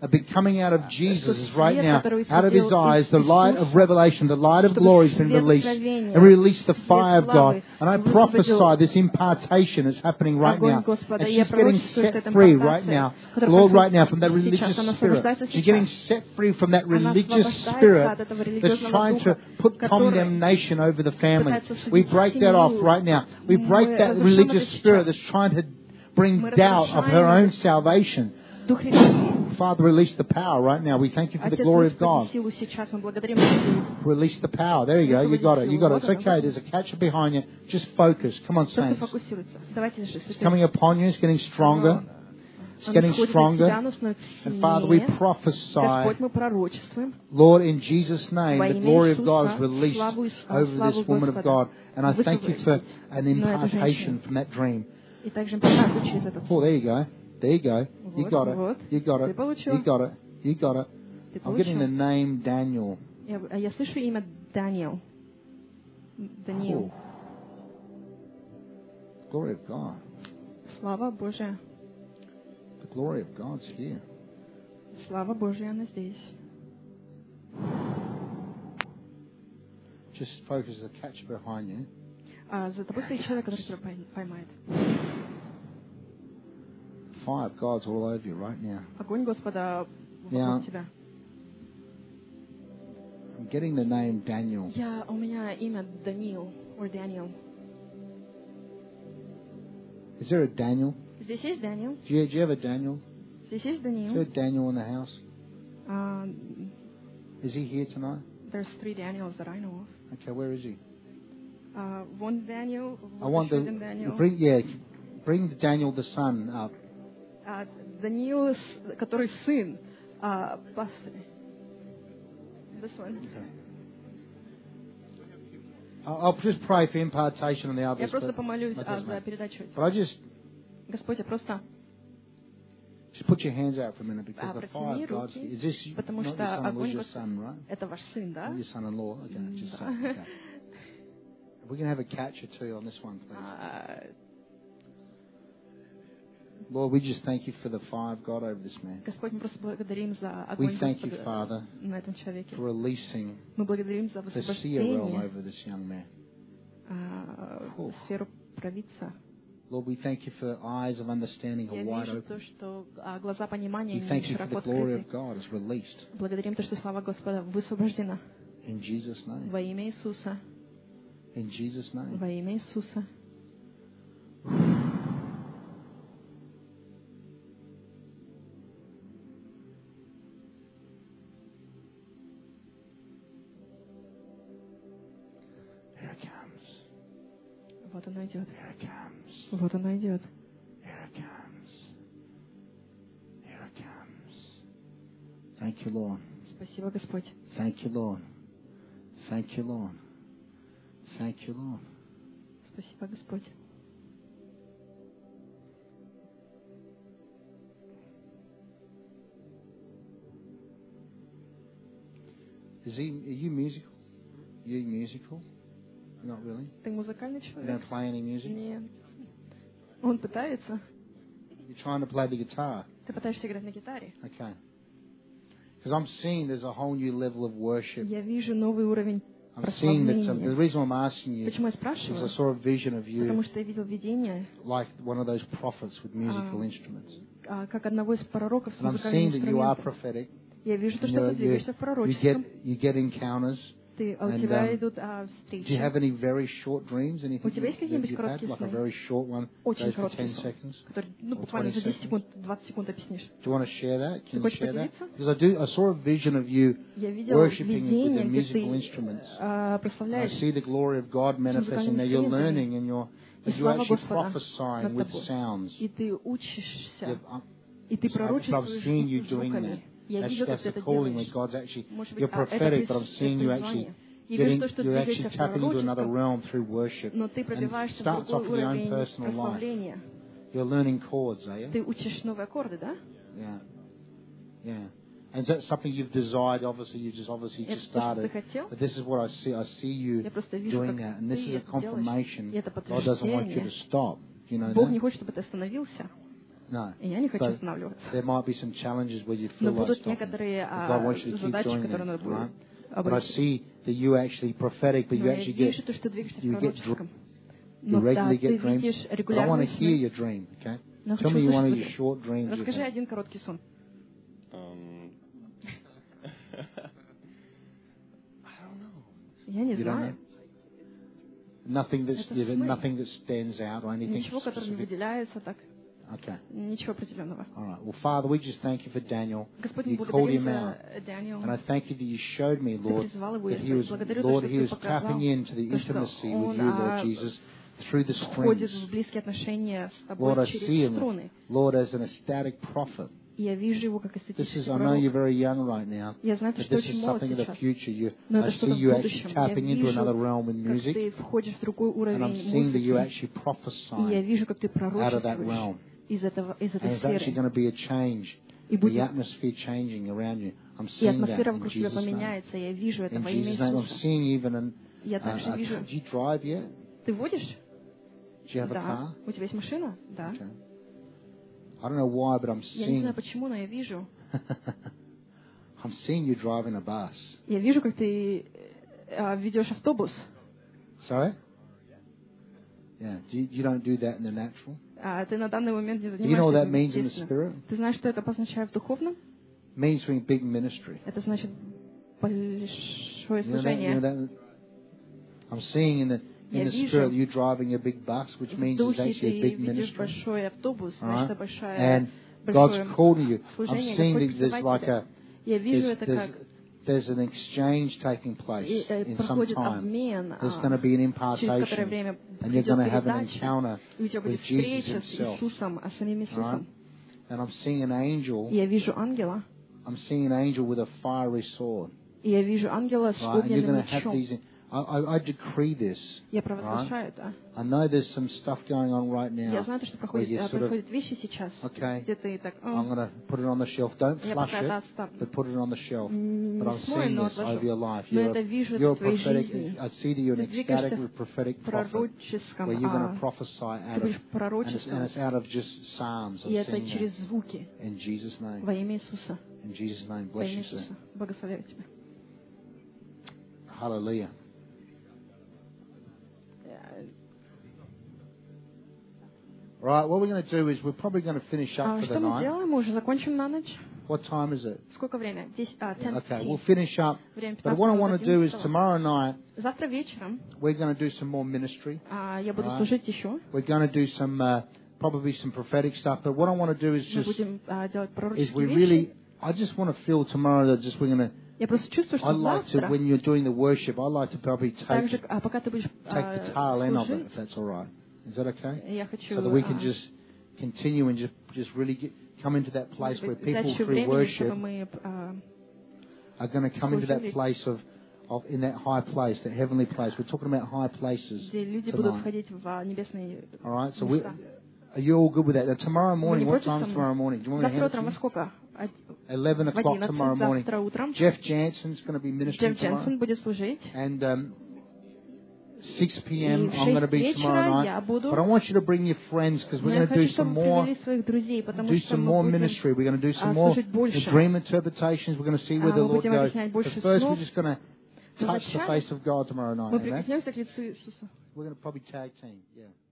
coming out of Jesus is right now, out of his eyes, the light of revelation, the light of glory has been released. And we release the fire of God. And I prophesy this impartation is happening right now. And she's getting set free right now. Lord, right now from that religious spirit. She's getting set free from that religious spirit that's trying to put condemnation over the family. We break that off right now. We break that religious spirit that's trying to bring doubt of her own salvation. Father, release the power right now. We thank you for the glory of God. Release the power. There you go. You got it. You got it. It's okay. There's a catcher behind you. Just focus. Come on, saints. It's coming upon you. It's getting stronger. It's getting stronger. And Father, we prophesy, Lord, in Jesus' name, the glory of God is released over this woman of God. And I thank you for an impartation from that dream. Oh, there you go. There you go. You got it. You got it. You got it. You got it. I'm getting the name Daniel.
Я слышу имя Даниил. Даниил.
Glory of God.
Слава Божья.
The glory of God's here.
Слава Божья, она здесь.
Just focus the catch behind you.
За тобой стоит человек, который тебя поймает.
Fire of God's all over you right now.
Огонь Господа вокруг тебя.
I'm getting the name Daniel.
У меня имя Даниил, or Daniel.
Is there a Daniel?
Здесь есть Daniel.
Do you have a Daniel?
Здесь есть Daniel.
Is there a Daniel in the house? Is he here tonight?
There's 3 Daniels that I know of.
Okay, where is he?
One Daniel.
I want
Daniel.
Bring the Daniel the son up.
Даниил, который сын пастыря. This one.
Okay. I'll just pray for impartation on the others.
Я просто помолюсь за передачу.
But I just,
Господь, я просто
just put your hands out for a minute because the fire of God's here. Is this not your son, was your son, right?
Это ваш сын, да?
Your son-in-law. Okay, just son. Okay. If we can have a catch or two on this one, please. Lord, we just thank you for the fire of God over this man.
Господь, мы просто благодарим за огонь
We thank you, Father,
на этом человеке.
for releasing
Мы благодарим за
the seer realm
высвобождение
over this young man.
в сферу провидца.
Lord, we thank you for eyes of understanding are
Я
wide
вижу
open.
то, что глаза понимания
We thank you for
широко
the glory
открыты.
of God is released.
Благодарим то, что слава Господа высвобождена.
In Jesus' name.
Во имя Иисуса.
In Jesus' name.
Во имя Иисуса. Вот она идет. Вот она идет.
Thank you, Lord.
Спасибо, Господь.
Thank you, Lord. Thank you, Lord. Thank you, Lord.
Спасибо, Господь.
Are you musical? Are you musical? Not really.
Ты музыкальный
You
человек?
don't play any music?
Нет. Он пытается.
You're trying to play the guitar?
Ты пытаешься играть на гитаре?
Okay. Because I'm seeing there's a whole new level of worship.
Я вижу новый уровень
I'm seeing that
прославления.
the reason I'm asking you
Почему я
is I
спрашиваю?
saw a vision of you
Потому что я видел видение,
like one of those prophets with musical instruments.
как одного из пророков с
And I'm
музыкальным
seeing that you are
инструментом.
prophetic.
Я вижу то, что ты двигаешься в пророчестве.
You get encounters.
У тебя идут
Do
встречи.
you have any very short dreams? Anything
У тебя есть какие-нибудь
you've had,
короткие
like a
сны?
very short one,
Очень
goes for
короткий
10
сон,
seconds?
который,
Or
буквально
20
за 10
seconds?
секунд, 20 секунд объяснишь.
Do you want to share that? Can you
хочешь
share that?
поделиться?
Because I saw a vision of you
Я видел
worshiping with the
видение, где
musical
ты
instruments. I
прославляешь
see the glory of God manifesting. Now you're learning and you're
слава
actually
Господа
prophesying
над
with
тобой.
sounds.
И ты учишься,
You've-
и ты
I've seen
пророчествуешь
you doing that.
звуками. Я видел, как
That's
ты
the
это
calling where
делаешь.
God's actually,
Может
you're
быть, это
prophetic, but I'm seeing you actually
призвание. Я вижу то, что
you're actually
двигаешься в
tapping into another
пророчество,
realm through worship.
но ты
And it
пробиваешься в
starts off
другой
in your own
уровень
personal life.
прославления.
You're learning chords, are you?
Ты учишь новые аккорды, да?
Yeah. Yeah. And that's something you've desired, obviously, you just
Это то, что ты
started.
хотел.
But this is what I see. I see you
Я просто вижу,
doing
как
that. And this
ты
is a
это делаешь.
confirmation.
И это
God doesn't want you to
подтверждение.
stop. You know
Бог не
that?
хочет, чтобы ты остановился.
No.
И я не хочу
But
останавливаться.
there might be some challenges where you
Но
feel like
будут
stopping.
некоторые
But God wants you to keep
задачи,
doing
которые
them,
надо будет
right? But I see that you actually prophetic, but
Но
you
я
actually
вижу,
get
что ты двигаешься в
you get
пророческом.
you
Но да,
regularly
ты
get dreams.
видишь
But I want
регулярные
to hear
сны.
your dream, okay?
Но
Tell
хочу
me one of
услышать
your short dreams. you
Расскажи
have.
один короткий сон. Я не
You don't
знаю.
know? Nothing
Это сны.
nothing that stands out or anything
Ничего, которое не
specific.
выделяется так.
Okay.
Ничего определенного.
All right. Well, Father, we just thank you for Daniel.
Господь,
You
мы
called him
благодарим
out.
за Даниэла.
And I thank you that you showed me,
Ты
Lord,
призвал его,
that he
я
was,
благодарю за
Lord,
то,
he
что
was
ты показал,
tapping into the
то, что
intimacy with
он
you, Lord Jesus, through the
входит
strings.
в близкие отношения с тобой
Lord, I
через
see him,
струны.
Lord, as an ecstatic prophet.
И я вижу его как
This
эстетический
is, I know you're
пророк.
very young right now,
Я знаю,
but
что
this
очень
is
молод
something in the
сейчас.
future.
Но
I
это
see
что-то в
you actually
будущем. Я
tapping into
вижу,
another realm in
как
music,
ты входишь в другой
and I'm
уровень
seeing that you
музыки.
actually
И я
prophesy
вижу, как ты
out of that
пророчествуешь
realm.
из этой
And it's actually
сферы.
going to be a change.
И
The
будет
atmosphere changing around you. I'm
и
seeing that
атмосфера
in
вокруг тебя
Jesus' name.
поменяется. Я вижу это
In
во имя
Jesus' name, I'm
Иисуса.
seeing even an.
Я также вижу.
Do you drive yet?
Ты водишь?
Do you have a
Да.
car?
У тебя есть машина? Да.
Okay. I don't know why, but I'm
Я не
seeing.
знаю почему, но я вижу.
I'm seeing you driving a bus.
Я вижу, как ты ведешь автобус.
Sorry? Yeah. You don't do that in the natural.
А ты на данный момент не
Do you know what
занимаешься
that means
этим
in the
естественно.
spirit?
Ты знаешь, что это обозначает в духовном?
It means doing big ministry.
Это значит большое
You know
служение.
that? I'm seeing in the
Я
spirit
вижу,
you driving a big bus, which
в
means it's
духе
actually a
ты
big
видишь
ministry.
большой автобус,
All
значит,
right?
это большое
And God's calling you. I'm
служение.
seeing
Господь
that there's
призывает
like
тебя. Я вижу это как
there's an exchange taking place in some
проходит
time.
обмен,
There's going to be an
через которое
impartation,
время
and you're
придет
going to have an
передача,
encounter
и у тебя
with
будет
Jesus
встреча с
Himself.
Иисусом, а самим
All right?
Иисусом.
And I'm seeing an angel.
И я вижу ангела,
I'm seeing an angel with a fiery sword.
и я вижу ангела с
Right? And you're
огненным
going to have
мечом.
these. I decree this.
Я провозглашаю это.
I know there's some stuff going on right now.
Я знаю, что
where you sort of,
происходят вещи сейчас,
okay,
где ты так,
I'm going to put it on the shelf. Don't
я
flush
пока это
it,
оставлю.
but put it on the shelf.
Не
But I'm
смою,
seeing
но
this over
отложу.
your life.
Но это вижу
You're
это в твоей
prophetic.
жизни.
I see that you're an
Ты двигаешься
ecstatic prophetic
в
prophet,
пророческом,
where you're going to prophesy out
ты
of,
будешь
and
пророчествовать.
it's out of just psalms.
И
I'm
это
seeing
через
that.
звуки.
In Jesus' name.
Во имя Иисуса.
In Jesus' name.
Во
Bless
имя
you, sir.
Иисуса. Благословляю тебя.
Hallelujah. Right, what we're going to do is we're probably going to finish up for
Что
the
мы
night.
сделаем? Мы уже закончим на ночь.
What time is it?
Сколько время? 10,
Okay, we'll finish up.
Время
But what I want to do is
11.
tomorrow night
Завтра вечером
we're going to do some more ministry.
я буду
Alright.
служить еще.
We're going to do some probably some prophetic stuff. But what I want to do is
Мы
just
будем делать
is
пророческие
we
вещи.
really. I just want to feel tomorrow that just we're going to.
Я просто чувствую,
I
что
like to
завтра,
when you're doing the worship. I like to probably
так же,
take
пока ты будешь
the tail end of it,
служить,
if that's all right. Is that okay?
я хочу
So that we can just continue and just really come into that place where people
взять еще
through
времени,
worship
чтобы мы
are going to come into that place of in that high place, that heavenly place. We're talking about high places
где люди будут
tonight.
входить в небесные
All right. So
места.
are you all good with that? Now, tomorrow
Вы
morning,
не
what
против со
time
мной?
tomorrow morning? Do you want me to
Завтра
have
утром во
it?
сколько?
11
В
o'clock tomorrow
11
morning.
завтра утром.
Jeff Jansen's going to be ministering
Джефф Дженсен
tomorrow.
будет служить.
And 6 p.m.
И в
I'm going to
6
be tomorrow
вечера я
night.
буду.
But I want you to bring your friends because
Но
we're
я
going to do
хочу,
some
чтобы вы
more.
привели своих друзей, потому
Do
что
some
мы
more
будем
ministry. We're going to do some more
служить больше.
dream interpretations. We're going to see where the
Мы
Lord
будем
goes.
объяснять
But
больше
first, we're
снов.
just going to touch the
Вначале
face of God tomorrow night.
мы
Amen?
прикоснемся к лицу Иисуса.
We're going to probably tag team. Yeah.